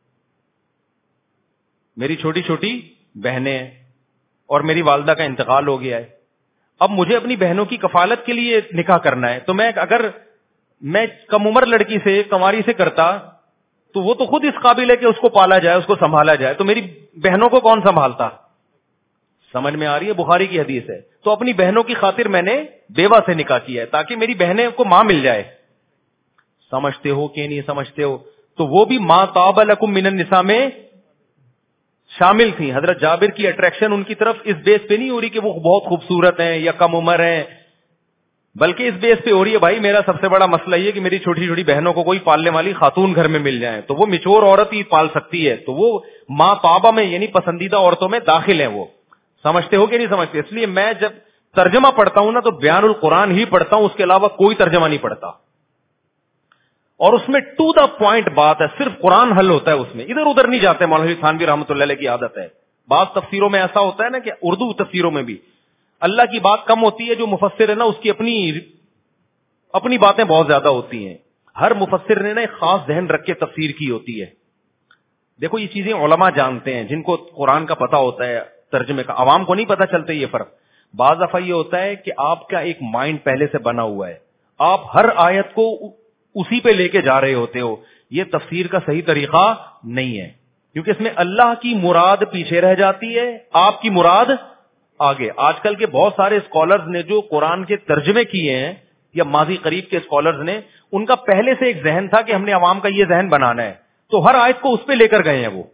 میری چھوٹی چھوٹی بہنیں ہیں, اور میری والدہ کا انتقال ہو گیا ہے. اب مجھے اپنی بہنوں کی کفالت کے لیے نکاح کرنا ہے, تو میں اگر میں کم عمر لڑکی سے کنواری سے کرتا تو وہ تو خود اس قابل ہے کہ اس کو پالا جائے, اس کو سنبھالا جائے, تو میری بہنوں کو کون سنبھالتا؟ سمجھ میں آ رہی ہے؟ بخاری کی حدیث ہے. تو اپنی بہنوں کی خاطر میں نے بیوہ سے نکاح کیا ہے تاکہ میری بہنیں کو ماں مل جائے. سمجھتے ہو کہ نہیں سمجھتے ہو؟ تو وہ بھی ما طاب لکم من النساء میں شامل تھی. حضرت جابر کی اٹریکشن ان کی طرف اس بیس پہ نہیں ہو رہی کہ وہ بہت خوبصورت ہیں یا کم عمر ہیں, بلکہ اس بیس پہ ہو رہی ہے بھائی میرا سب سے بڑا مسئلہ یہ کہ میری چھوٹی چھوٹی بہنوں کو کوئی پالنے والی خاتون گھر میں مل جائے, تو وہ میچور عورت ہی پال سکتی ہے, تو وہ ما طابہ میں یعنی پسندیدہ عورتوں میں داخل ہیں. وہ سمجھتے ہو کہ نہیں سمجھتے؟ اس لیے میں جب ترجمہ پڑھتا ہوں نا تو بیان القرآن ہی پڑھتا ہوں, اس کے علاوہ کوئی ترجمہ نہیں پڑھتا. اور اس میں ٹو دا پوائنٹ بات ہے, صرف قرآن حل ہوتا ہے اس میں, ادھر ادھر نہیں جاتے. مولانا تھانوی رحمۃ اللہ علیہ کی عادت ہے. بعض تفسیروں میں ایسا ہوتا ہے نا کہ اردو تفسیروں میں بھی اللہ کی بات کم ہوتی ہے, جو مفسر ہے نا اس کی اپنی باتیں بہت زیادہ ہوتی ہیں. ہر مفسر نے نا ایک خاص ذہن رکھ کے تفسیر کی ہوتی ہے. دیکھو یہ چیزیں علماء جانتے ہیں, جن کو قرآن کا پتہ ہوتا ہے, ترجمے کا. عوام کو نہیں پتہ چلتا یہ فرق. بعض دفعہ یہ ہوتا ہے کہ آپ کا ایک مائنڈ پہلے سے بنا ہوا ہے, آپ ہر آیت کو اسی پہ لے کے جا رہے ہوتے ہو. یہ تفسیر کا صحیح طریقہ نہیں ہے, کیونکہ اس میں اللہ کی مراد پیچھے رہ جاتی ہے, آپ کی مراد آگے. آج کل کے بہت سارے اسکالرز نے جو قرآن کے ترجمے کیے ہیں, یا ماضی قریب کے اسکالرز نے, ان کا پہلے سے ایک ذہن تھا کہ ہم نے عوام کا یہ ذہن بنانا ہے, تو ہر آیت کو اس پہ لے کر گئے ہیں. وہ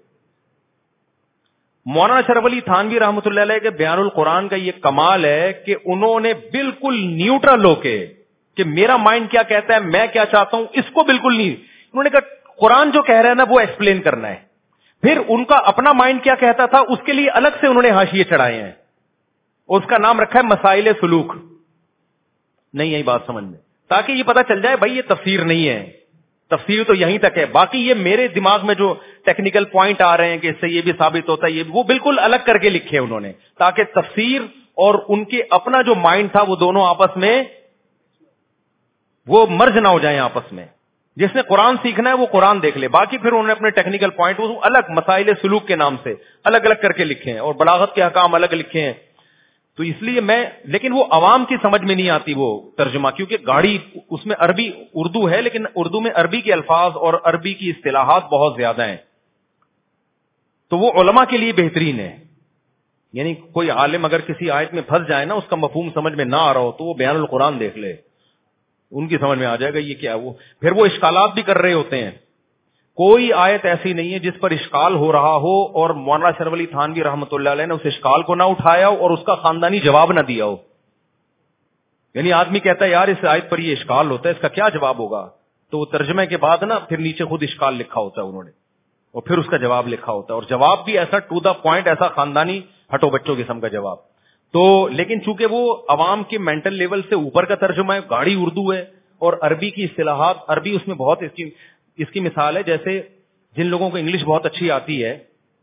مولانا اشرف علی تھانوی رحمۃ اللہ علیہ کے بیان القرآن کا یہ کمال ہے کہ انہوں نے بالکل نیوٹرل ہو کے کہ میرا مائنڈ کیا کہتا ہے, میں کیا چاہتا ہوں, اس کو بالکل نہیں. انہوں نے کہا قرآن جو کہہ رہا ہے نا وہ ایکسپلین کرنا ہے. پھر ان کا اپنا مائنڈ کیا کہتا تھا اس کے لیے الگ سے انہوں نے حاشیے چڑھائے ہیں, اور اس کا نام رکھا ہے مسائل سلوک. نہیں یہی بات سمجھ میں, تاکہ یہ پتا چل جائے بھائی یہ تفسیر نہیں ہے, تفسیر تو یہیں تک ہے. باقی یہ میرے دماغ میں جو ٹیکنیکل پوائنٹ آ رہے ہیں کہ اس سے یہ بھی ثابت ہوتا ہے, یہ وہ بالکل الگ کر کے لکھے انہوں نے, تاکہ تفسیر اور ان کے اپنا جو مائنڈ تھا وہ دونوں آپس میں وہ مرج نہ ہو جائیں آپس میں. جس نے قرآن سیکھنا ہے وہ قرآن دیکھ لے, باقی پھر انہوں نے اپنے ٹیکنیکل پوائنٹ وہ الگ مسائل سلوک کے نام سے الگ الگ کر کے لکھے ہیں, اور بلاغت کے احکام الگ لکھے ہیں. تو اس لیے لیکن وہ عوام کی سمجھ میں نہیں آتی وہ ترجمہ, کیونکہ گاڑی اس میں عربی اردو ہے, لیکن اردو میں عربی کے الفاظ اور عربی کی اصطلاحات بہت زیادہ ہیں. تو وہ علماء کے لیے بہترین ہے. یعنی کوئی عالم اگر کسی آیت میں پھنس جائے نا, اس کا مفہوم سمجھ میں نہ آ رہا ہو, تو وہ بیان القرآن دیکھ لے, ان کی سمجھ میں آ جائے گا یہ کیا ہے. پھر وہ اشکالات بھی کر رہے ہوتے ہیں. کوئی آیت ایسی نہیں ہے جس پر اشکال ہو رہا ہو اور مولانا اشرف علی تھانوی رحمۃ اللہ علیہ نے اس اشکال کو نہ اٹھایا ہو اور اس کا خاندانی جواب نہ دیا ہو. یعنی آدمی کہتا ہے یار اس آیت پر یہ اشکال ہوتا ہے, اس کا کیا جواب ہوگا, تو وہ ترجمے کے بعد نا پھر نیچے خود اشکال لکھا ہوتا ہے انہوں نے, اور پھر اس کا جواب لکھا ہوتا ہے, اور جواب بھی ایسا ٹو دا پوائنٹ, ایسا خاندانی ہٹو بچوں قسم کا جواب. تو لیکن چونکہ وہ عوام کے مینٹل لیول سے اوپر کا ترجمہ ہے, گاڑی اردو ہے, اور عربی کی اصطلاحات عربی اس میں بہت, اس کی مثال ہے جیسے جن لوگوں کو انگلش بہت اچھی آتی ہے,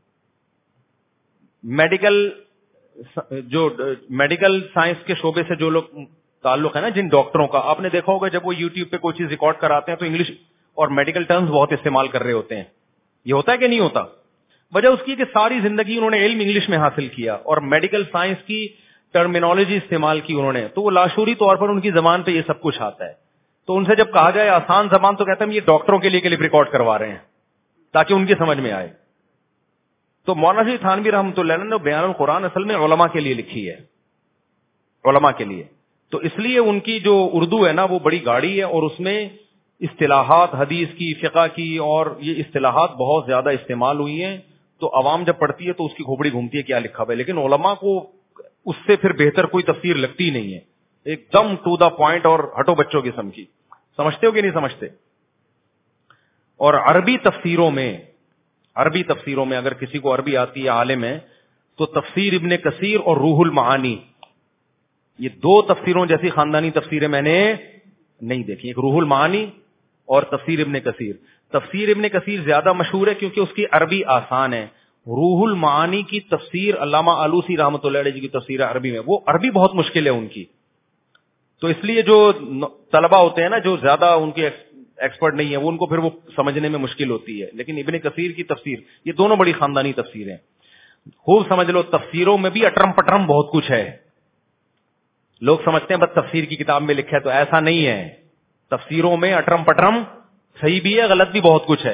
میڈیکل سائنس کے شعبے سے جو لوگ تعلق ہے نا, جن ڈاکٹروں کا, آپ نے دیکھا ہوگا جب وہ یوٹیوب پہ کوئی چیز ریکارڈ کراتے ہیں تو انگلش اور میڈیکل ٹرمز بہت استعمال کر رہے ہوتے ہیں. یہ ہوتا ہے کہ نہیں ہوتا؟ وجہ اس کی کہ ساری زندگی انہوں نے علم انگلش میں حاصل کیا اور میڈیکل سائنس کی ٹرمینالوجی استعمال کی انہوں نے, تو وہ لاشعوری طور پر ان کی زبان پہ یہ سب کچھ آتا ہے. تو ان سے جب کہا جائے آسان زبان تو کہتے ہیں یہ ڈاکٹروں کے لیے کلپ ریکارڈ کروا رہے ہیں تاکہ ان کی سمجھ میں آئے. تو مولانا جی تھانوی رحمۃ اللہ علیہ نے بیان القرآن اصل میں علماء کے لیے لکھی ہے, علماء کے لیے. تو اس لیے ان کی جو اردو ہے نا وہ بڑی گاڑی ہے, اور اس میں اصطلاحات حدیث کی, فقہ کی, اور یہ اصطلاحات بہت زیادہ استعمال ہوئی ہیں. تو عوام جب پڑھتی ہے تو اس کی کھوپڑی گھومتی ہے کیا لکھا ہوا ہے, لیکن علماء کو اس سے پھر بہتر کوئی تفسیر لگتی نہیں ہے, ایک دم ٹو دا پوائنٹ اور ہٹو بچوں قسم کی. سمجھتے ہو کہ نہیں سمجھتے؟ اور عربی تفسیروں میں اگر کسی کو عربی آتی ہے, عالم ہے, تو تفسیر ابن کثیر اور روح المعانی, یہ دو تفسیروں جیسی خاندانی تفسیریں میں نے نہیں دیکھی. ایک روح المعانی اور تفسیر ابن کثیر. تفسیر ابن کثیر زیادہ مشہور ہے کیونکہ اس کی عربی آسان ہے. روح المعانی کی تفسیر علامہ آلوسی رحمۃ اللہ علیہ جی کی تفسیر ہے عربی میں, وہ عربی بہت مشکل ہے ان کی. تو اس لیے جو طلبہ ہوتے ہیں نا جو زیادہ ان کے ایکسپرٹ نہیں ہے, وہ ان کو پھر وہ سمجھنے میں مشکل ہوتی ہے. لیکن ابن کثیر کی تفسیر, یہ دونوں بڑی خاندانی تفسیریں. خوب سمجھ لو, تفسیروں میں بھی اٹرم پٹرم بہت کچھ ہے. لوگ سمجھتے ہیں بس تفسیر کی کتاب میں لکھا ہے, تو ایسا نہیں ہے. تفسیروں میں اٹرم پٹرم صحیح بھی ہے, غلط بھی بہت کچھ ہے.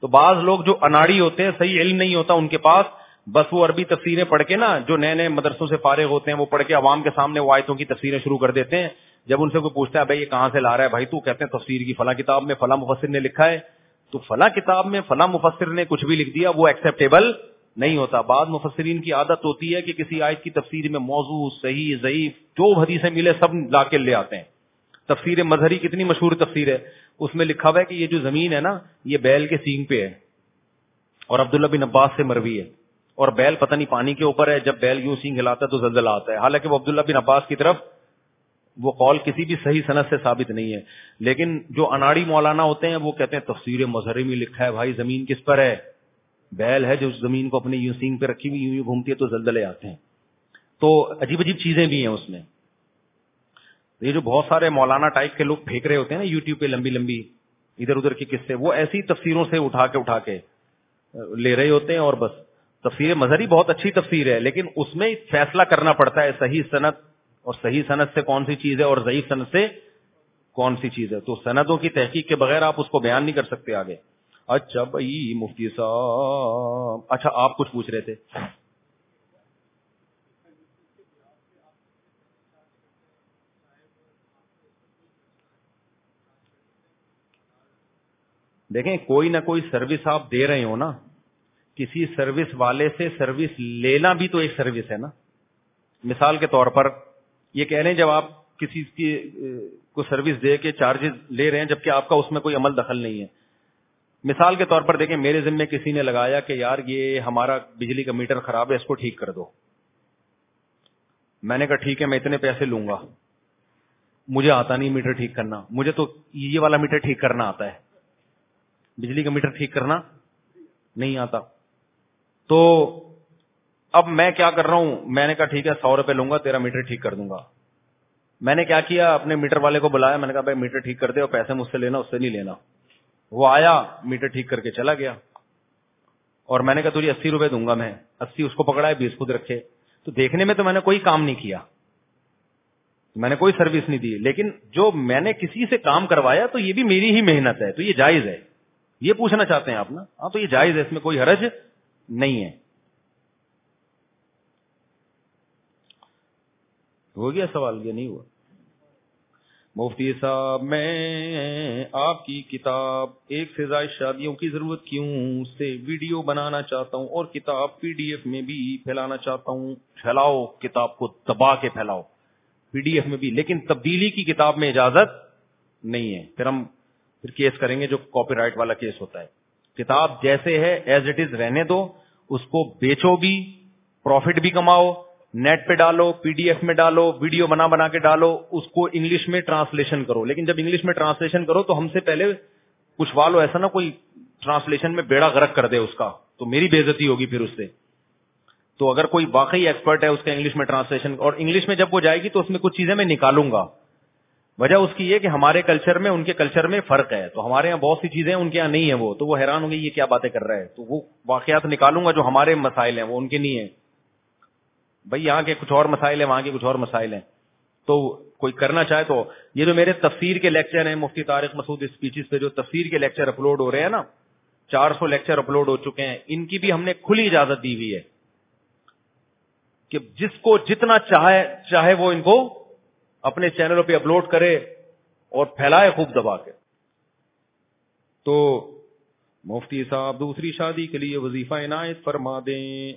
تو بعض لوگ جو اناڑی ہوتے ہیں, صحیح علم نہیں ہوتا ان کے پاس, بس وہ عربی تفسیریں پڑھ کے نا, جو نئے نئے مدرسوں سے فارغ ہوتے ہیں وہ پڑھ کے عوام کے سامنے وہ آیتوں کی تفسیریں شروع کر دیتے ہیں. جب ان سے کوئی پوچھتا ہے بھائی یہ کہاں سے لا رہا ہے بھائی, تو کہتے ہیں تفسیر کی فلاں کتاب میں فلاں مفسر نے لکھا ہے. تو فلاں کتاب میں فلاں مفسر نے کچھ بھی لکھ دیا, وہ ایکسیپٹیبل نہیں ہوتا. بعض مفسرین کی عادت ہوتی ہے کہ کسی آیت کی تفسیر میں موضوع, صحیح, ضعیف, جو حدیثیں ملے سب لا کے لے آتے ہیں. تفسیر مظہری کتنی مشہور تفسیر ہے, اس میں لکھا ہوا ہے کہ یہ جو زمین ہے نا یہ بیل کے سینگ پہ ہے اور عبداللہ بن عباس سے مروی ہے, اور بیل پتہ نہیں پانی کے اوپر ہے, جب بیل یوں سینگ ہلاتا ہے تو زلزلہ آتا ہے. حالانکہ وہ عبداللہ بن عباس کی طرف وہ قول کسی بھی صحیح سند سے ثابت نہیں ہے. لیکن جو اناڑی مولانا ہوتے ہیں وہ کہتے ہیں تفسیر مظہری میں لکھا ہے بھائی زمین کس پر ہے, بیل ہے جو زمین کو اپنے یوں سینگ پہ رکھی ہوئی یوں گھومتی ہے تو زلزلے آتے ہیں. تو عجیب عجیب چیزیں بھی ہیں اس میں. یہ جو بہت سارے مولانا ٹائپ کے لوگ پھینک رہے ہوتے ہیں نا یوٹیوب پہ لمبی لمبی ادھر ادھر کی قصے, وہ ایسی تفسیروں سے اٹھا کے لے رہے ہوتے ہیں. اور بس تفسیر مظہری بہت اچھی تفسیر ہے, لیکن اس میں فیصلہ کرنا پڑتا ہے صحیح سند, اور صحیح سند سے کون سی چیز ہے اور ضعیف سند سے کون سی چیز ہے. تو سندوں کی تحقیق کے بغیر آپ اس کو بیان نہیں کر سکتے آگے. اچھا بھائی مفتی صاحب, اچھا آپ کچھ پوچھ رہے تھے. دیکھیں کوئی نہ کوئی سروس آپ دے رہے ہو نا, کسی سروس والے سے سروس لینا بھی تو ایک سروس ہے نا. مثال کے طور پر یہ کہہ رہے ہیں جب آپ کسی کی کو سروس دے کے چارجز لے رہے ہیں جبکہ آپ کا اس میں کوئی عمل دخل نہیں ہے. مثال کے طور پر دیکھیں میرے ذمے کسی نے لگایا کہ یار یہ ہمارا بجلی کا میٹر خراب ہے اس کو ٹھیک کر دو. میں نے کہا ٹھیک ہے میں اتنے پیسے لوں گا. مجھے آتا نہیں میٹر ٹھیک کرنا, مجھے تو یہ والا میٹر ٹھیک کرنا آتا ہے, بجلی کا میٹر ٹھیک کرنا نہیں آتا. تو اب میں کیا کر رہا ہوں, میں نے کہا ٹھیک ہے 100 روپے لوں گا تیرا میٹر ٹھیک کر دوں گا. میں نے کیا کیا, اپنے میٹر والے کو بلایا, میں نے کہا بھائی میٹر ٹھیک کر دے اور پیسے مجھ سے لینا اس سے نہیں لینا. وہ آیا میٹر ٹھیک کر کے چلا گیا, اور میں نے کہا تجھے 80 روپے دوں گا میں. 80 اس کو پکڑا ہے 20 خود رکھے. تو دیکھنے میں تو میں نے کوئی کام نہیں کیا, میں نے کوئی سروس نہیں دی, لیکن جو میں نے کسی سے کام کروایا تو یہ بھی میری ہی محنت ہے, تو یہ جائز ہے. یہ پوچھنا چاہتے ہیں آپ نا, ہاں تو یہ جائز ہے, اس میں کوئی حرج نہیں ہے. ہو گیا سوال, یہ نہیں ہوا. مفتی صاحب میں آپ کی کتاب ایک سے زائد شادیوں کی ضرورت کیوں سے ویڈیو بنانا چاہتا ہوں اور کتاب پی ڈی ایف میں بھی پھیلانا چاہتا ہوں. پھیلاؤ, کتاب کو دبا کے پھیلاؤ پی ڈی ایف میں بھی, لیکن تبدیلی کی کتاب میں اجازت نہیں ہے. پھر کیس کریں گے جو کاپی رائٹ والا کیس ہوتا ہے. کتاب جیسے ہے ایز اٹ از رہنے دو, اس کو بیچو بھی, پروفٹ بھی کماؤ, نیٹ پہ ڈالو, پی ڈی ایف میں ڈالو, ویڈیو بنا کے ڈالو, اس کو انگلش میں ٹرانسلیشن کرو. لیکن جب انگلش میں ٹرانسلیشن کرو تو ہم سے پہلے کچھ والو ایسا نہ کوئی ٹرانسلیشن میں بیڑا غرق کر دے اس کا, تو میری بے عزتی ہوگی پھر اس سے. تو اگر کوئی واقعی ایکسپرٹ ہے اس کا انگلش میں ٹرانسلیشن, اور انگلش میں جب وہ جائے گی تو اس میں کچھ چیزیں میں نکالوں گا. وجہ اس کی یہ کہ ہمارے کلچر میں ان کے کلچر میں فرق ہے, تو ہمارے یہاں بہت سی چیزیں ان کے یہاں نہیں ہے, تو وہ حیران ہوں گے یہ کیا باتیں کر رہا ہے. تو وہ واقعات نکالوں گا جو ہمارے مسائل ہیں وہ ان کے نہیں ہیں. بھائی یہاں کے کچھ اور مسائل ہیں, وہاں کے کچھ اور مسائل ہیں. تو کوئی کرنا چاہے تو یہ جو میرے تفسیر کے لیکچر ہیں مفتی طارق مسعود اسپیچز پہ جو تفسیر کے لیکچر اپلوڈ ہو رہے ہیں نا, 400 لیکچر اپلوڈ ہو چکے ہیں, ان کی بھی ہم نے کھلی اجازت دی ہوئی ہے کہ جس کو جتنا چاہے وہ ان کو اپنے چینلوں پہ اپلوڈ کرے اور پھیلائے خوب دبا کے. تو مفتی صاحب دوسری شادی کے لیے وظیفہ عنایت فرما دیں.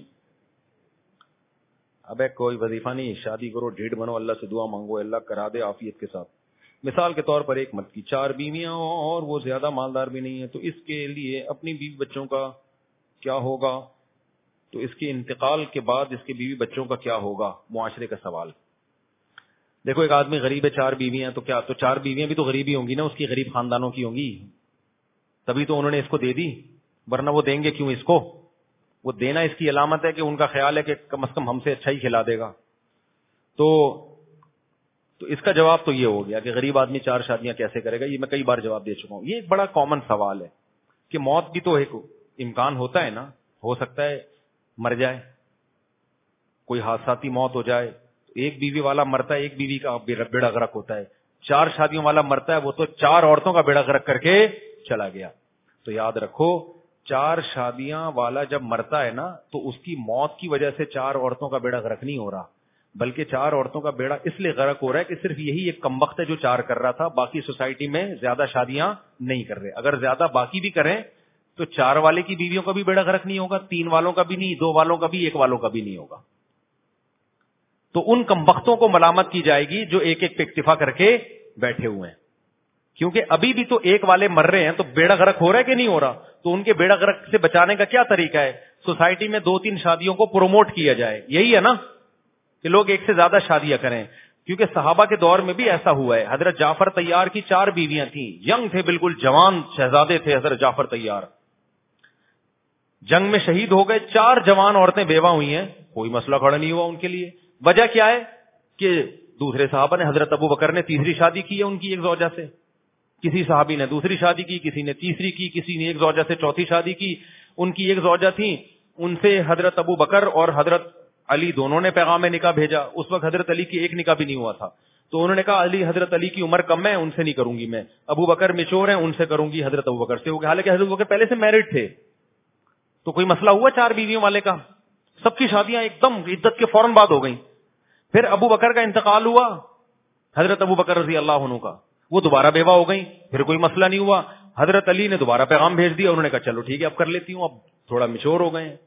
ابے کوئی وظیفہ نہیں, شادی کرو, ڈیٹ بنو, اللہ سے دعا مانگو, اللہ کرا دے عافیت کے ساتھ. مثال کے طور پر ایک مرد کی 4 بیویاں اور وہ زیادہ مالدار بھی نہیں ہے, تو اس کے لیے اپنی بیوی بچوں کا کیا ہوگا, تو اس کے انتقال کے بعد اس کے بیوی بچوں کا کیا ہوگا, معاشرے کا سوال. دیکھو ایک آدمی غریب ہے, 4 بیویاں, تو کیا تو 4 بیویاں بھی تو غریب ہی ہوں گی نا, اس کی غریب خاندانوں کی ہوں گی, تبھی تو انہوں نے اس کو دے دی, ورنہ وہ دیں گے کیوں اس کو. وہ دینا اس کی علامت ہے کہ ان کا خیال ہے کہ کم از کم ہم سے اچھا ہی کھلا دے گا. تو اس کا جواب تو یہ ہو گیا کہ غریب آدمی 4 شادیاں کیسے کرے گا. یہ میں کئی بار جواب دے چکا ہوں. یہ ایک بڑا کامن سوال ہے کہ موت بھی تو ایک امکان ہوتا ہے نا, ہو سکتا ہے مر جائے, کوئی حادثاتی موت ہو جائے. ایک بیوی والا مرتا ہے, ایک بیوی کا بیڑا غرق ہوتا ہے. 4 شادیوں والا مرتا ہے, وہ تو 4 عورتوں کا بیڑا غرق کر کے چلا گیا. تو یاد رکھو 4 شادیاں والا جب مرتا ہے نا تو اس کی موت کی وجہ سے 4 عورتوں کا بیڑا غرق نہیں ہو رہا، بلکہ 4 عورتوں کا بیڑا اس لیے غرق ہو رہا ہے کہ صرف یہی ایک کمبخت ہے جو 4 کر رہا تھا، باقی سوسائٹی میں زیادہ شادیاں نہیں کر رہے. اگر زیادہ باقی بھی کریں تو 4 والے کی بیویوں کا بھی بیڑا غرق نہیں ہوگا، 3 والوں کا بھی نہیں، 2 والوں کا بھی، 1 والوں کا بھی نہیں ہوگا. تو ان کمبختوں کو ملامت کی جائے گی جو ایک ایک پہ اکتفا کر کے بیٹھے ہوئے ہیں، کیونکہ ابھی بھی تو 1 والے مر رہے ہیں تو بیڑا غرق ہو رہا ہے کہ نہیں ہو رہا. تو ان کے بیڑا غرق سے بچانے کا کیا طریقہ ہے؟ سوسائٹی میں 2-3 شادیوں کو پروموٹ کیا جائے. یہی ہے نا کہ لوگ ایک سے زیادہ شادیاں کریں، کیونکہ صحابہ کے دور میں بھی ایسا ہوا ہے. حضرت جعفر طیار کی 4 بیویاں تھیں، ینگ تھے، بالکل جوان شہزادے تھے حضرت جعفر طیار. جنگ میں شہید ہو گئے، 4 جوان عورتیں بیوہ ہوئی ہیں، کوئی مسئلہ کھڑا نہیں ہوا ان کے لیے. وجہ کیا ہے کہ دوسرے صحابہ نے، حضرت ابو بکر نے تیسری شادی کی ہے ان کی ایک زوجہ سے، کسی صحابی نے دوسری شادی کی، کسی نے تیسری کی، کسی نے ایک زوجہ سے چوتھی شادی کی. ان کی ایک زوجہ تھی، ان سے حضرت ابو بکر اور حضرت علی دونوں نے پیغام نکاح بھیجا. اس وقت حضرت علی کی ایک نکاح بھی نہیں ہوا تھا، تو انہوں نے کہا حضرت علی کی عمر کم ہے، ان سے نہیں کروں گی میں. ابو بکر میچور ہیں، ان سے کروں گی. حضرت ابو بکر سے ہو گیا، حالانکہ حضرت ابو بکر پہلے سے میرڈ تھے. تو کوئی مسئلہ ہوا 4 بیویوں والے کا؟ سب کی شادیاں ایک دم عدت کے فوراً بعد ہو گئیں. پھر ابو بکر کا انتقال ہوا، حضرت ابو بکر رضی اللہ عنہ کا، وہ دوبارہ بیوہ ہو گئیں، پھر کوئی مسئلہ نہیں ہوا. حضرت علی نے دوبارہ پیغام بھیج دیا، انہوں نے کہا چلو ٹھیک ہے اب کر لیتی ہوں، اب تھوڑا میچور ہو گئے ہیں.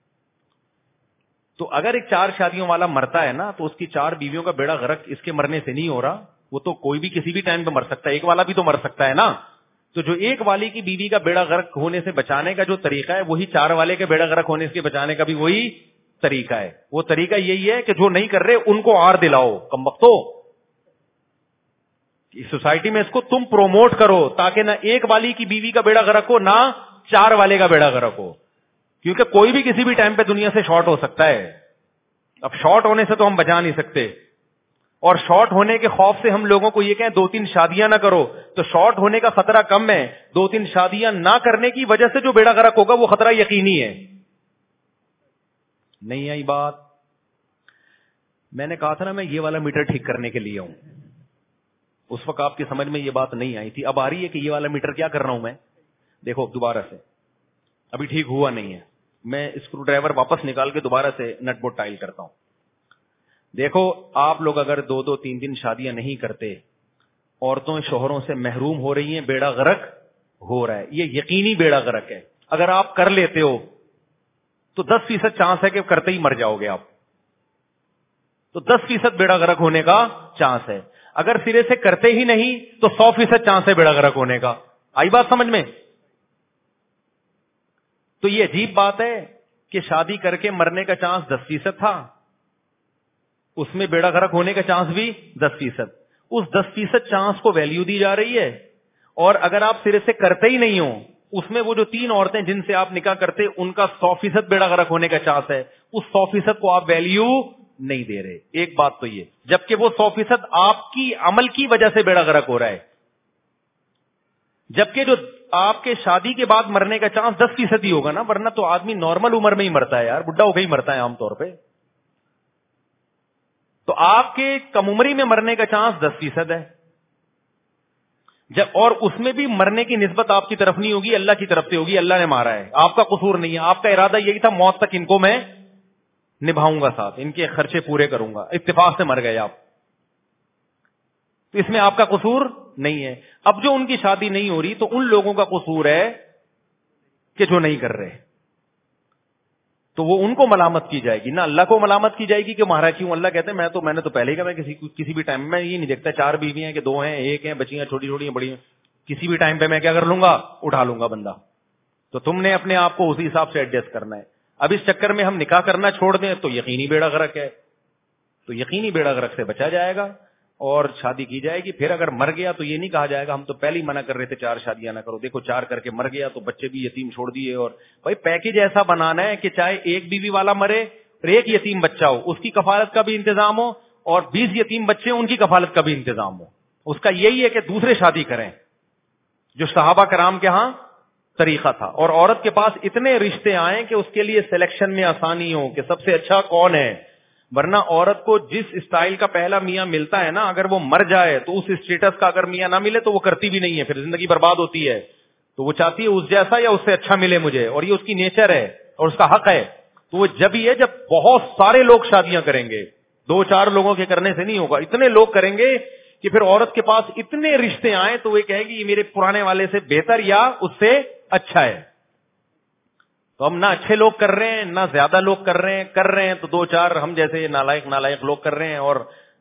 تو اگر ایک 4 شادیوں والا مرتا ہے نا تو اس کی 4 بیویوں کا بیڑا غرق اس کے مرنے سے نہیں ہو رہا. وہ تو کوئی بھی کسی بھی ٹائم پہ مر سکتا ہے، ایک والا بھی تو مر سکتا ہے نا. تو جو ایک والی کی بیوی کا بیڑا غرق ہونے سے بچانے کا جو طریقہ ہے وہی 4 والے کے بیڑا غرق ہونے سے بچانے کا بھی وہی طریقہ ہے. وہ طریقہ یہی ہے کہ جو نہیں کر رہے ان کو آر دلاؤ. کمبختو، سوسائٹی میں اس کو تم پروموٹ کرو تاکہ نہ ایک والی کی بیوی کا بیڑا غرق ہو نہ 4 والے کا بیڑا غرق ہو، کیونکہ کوئی بھی کسی بھی ٹائم پہ دنیا سے شارٹ ہو سکتا ہے. اب شارٹ ہونے سے تو ہم بچا نہیں سکتے، اور شارٹ ہونے کے خوف سے ہم لوگوں کو یہ کہیں 2-3 شادیاں نہ کرو، تو شارٹ ہونے کا خطرہ کم ہے. 2-3 شادیاں نہ کرنے کی وجہ سے جو بیڑا غرق ہوگا وہ خطرہ یقینی ہے. نہیں آئی بات؟ میں نے کہا تھا نا میں یہ والا میٹر ٹھیک کرنے کے لیے ہوں. اس وقت آپ کی سمجھ میں یہ بات نہیں آئی تھی، اب آ رہی ہے کہ یہ والا میٹر کیا کر رہا ہوں میں. دیکھو دوبارہ سے ابھی ٹھیک ہوا نہیں ہے، میں اسکرو ڈرائیور واپس نکال کے دوبارہ سے نٹ بورڈ ٹائل کرتا ہوں. دیکھو آپ لوگ اگر 2-2, 3 شادیاں نہیں کرتے، عورتوں شوہروں سے محروم ہو رہی ہیں، بیڑا غرق ہو رہا ہے، یہ یقینی بیڑا غرق ہے. اگر آپ کر لیتے ہو تو 10% چانس ہے کہ کرتے ہی مر جاؤ گے آپ، تو 10% بیڑا غرق ہونے کا چانس ہے. اگر سرے سے کرتے ہی نہیں تو 100% چانس ہے بیڑا غرق ہونے کا. آئی بات سمجھ میں؟ تو یہ عجیب بات ہے کہ شادی کر کے مرنے کا چانس 10% تھا، اس میں بیڑا غرق ہونے کا چانس بھی 10%. اس 10% چانس کو ویلیو دی جا رہی ہے، اور اگر آپ سرے سے کرتے ہی نہیں ہو، اس میں وہ جو 3 عورتیں جن سے آپ نکاح کرتے ان کا 100% بیڑا غرق ہونے کا چانس ہے، اس 100% کو آپ ویلیو نہیں دے رہے. ایک بات تو یہ، جبکہ وہ 100% آپ کی عمل کی وجہ سے بیڑا غرق ہو رہا ہے، جبکہ جو آپ کے شادی کے بعد مرنے کا چانس 10% ہی ہوگا نا، ورنہ تو آدمی نارمل عمر میں ہی مرتا ہے یار، بڈھا ہو کے ہی مرتا ہے عام طور پہ. تو آپ کے کم عمری میں مرنے کا چانس 10% ہے، اور اس میں بھی مرنے کی نسبت آپ کی طرف نہیں ہوگی، اللہ کی طرف سے ہوگی. اللہ نے مارا ہے، آپ کا قصور نہیں ہے، آپ کا ارادہ یہی تھا موت تک ان کو میں نبھاؤں گا ساتھ، ان کے خرچے پورے کروں گا، اتفاق سے مر گئے آپ، تو اس میں آپ کا قصور نہیں ہے. اب جو ان کی شادی نہیں ہو رہی تو ان لوگوں کا قصور ہے کہ جو نہیں کر رہے، تو وہ ان کو ملامت کی جائے گی، نہ اللہ کو ملامت کی جائے گی کہ مہارا کیوں. اللہ کہتے ہیں میں نے تو پہلے ہی کہا، میں کسی بھی ٹائم میں یہ نہیں دیکھتا 4 بیویاں ہیں کہ 2 ہیں 1 ہیں، بچیاں چھوٹی چھوٹی ہیں بڑی ہیں، کسی بھی ٹائم پہ میں کیا کر لوں گا، اٹھا لوں گا بندہ. تو تم نے اپنے آپ کو اسی حساب سے ایڈجسٹ کرنا ہے. اب اس چکر میں ہم نکاح کرنا چھوڑ دیں تو یقینی بیڑا غرق ہے، تو یقینی بیڑا غرق سے بچا جائے گا اور شادی کی جائے گی. پھر اگر مر گیا تو یہ نہیں کہا جائے گا ہم تو پہلے ہی منع کر رہے تھے 4 شادیاں نہ کرو، دیکھو 4 کر کے مر گیا تو بچے بھی یتیم چھوڑ دیے. اور بھائی پیکج ایسا بنانا ہے کہ چاہے 1 بیوی والا مرے اور 1 یتیم بچہ ہو، اس کی کفالت کا بھی انتظام ہو، اور 20 یتیم بچے ان کی کفالت کا بھی انتظام ہو. اس کا یہی ہے کہ دوسرے شادی کریں، جو صحابہ کرام کے ہاں طریقہ تھا. اور عورت کے پاس اتنے رشتے آئیں کہ اس کے لیے سلیکشن میں آسانی ہو کہ سب سے اچھا کون ہے. ورنہ عورت کو جس اسٹائل کا پہلا میاں ملتا ہے نا، اگر وہ مر جائے تو اس اسٹیٹس کا اگر میاں نہ ملے تو وہ کرتی بھی نہیں ہے، پھر زندگی برباد ہوتی ہے. تو وہ چاہتی ہے اس جیسا یا اس سے اچھا ملے مجھے, اور یہ اس کی نیچر ہے اور اس کا حق ہے. تو وہ جب ہی ہے جب بہت سارے لوگ شادیاں کریں گے, 2-4 لوگوں کے کرنے سے نہیں ہوگا, اتنے لوگ کریں گے کہ پھر عورت کے پاس اتنے رشتے آئیں تو وہ کہے گی یہ میرے پرانے والے سے بہتر یا اس سے اچھا ہے. تو ہم نہ اچھے لوگ کر رہے ہیں نہ زیادہ لوگ کر رہے ہیں تو 2-4 ہم جیسے نالائق لوگ کر رہے ہیں, اور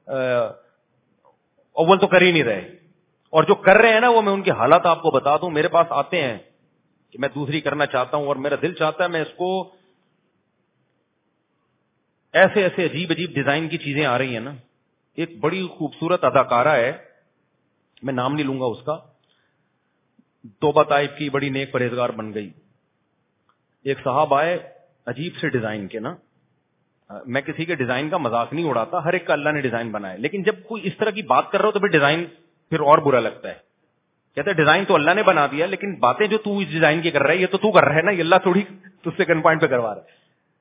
اول تو کر ہی نہیں رہے. اور جو کر رہے ہیں نا وہ میں ان کے حالات آپ کو بتا دوں, میرے پاس آتے ہیں کہ میں دوسری کرنا چاہتا ہوں اور میرا دل چاہتا ہے میں اس کو ایسے عجیب ڈیزائن کی چیزیں آ رہی ہیں نا. ایک بڑی خوبصورت اداکارہ ہے, میں نام نہیں لوں گا اس کا, توبہ طائف کی بڑی نیک پرہیزگار بن گئی. ایک صاحب آئے عجیب سے ڈیزائن کے نا, میں کسی کے ڈیزائن کا مذاق نہیں اڑاتا, ہر ایک کا اللہ نے ڈیزائن بنایا, لیکن جب کوئی اس طرح کی بات کر رہا ہو تو پھر ڈیزائن پھر اور برا لگتا ہے. کہتے ہیں ڈیزائن تو اللہ نے بنا دیا لیکن باتیں جو تو اس ڈیزائن کی کر رہا ہے یہ تو کر رہا ہے نا, یہ اللہ تھوڑی تجھ سے گن پوائنٹ پہ کروا رہا ہے.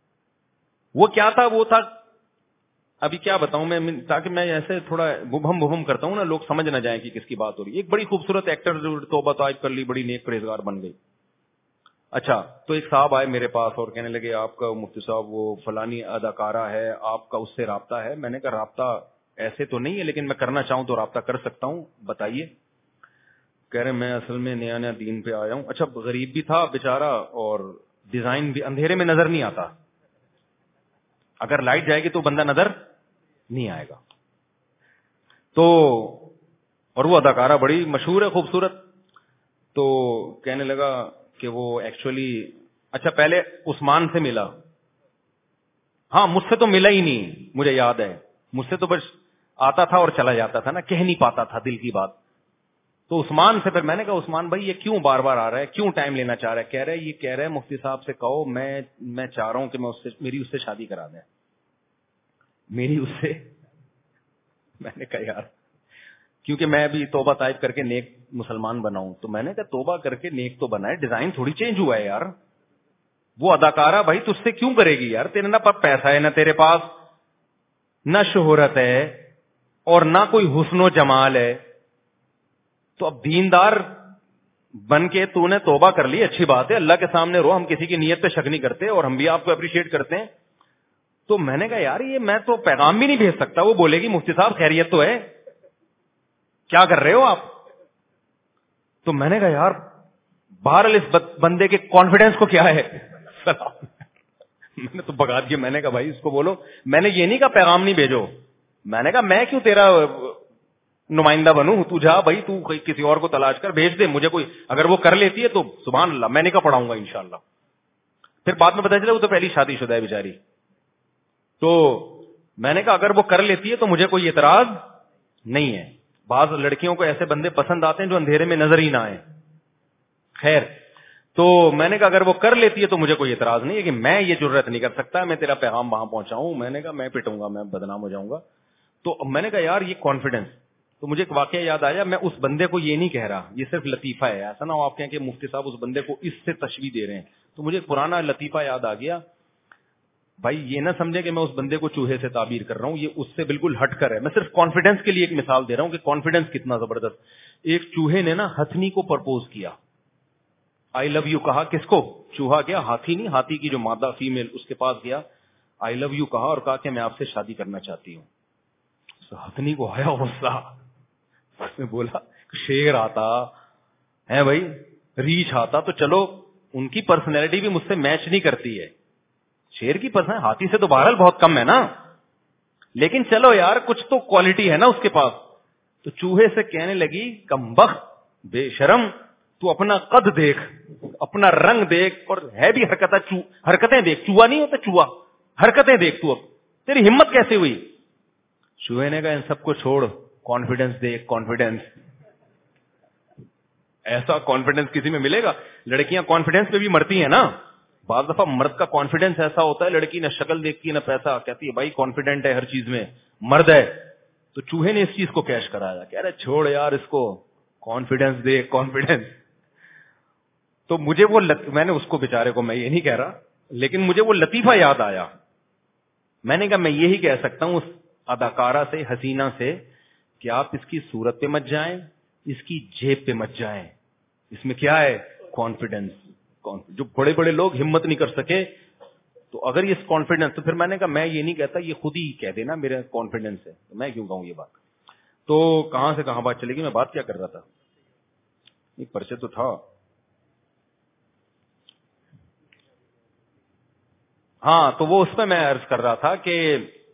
وہ کیا تھا, وہ تھا, ابھی کیا بتاؤں میں, تاکہ میں ایسے تھوڑا بھم کرتا ہوں نا لوگ سمجھ نہ جائیں کہ کس کی بات ہو رہی ہے. ایک بڑی خوبصورت ایکٹر توبہ طائف کر لی, بڑی نیک پرہیزگار بن گئی. اچھا, تو ایک صاحب آئے میرے پاس اور کہنے لگے آپ کا مفتی صاحب وہ فلانی اداکارہ ہے, آپ کا اس سے رابطہ ہے. میں نے کہا رابطہ ایسے تو نہیں ہے لیکن میں کرنا چاہوں تو رابطہ کر سکتا ہوں, بتائیے. کہہ رہے میں اصل میں نیا دین پہ آیا ہوں. اچھا, غریب بھی تھا بیچارہ اور ڈیزائن بھی اندھیرے میں نظر نہیں آتا, اگر لائٹ جائے گی تو بندہ نظر نہیں آئے گا. تو اور وہ اداکارہ بڑی مشہور ہے, خوبصورت. تو کہنے لگا کہ وہ ایکچولی اچھا پہلے عثمان سے ملا. ہاں مجھ سے تو ملا ہی نہیں, مجھے یاد ہے, مجھ سے تو بس آتا تھا اور چلا جاتا تھا نا, کہہ نہیں پاتا تھا دل کی بات. تو عثمان سے پھر میں نے کہا عثمان بھائی یہ کیوں بار بار آ رہا ہے, کیوں ٹائم لینا چاہ رہا ہے؟ کہہ رہے مفتی صاحب سے کہو میں چاہ رہا ہوں کہ میری اس سے شادی کرا دیں. میری اس سے, میں نے کہا یار کیونکہ میں ابھی توبہ طائف کر کے نیک مسلمان بناؤں, تو میں نے کہا توبہ کر کے نیک تو بنائے, ڈیزائن تھوڑی چینج ہوا ہے یار. وہ اداکارہ بھائی تجھ سے کیوں کرے گی یار, تیرے نہ پیسہ ہے نہ تیرے پاس, نہ شہرت ہے اور نہ کوئی حسن و جمال ہے. تو اب دیندار بن کے تو نے توبہ کر لی, اچھی بات ہے, اللہ کے سامنے رو, ہم کسی کی نیت پہ شک نہیں کرتے اور ہم بھی آپ کو اپریشیٹ کرتے ہیں. تو میں نے کہا یار یہ میں تو پیغام بھی نہیں بھیج سکتا. وہ بولے گی مفتی صاحب خیریت تو ہے, کیا کر رہے ہو آپ؟ تو میں نے کہا یار بہرحال اس بندے کے کانفیڈنس کو کیا ہے, میں نے تو بگا دیا. میں نے کہا بھائی اس کو بولو, میں نے یہ نہیں کہا پیغام نہیں بھیجو, میں نے کہا میں کیوں تیرا نمائندہ بنوں, تو جا بھائی, تو کسی اور کو تلاش کر بھیج دے مجھے کوئی, اگر وہ کر لیتی ہے تو سبحان اللہ میں نے کہا پڑھاؤں گا انشاءاللہ. پھر بعد میں پتا چلا وہ تو پہلی شادی شدہ ہے بیچاری. تو میں نے کہا اگر وہ کر لیتی ہے تو مجھے کوئی اعتراض نہیں ہے. بعض لڑکیوں کو ایسے بندے پسند آتے ہیں جو اندھیرے میں نظر ہی نہ آئے. خیر, تو میں نے کہا اگر وہ کر لیتی ہے تو مجھے کوئی اعتراض نہیں ہے کہ میں یہ جرت نہیں کر سکتا میں تیرا پیغام وہاں پہنچاؤں. میں نے کہا میں پٹوں گا, میں بدنام ہو جاؤں گا. تو میں نے کہا یار یہ کانفیڈنس, تو مجھے ایک واقعہ یاد آیا, میں اس بندے کو یہ نہیں کہہ رہا, یہ صرف لطیفہ ہے, ایسا نہ ہو آپ کہیں کہ مفتی صاحب اس بندے کو اس سے تشبیہ دے رہے ہیں. تو مجھے پرانا لطیفہ یاد آ گیا. بھائی یہ نہ سمجھے کہ میں اس بندے کو چوہے سے تعبیر کر رہا ہوں, یہ اس سے بالکل ہٹ کر ہے. میں صرف کانفیڈنس کے لیے ایک مثال دے رہا ہوں کہ کانفیڈنس کتنا زبردست. ایک چوہے نے نا ہتھنی کو پرپوز کیا, آئی لو یو کہا. کس کو؟ چوہا گیا, ہاتھی نہیں, ہاتھی کی جو مادہ فیمیل اس کے پاس گیا, آئی لو یو کہا اور کہا کہ میں آپ سے شادی کرنا چاہتی ہوں. ہتھنی کو آیا غصہ, اس نے بولا شیر آتا ہے بھائی, ریچھ آتا تو چلو, ان کی پرسنالٹی بھی مجھ سے میچ نہیں کرتی ہے. شیر کی پسند, ہاتھی سے تو بہرحال بہت کم ہے نا, لیکن چلو یار کچھ تو کوالٹی ہے نا اس کے پاس. تو چوہے سے کہنے لگی کمبخت بے شرم, تو اپنا قد دیکھ, اپنا رنگ دیکھ, اور ہے بھی حرکتیں دیکھ. چوہا نہیں ہوتا چوہا, حرکتیں دیکھ, تو اب تیری ہمت کیسے ہوئی؟ چوہے نے کہا ان سب کو چھوڑ, کانفیڈنس دیکھ, کانفیڈنس. ایسا کانفیڈنس کسی میں ملے گا؟ لڑکیاں کانفیڈنس پہ بھی مرتی ہیں نا. بعض دفعہ مرد کا کانفیڈنس ایسا ہوتا ہے, لڑکی نہ شکل دیکھتی ہے نہ پیسہ, کہتی ہے بھائی کانفیڈنٹ ہے ہر چیز میں, مرد ہے. تو چوہے نے اس چیز کو کیش کرایا, کہہ رہے چھوڑ یار اس کو, کانفیڈنس دے, کانفیڈنس. تو مجھے وہ میں نے اس کو بیچارے کو, میں یہ نہیں کہہ رہا, لیکن مجھے وہ لطیفہ یاد آیا. میں نے کہا میں یہی کہہ سکتا ہوں اس اداکارہ سے, حسینہ سے, کہ آپ اس کی صورت پہ مت جائیں, اس کی جیب پہ مت جائیں. اس میں کیا ہے؟ کانفیڈینس. جو بڑے بڑے لوگ ہمت نہیں کر سکے, تو اگر یہ کانفیڈینس, تو پھر میں نے کہا میں یہ نہیں کہتا, یہ خود ہی کہہ دینا میرا کانفیڈینس ہے, تو میں کیوں کہوں یہ بات. تو کہاں سے کہاں بات چلے گی, میں بات کیا کر رہا تھا, یہ پرچے تو تھا. ہاں, تو وہ اس میں میں عرض کر رہا تھا کہ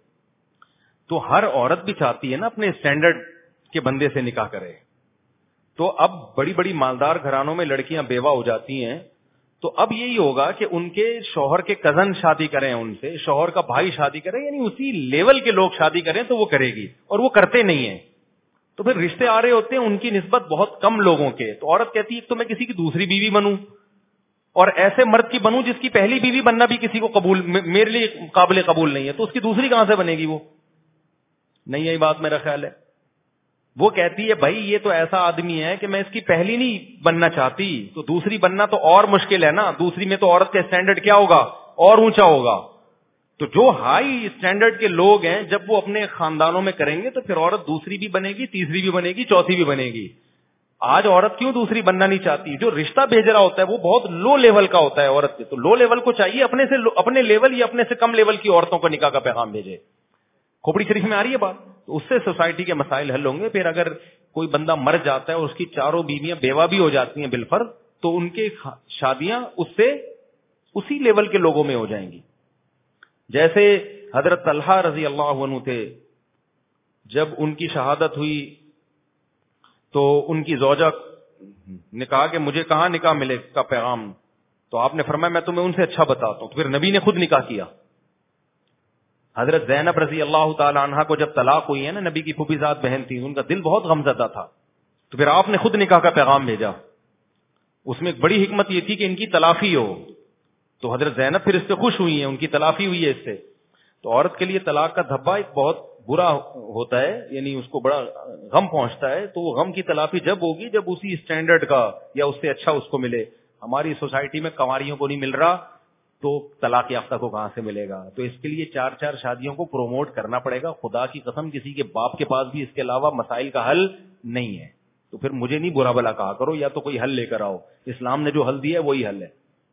تو ہر عورت بھی چاہتی ہے نا اپنے اسٹینڈرڈ کے بندے سے نکاح کرے. تو اب بڑی بڑی مالدار گھرانوں میں لڑکیاں بیوہ ہو جاتی ہیں, تو اب یہی ہوگا کہ ان کے شوہر کے کزن شادی کریں ان سے, شوہر کا بھائی شادی کرے, یعنی اسی لیول کے لوگ شادی کریں تو وہ کرے گی, اور وہ کرتے نہیں ہیں. تو پھر رشتے آ رہے ہوتے ہیں ان کی نسبت بہت کم لوگوں کے. تو عورت کہتی ہے تو میں کسی کی دوسری بیوی بنوں, اور ایسے مرد کی بنوں جس کی پہلی بیوی بننا بھی کسی کو قبول, میرے لیے قابل قبول نہیں ہے, تو اس کی دوسری کہاں سے بنے گی وہ. نہیں یہی بات میرا خیال ہے. وہ کہتی ہے بھائی یہ تو ایسا آدمی ہے کہ میں اس کی پہلی نہیں بننا چاہتی, تو دوسری بننا تو اور مشکل ہے نا, دوسری میں تو عورت کا اسٹینڈرڈ کیا ہوگا, اور اونچا ہوگا. تو جو ہائی اسٹینڈرڈ کے لوگ ہیں جب وہ اپنے خاندانوں میں کریں گے تو پھر عورت دوسری بھی بنے گی, تیسری بھی بنے گی, چوتھی بھی بنے گی. آج عورت کیوں دوسری بننا نہیں چاہتی, جو رشتہ بھیج رہا ہوتا ہے وہ بہت لو لیول کا ہوتا ہے عورت کے, تو لو لیول کو چاہیے اپنے لیول یا اپنے سے کم لیول کی عورتوں کو نکاح کا پیغام بھیجے. کھوپڑی شریف میں آ رہی ہے بات. تو اس سے سوسائٹی کے مسائل حل ہوں گے. پھر اگر کوئی بندہ مر جاتا ہے اور اس کی چاروں بیویاں بیوہ بھی ہو جاتی ہیں بالفرض, تو ان کے شادیاں اس سے اسی لیول کے لوگوں میں ہو جائیں گی. جیسے حضرت طلحہ رضی اللہ عنہ تھے, جب ان کی شہادت ہوئی تو ان کی زوجہ نے کہا کہ مجھے کہاں نکاح ملے کا پیغام, تو آپ نے فرمایا میں تمہیں ان سے اچھا بتاتا ہوں. تو پھر نبی نے خود نکاح کیا. حضرت زینب رضی اللہ تعالی عنہا کو جب طلاق ہوئی ہے نا, نبی کی پھوپھی ذات بہن تھی, ان کا دل بہت غمزدہ تھا, تو پھر آپ نے خود نکاح کا پیغام بھیجا. اس میں ایک بڑی حکمت یہ تھی کہ ان کی تلافی ہو, تو حضرت زینب پھر اس سے خوش ہوئی ہیں, ان کی تلافی ہوئی ہے اس سے. تو عورت کے لیے طلاق کا دھبا ایک بہت برا ہوتا ہے, یعنی اس کو بڑا غم پہنچتا ہے. تو وہ غم کی تلافی جب ہوگی جب اسی اسٹینڈرڈ کا یا اس سے اچھا اس کو ملے. ہماری سوسائٹی میں کنواریوں کو نہیں مل رہا, تو طلاق یافتہ کو کہاں سے ملے گا. تو اس کے لیے 4 شادیوں کو پروموٹ کرنا پڑے گا. خدا کی قسم کسی کے باپ کے پاس بھی اس کے علاوہ مسائل کا حل نہیں ہے. تو پھر مجھے نہیں برا بلا کہا کرو, یا تو کوئی حل لے کر آؤ. اسلام نے جو حل دیا ہے وہی حل ہے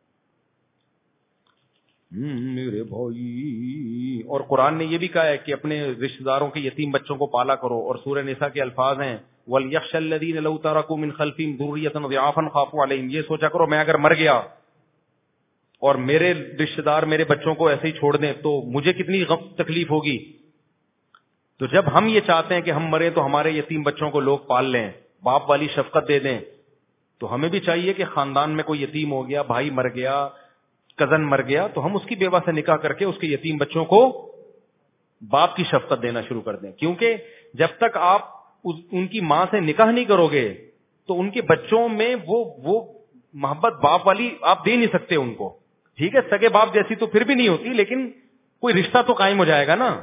میرے بھائی. اور قرآن نے یہ بھی کہا ہے کہ اپنے رشتہ داروں کے یتیم بچوں کو پالا کرو. اور سورہ نساء کے الفاظ ہیں وَلْيَخْشَ الَّذِينَ لَوْ تَرَكُوا مِنْ خَلْفِهِمْ ذُرِّيَّةً ضِعَافًا خَافُوا عَلَيْهِمْ. یہ سوچا کرو میں اگر مر گیا اور میرے رشتہ دار میرے بچوں کو ایسے ہی چھوڑ دیں تو مجھے کتنی تکلیف ہوگی. تو جب ہم یہ چاہتے ہیں کہ ہم مریں تو ہمارے یتیم بچوں کو لوگ پال لیں, باپ والی شفقت دے دیں, تو ہمیں بھی چاہیے کہ خاندان میں کوئی یتیم ہو گیا, بھائی مر گیا, کزن مر گیا, تو ہم اس کی بیوہ سے نکاح کر کے اس کے یتیم بچوں کو باپ کی شفقت دینا شروع کر دیں. کیونکہ جب تک آپ ان کی ماں سے نکاح نہیں کرو گے تو ان کے بچوں میں وہ محبت باپ والی آپ دے نہیں سکتے ان کو. ٹھیک ہے سگے باپ جیسی تو پھر بھی نہیں ہوتی, لیکن کوئی رشتہ تو قائم ہو جائے گا نا.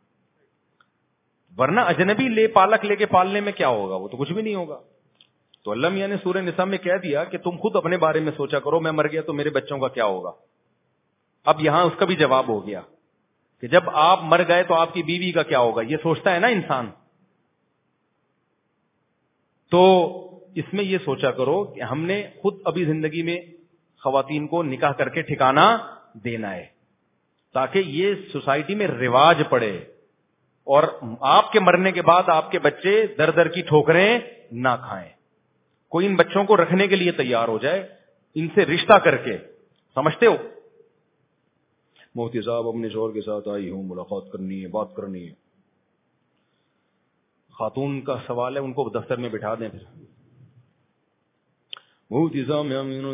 ورنہ اجنبی لے پالک لے کے پالنے میں کیا ہوگا, وہ تو کچھ بھی نہیں ہوگا. تو اللہ میاں نے سورہ نساء میں کہہ دیا کہ تم خود اپنے بارے میں سوچا کرو, میں مر گیا تو میرے بچوں کا کیا ہوگا. اب یہاں اس کا بھی جواب ہو گیا کہ جب آپ مر گئے تو آپ کی بیوی کا کیا ہوگا, یہ سوچتا ہے نا انسان. تو اس میں یہ سوچا کرو کہ ہم نے خود ابھی زندگی میں خواتین کو نکاح کر کے ٹھکانہ دینا ہے, تاکہ یہ سوسائٹی میں رواج پڑے, اور آپ کے مرنے کے بعد آپ کے بچے در در کی ٹھوکریں نہ کھائیں. کوئی ان بچوں کو رکھنے کے لیے تیار ہو جائے, ان سے رشتہ کر کے. سمجھتے ہو مفتی صاحب اپنے شوہر کے ساتھ آئی ہوں, ملاقات کرنی ہے, بات کرنی ہے. خاتون کا سوال ہے, ان کو دفتر میں بٹھا دیں. پھر مفتی صاحب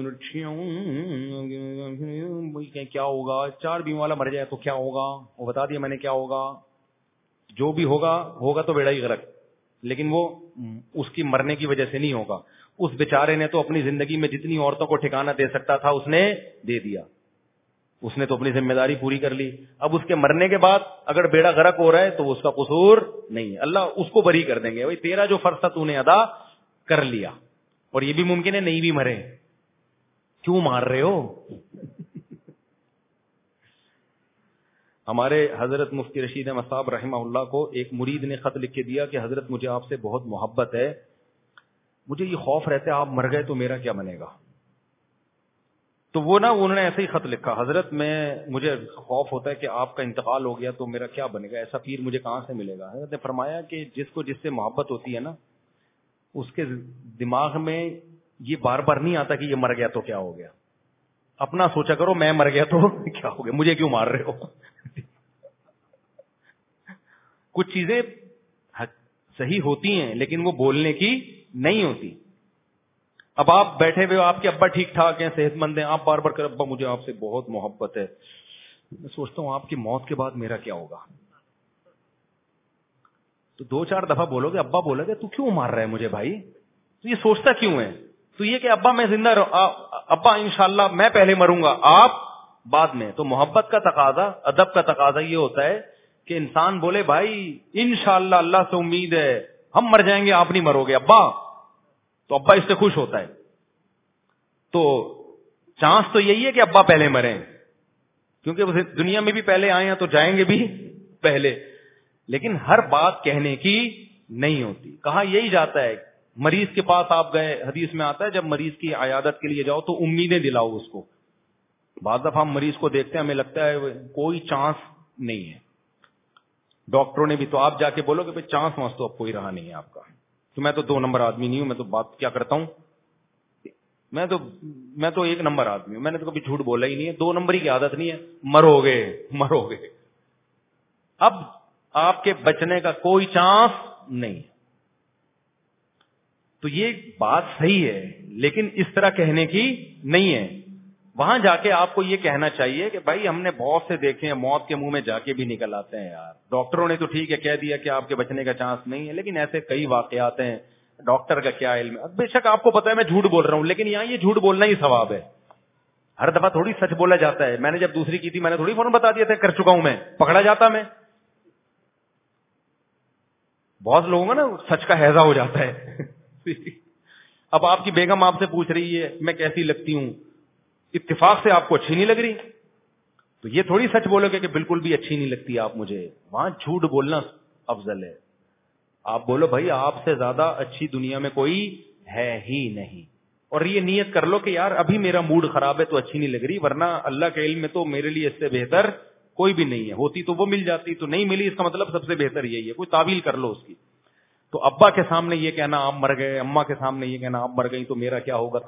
کیا ہوگا, 4 بیوی والا مر جائے تو کیا ہوگا, وہ بتا دیا میں نے کیا ہوگا. جو بھی ہوگا تو بیڑا ہی غرق, لیکن وہ اس کی مرنے کی وجہ سے نہیں ہوگا. اس بیچارے نے تو اپنی زندگی میں جتنی عورتوں کو ٹھکانہ دے سکتا تھا اس نے دے دیا, اس نے تو اپنی ذمہ داری پوری کر لی. اب اس کے مرنے کے بعد اگر بیڑا غرق ہو رہا ہے تو اس کا قصور نہیں ہے, اللہ اس کو بری کر دیں گے. بھائی تیرا جو فرض تھا تو نے ادا کر لیا. اور یہ بھی ممکن ہے نہیں بھی مرے, کیوں مار رہے ہو. ہمارے حضرت مفتی رشید احمد صاحب رحمہ اللہ کو ایک مرید نے خط لکھ کے دیا کہ حضرت مجھے آپ سے بہت محبت ہے, مجھے یہ خوف رہتا ہے آپ مر گئے تو میرا کیا بنے گا. تو وہ نا انہوں نے ایسے ہی خط لکھا, حضرت مجھے خوف ہوتا ہے کہ آپ کا انتقال ہو گیا تو میرا کیا بنے گا, ایسا پیر مجھے کہاں سے ملے گا. حضرت نے فرمایا کہ جس کو جس سے محبت ہوتی ہے نا, اس کے دماغ میں یہ بار بار نہیں آتا کہ یہ مر گیا تو کیا ہو گیا. اپنا سوچا کرو, میں مر گیا تو کیا ہو گیا, مجھے کیوں مار رہے ہو. کچھ چیزیں صحیح ہوتی ہیں لیکن وہ بولنے کی نہیں ہوتی. اب آپ بیٹھے ہوئے, آپ کے ابا ٹھیک ٹھاک ہیں, صحت مند ہیں, آپ بار بار کر ابا مجھے آپ سے بہت محبت ہے. میں سوچتا ہوں آپ کی موت کے بعد میرا کیا ہوگا. تو 2-4 دفعہ بولو گے, ابا بولو گے تو کیوں مار رہا ہے مجھے بھائی, تو یہ سوچتا کیوں ہے. تو یہ کہ ابا میں زندہ ابا انشاءاللہ میں پہلے مروں گا, آپ بعد میں. تو محبت کا تقاضا, ادب کا تقاضا یہ ہوتا ہے کہ انسان بولے بھائی انشاءاللہ اللہ سے امید ہے ہم مر جائیں گے, آپ نہیں مرو گے ابا. تو ابا اس سے خوش ہوتا ہے. تو چانس تو یہی ہے کہ ابا پہلے مریں, کیونکہ دنیا میں بھی پہلے آئے ہیں تو جائیں گے بھی پہلے. لیکن ہر بات کہنے کی نہیں ہوتی. کہا یہی جاتا ہے, مریض کے پاس آپ گئے, حدیث میں آتا ہے جب مریض کی عیادت کے لیے جاؤ تو امیدیں دلاؤ اس کو. بعض دفعہ ہم مریض کو دیکھتے ہیں, ہمیں لگتا ہے کوئی چانس نہیں ہے, ڈاکٹروں نے بھی, تو آپ جا کے بولو کہ چانس وانس تو اب کوئی رہا نہیں ہے آپ کا. تو میں تو 2 نمبر آدمی نہیں ہوں, میں تو بات کیا کرتا ہوں, میں تو 1 نمبر آدمی ہوں, میں نے تو کبھی جھوٹ بولا ہی نہیں ہے. 2 نمبر کی عادت نہیں ہے, مرو گے. اب آپ کے بچنے کا کوئی چانس نہیں ہے. تو یہ بات صحیح ہے لیکن اس طرح کہنے کی نہیں ہے. وہاں جا کے آپ کو یہ کہنا چاہیے کہ بھائی ہم نے بہت سے دیکھے ہیں, موت کے منہ میں جا کے بھی نکل آتے ہیں یار. ڈاکٹروں نے تو ٹھیک ہے کہہ دیا کہ آپ کے بچنے کا چانس نہیں ہے, لیکن ایسے کئی واقعات ہیں, ڈاکٹر کا کیا علم ہے. بے شک آپ کو پتا ہے میں جھوٹ بول رہا ہوں, لیکن یہاں یہ جھوٹ بولنا ہی ثواب ہے. ہر دفعہ تھوڑی سچ بولا جاتا ہے. میں نے جب دوسری کی تھی میں نے تھوڑی فوراً بتا دیا تھا کر چکا ہوں, میں پکڑا جاتا. میں بہت لوگوں کا نا سچ کا ہیضہ ہو جاتا ہے. اب آپ کی بیگم آپ سے پوچھ رہی ہے میں کیسی لگتی ہوں, اتفاق سے آپ کو اچھی نہیں لگ رہی, تو یہ تھوڑی سچ بولو گے کہ بالکل بھی اچھی نہیں لگتی آپ مجھے. وہاں جھوٹ بولنا افضل ہے. آپ بولو بھائی آپ سے زیادہ اچھی دنیا میں کوئی ہے ہی نہیں, اور یہ نیت کر لو کہ یار ابھی میرا موڈ خراب ہے تو اچھی نہیں لگ رہی, ورنہ اللہ کے علم میں تو میرے لیے اس سے بہتر کوئی بھی نہیں ہے. ہوتی تو وہ مل جاتی, تو نہیں ملی, اس کا مطلب سب سے بہتر یہی ہے. کوئی تعویل کر لو اس کی. تو ابا کے سامنے یہ کہنا آپ مر گئے, اماں کے سامنے یہ کہنا آپ مر گئی تو میرا کیا ہوگا,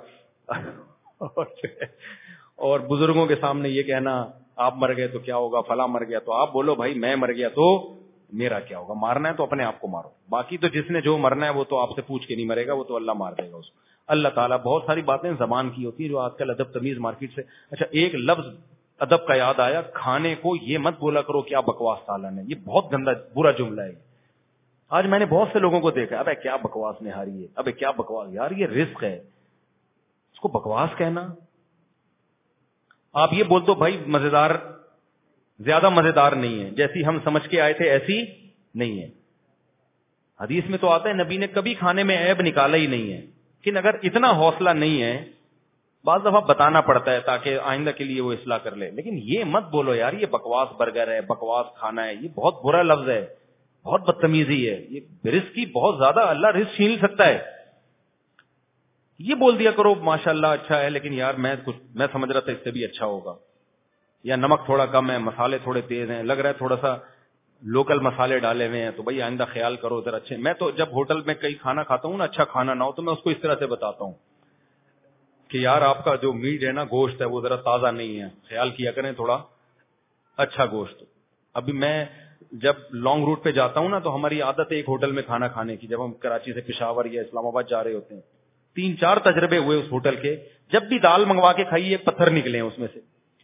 اور بزرگوں کے سامنے یہ کہنا آپ مر گئے تو کیا ہوگا, فلاں مر گیا. تو آپ بولو بھائی میں مر گیا تو میرا کیا ہوگا. مارنا ہے تو اپنے آپ کو مارو, باقی تو جس نے جو مرنا ہے وہ تو آپ سے پوچھ کے نہیں مرے گا, وہ تو اللہ مار دے گا اس کو. اللہ تعالیٰ بہت ساری باتیں زبان کی ہوتی ہیں جو آج کل ادب تمیز مارکیٹ سے. اچھا ایک لفظ ادب کا یاد آیا, کھانے کو یہ مت بولا کرو کیا بکواس سالن ہے, یہ بہت گندا برا جملہ ہے. آج میں نے بہت سے لوگوں کو دیکھا, ابے کیا بکواس نہاری ہے, ابے کیا بکواس, یار یہ رزق ہے, اس کو بکواس کہنا. آپ یہ بول دو بھائی مزیدار, زیادہ مزیدار نہیں ہے, جیسی ہم سمجھ کے آئے تھے ایسی نہیں ہے. حدیث میں تو آتا ہے نبی نے کبھی کھانے میں عیب نکالا ہی نہیں ہے, لیکن اگر اتنا حوصلہ نہیں ہے بعض دفعہ بتانا پڑتا ہے تاکہ آئندہ کے لیے وہ اصلاح کر لے. لیکن یہ مت بولو یار یہ بکواس برگر ہے, بکواس کھانا ہے, یہ بہت برا لفظ ہے, بہت بدتمیزی ہے. یہ رزق کی بہت زیادہ, اللہ رزق چھین سکتا ہے. یہ بول دیا کرو ماشاءاللہ اچھا ہے, لیکن یار میں سمجھ رہا تھا اس سے بھی اچھا ہوگا, یا نمک تھوڑا کم ہے, مسالے تھوڑے تیز ہیں, لگ رہا ہے تھوڑا سا لوکل مسالے ڈالے ہوئے ہیں, تو بھائی آئندہ خیال کرو ادھر اچھے. میں تو جب ہوٹل میں کئی کھانا کھاتا ہوں نا, اچھا کھانا نہ ہو تو میں اس کو اس طرح سے بتاتا ہوں کہ یار آپ کا جو میٹ ہے نا, گوشت ہے, وہ ذرا تازہ نہیں ہے, خیال کیا کریں تھوڑا اچھا گوشت. ابھی میں جب لانگ روٹ پہ جاتا ہوں نا تو ہماری عادت ہے ایک ہوٹل میں کھانا کھانے کی. جب ہم کراچی سے پشاور یا اسلام آباد جا رہے ہوتے ہیں, 3-4 تجربے ہوئے اس ہوٹل کے, جب بھی دال منگوا کے کھائی ایک پتھر نکلے ہیں اس میں سے.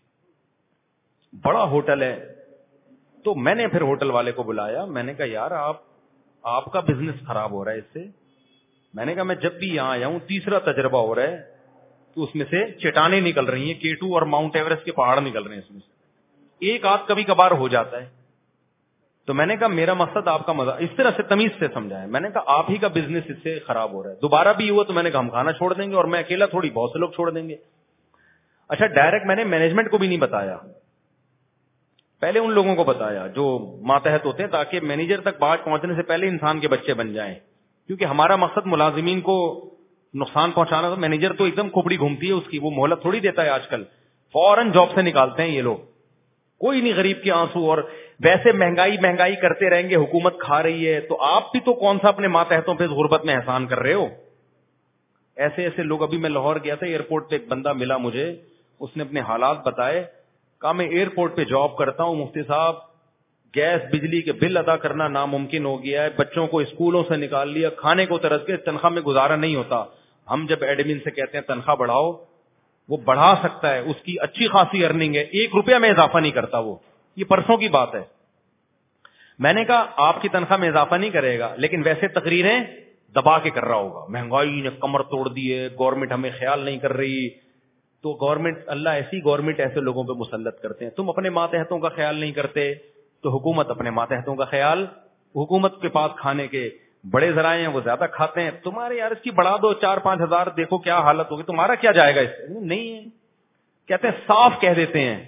بڑا ہوٹل ہے. تو میں نے پھر ہوٹل والے کو بلایا, میں نے کہا یار آپ کا بزنس خراب ہو رہا ہے اس سے. میں نے کہا میں جب بھی یہاں آیا ہوں 3را تجربہ ہو رہا ہے تو اس میں سے چٹانیں نکل رہی ہیں, K2 اور ماؤنٹ ایوریسٹ کے پہاڑ نکل رہے ہیں اس میں سے, ایک آدھ کبھی کبھار ہو جاتا ہے. تو میں نے کہا میرا مقصد آپ کا مزہ, اس طرح سے تمیز سے سمجھایا. میں نے کہا آپ ہی کا بزنس اس سے خراب ہو رہا ہے, دوبارہ بھی ہوا تو میں نے کہا ہم کھانا چھوڑ دیں گے, اور میں اکیلا تھوڑی, بہت سے لوگ چھوڑ دیں گے. اچھا ڈائریکٹ میں نے مینجمنٹ کو بھی نہیں بتایا, پہلے ان لوگوں کو بتایا جو ماتحت ہوتے ہیں, تاکہ مینیجر تک بات پہنچنے سے پہلے انسان کے بچے بن جائیں. کیونکہ ہمارا مقصد ملازمین کو نقصان پہنچانا تو مینیجر تو ایک دم کھوپڑی گھومتی ہے اس کی, وہ مہلت تھوڑی دیتا ہے آج کل, فوراً جاب سے نکالتے ہیں یہ لوگ. کوئی نہیں غریب کے آنسو, اور ویسے مہنگائی کرتے رہیں گے, حکومت کھا رہی ہے, تو آپ بھی تو کون سا اپنے ماتحتوں پہ غربت میں احسان کر رہے ہو. ایسے ایسے لوگ. ابھی میں لاہور گیا تھا, ایئرپورٹ پہ ایک بندہ ملا مجھے, اس نے اپنے حالات بتائے. کہا میں ایئرپورٹ پہ جاب کرتا ہوں مفتی صاحب, گیس بجلی کے بل ادا کرنا ناممکن ہو گیا ہے, بچوں کو اسکولوں سے نکال لیا, کھانے کو ترس کے, تنخواہ میں گزارا نہیں ہوتا. ہم جب ایڈمن سے کہتے ہیں تنخواہ بڑھاؤ, وہ بڑھا سکتا ہے, اس کی اچھی خاصی ارننگ ہے, 1 روپیہ میں اضافہ نہیں کرتا وہ. یہ پرسوں کی بات ہے. میں نے کہا آپ کی تنخواہ میں اضافہ نہیں کرے گا, لیکن ویسے تقریریں دبا کے کر رہا ہوگا, مہنگائی نے کمر توڑ دی ہے, گورنمنٹ ہمیں خیال نہیں کر رہی. تو گورنمنٹ, اللہ ایسی گورنمنٹ ایسے لوگوں پہ مسلط کرتے ہیں. تم اپنے ماتحتوں کا خیال نہیں کرتے تو حکومت اپنے ماتحتوں کا خیال, حکومت کے پاس کھانے کے بڑے ذرائع ہیں, وہ زیادہ کھاتے ہیں. تمہارے یار اس کی بڑھا دو 4-5 ہزار, دیکھو کیا حالت ہوگی, تمہارا کیا جائے گا اس سے. نہیں ہے, کہتے ہیں صاف کہہ دیتے ہیں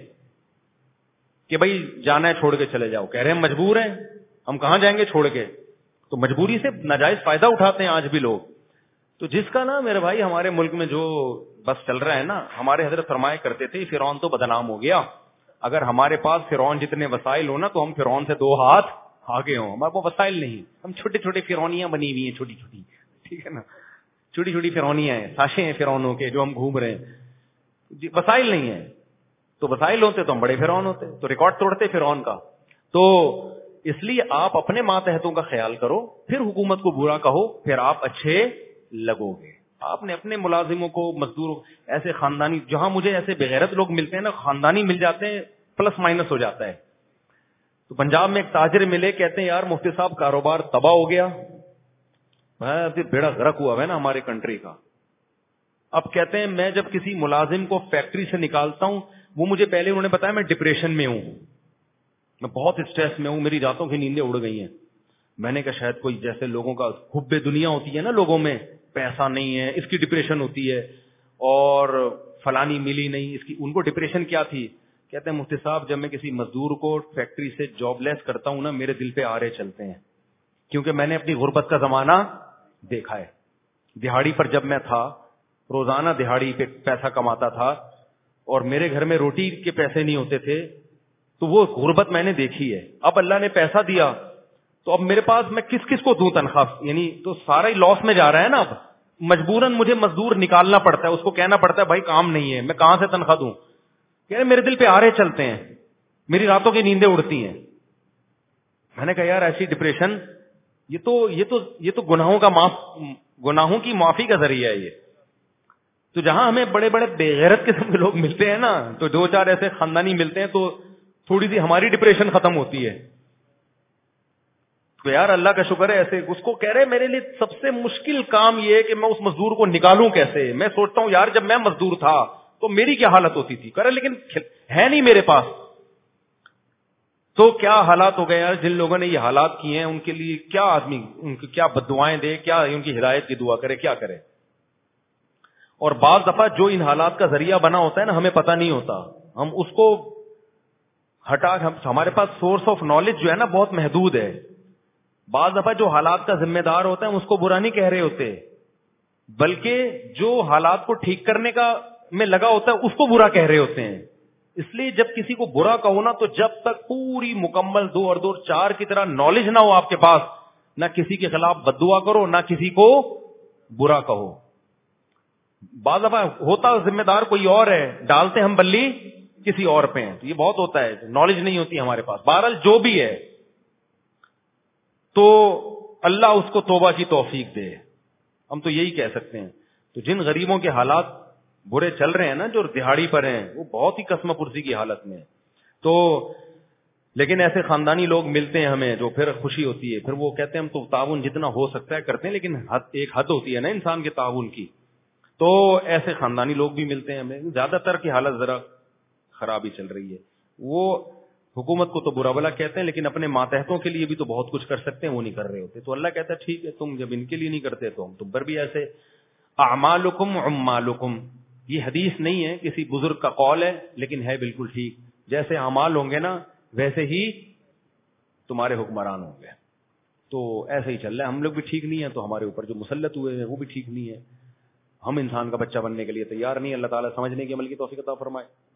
کہ بھائی جانا ہے چھوڑ کے چلے جاؤ. کہہ رہے ہیں مجبور ہیں, ہم کہاں جائیں گے چھوڑ کے. تو مجبوری سے ناجائز فائدہ اٹھاتے ہیں آج بھی لوگ. تو جس کا نا میرے بھائی ہمارے ملک میں جو بس چل رہا ہے نا, ہمارے حضرت فرمایا کرتے تھے فرعون تو بدنام ہو گیا. اگر ہمارے پاس فرعون جتنے وسائل ہو نا تو ہم فرعون سے 2 ہاتھ آگے ہوں. ہمارے پاس وسائل نہیں, ہم چھوٹے چھوٹے فرعونیاں بنی ہوئی ہیں, چھوٹی چھوٹی, ٹھیک ہے نا, چھوٹی چھوٹی فرعونیاں ہیں, ساشے ہیں فرعونوں کے جو ہم گھوم رہے ہیں. وسائل نہیں ہے, تو وسائل ہوتے تو ہم بڑے فرعون ہوتے, تو ریکارڈ توڑتے فرعون کا. تو اس لیے آپ اپنے ماتحتوں کا خیال کرو, پھر حکومت کو برا کہو, پھر آپ اچھے لگو گے. آپ نے اپنے ملازموں کو, مزدوروں, ایسے خاندانی, جہاں مجھے ایسے بغیرت لوگ ملتے ہیں نا, خاندانی مل جاتے ہیں, پلس مائنس ہو جاتا ہے. تو پنجاب میں ایک تاجر ملے, کہتے ہیں یار مفتی صاحب کاروبار تباہ ہو گیا, بیڑا غرق ہوا ہے نا ہمارے کنٹری کا. اب کہتے ہیں میں جب کسی ملازم کو فیکٹری سے نکالتا ہوں, وہ مجھے پہلے انہوں نے بتایا میں ڈپریشن میں ہوں, میں بہت اسٹریس میں ہوں, میری راتوں کی نیندیں اڑ گئی ہیں. میں نے کہا شاید کوئی جیسے لوگوں کا حب دنیا ہوتی ہے نا لوگوں میں, پیسہ نہیں ہے اس کی ڈپریشن ہوتی ہے, اور فلانی ملی نہیں اس کی, ان کو ڈپریشن کیا تھی. کہتے ہیں مفتی صاحب جب میں کسی مزدور کو فیکٹری سے جاب لیس کرتا ہوں نا, میرے دل پہ آرے چلتے ہیں, کیونکہ میں نے اپنی غربت کا زمانہ دیکھا ہے. دہاڑی پر جب میں تھا, روزانہ دہاڑی پہ پیسہ کماتا تھا, اور میرے گھر میں روٹی کے پیسے نہیں ہوتے تھے, تو وہ غربت میں نے دیکھی ہے. اب اللہ نے پیسہ دیا تو اب میرے پاس میں کس کس کو دوں تنخواہ, یعنی تو سارا ہی لاس میں جا رہا ہے نا. اب مجبوراً مجھے مزدور نکالنا پڑتا ہے, اس کو کہنا پڑتا ہے بھائی کام نہیں ہے, میں کہاں سے تنخواہ دوں. کہہ رہے میرے دل پہ آرے چلتے ہیں, میری راتوں کی نیندیں اڑتی ہیں. میں نے کہا یار ایسی ڈپریشن, یہ تو گناہوں کی معافی کا ذریعہ ہے یہ. تو جہاں ہمیں بڑے بڑے بےغیرت قسم کے لوگ ملتے ہیں نا, تو 2-4 ایسے خاندانی ملتے ہیں تو تھوڑی سی ہماری ڈپریشن ختم ہوتی ہے. تو یار اللہ کا شکر ہے, ایسے اس کو کہہ رہے میرے لیے سب سے مشکل کام یہ ہے کہ میں اس مزدور کو نکالوں کیسے. میں سوچتا ہوں یار جب میں مزدور تھا تو میری کیا حالت ہوتی تھی, کہہ رہے لیکن ہے نہیں میرے پاس. تو کیا حالات ہو گئے یار, جن لوگوں نے یہ حالات کیے ہیں ان کے لیے کیا آدمی, ان کو کیا بددعائیں دے, کیا ان کی ہدایت کی دعا کرے, کیا کرے. اور بعض دفعہ جو ان حالات کا ذریعہ بنا ہوتا ہے نا, ہمیں پتہ نہیں ہوتا, ہم اس کو ہٹا, ہمارے پاس سورس آف نالج جو ہے نا بہت محدود ہے. بعض دفعہ جو حالات کا ذمہ دار ہوتا ہے اس کو برا نہیں کہہ رہے ہوتے, بلکہ جو حالات کو ٹھیک کرنے کا میں لگا ہوتا ہے اس کو برا کہہ رہے ہوتے ہیں. اس لیے جب کسی کو برا کہو نا, تو جب تک پوری مکمل 2 اور 2 4 کی طرح نالج نہ ہو آپ کے پاس, نہ کسی کے خلاف بددعا کرو, نہ کسی کو برا کہو. بعض دفعہ ہوتا ذمہ دار کوئی اور ہے, ڈالتے ہم بلی کسی اور پہ ہیں, تو یہ بہت ہوتا ہے, نالج نہیں ہوتی ہمارے پاس. بہرحال جو بھی ہے, تو اللہ اس کو توبہ کی توفیق دے, ہم تو یہی کہہ سکتے ہیں. تو جن غریبوں کے حالات برے چل رہے ہیں نا, جو دہاڑی پر ہیں, وہ بہت ہی قسم پرسی کی حالت میں. تو لیکن ایسے خاندانی لوگ ملتے ہیں ہمیں جو پھر خوشی ہوتی ہے, پھر وہ کہتے ہیں ہم تو تعاون جتنا ہو سکتا ہے کرتے ہیں, لیکن ایک حد ہوتی ہے نا انسان کے تعاون کی. تو ایسے خاندانی لوگ بھی ملتے ہیں ہمیں. زیادہ تر کی حالت ذرا خراب ہی چل رہی ہے. وہ حکومت کو تو برا بلا کہتے ہیں, لیکن اپنے ماتحتوں کے لیے بھی تو بہت کچھ کر سکتے ہیں, وہ نہیں کر رہے ہوتے. تو اللہ کہتا ہے ٹھیک ہے, تم جب ان کے لیے نہیں کرتے تو ہم تم پر بھی ایسے. اعمالکم عمالکم, یہ حدیث نہیں ہے, کسی بزرگ کا قول ہے, لیکن ہے بالکل ٹھیک. جیسے اعمال ہوں گے نا ویسے ہی تمہارے حکمران ہوں گے. تو ایسے ہی چل رہا ہے. ہم لوگ بھی ٹھیک نہیں ہیں, تو ہمارے اوپر جو مسلط ہوئے ہیں وہ بھی ٹھیک نہیں ہے. ہم انسان کا بچہ بننے کے لیے تیار نہیں. اللہ تعالیٰ سمجھنے کی عمل کی توفیق عطا فرمائے.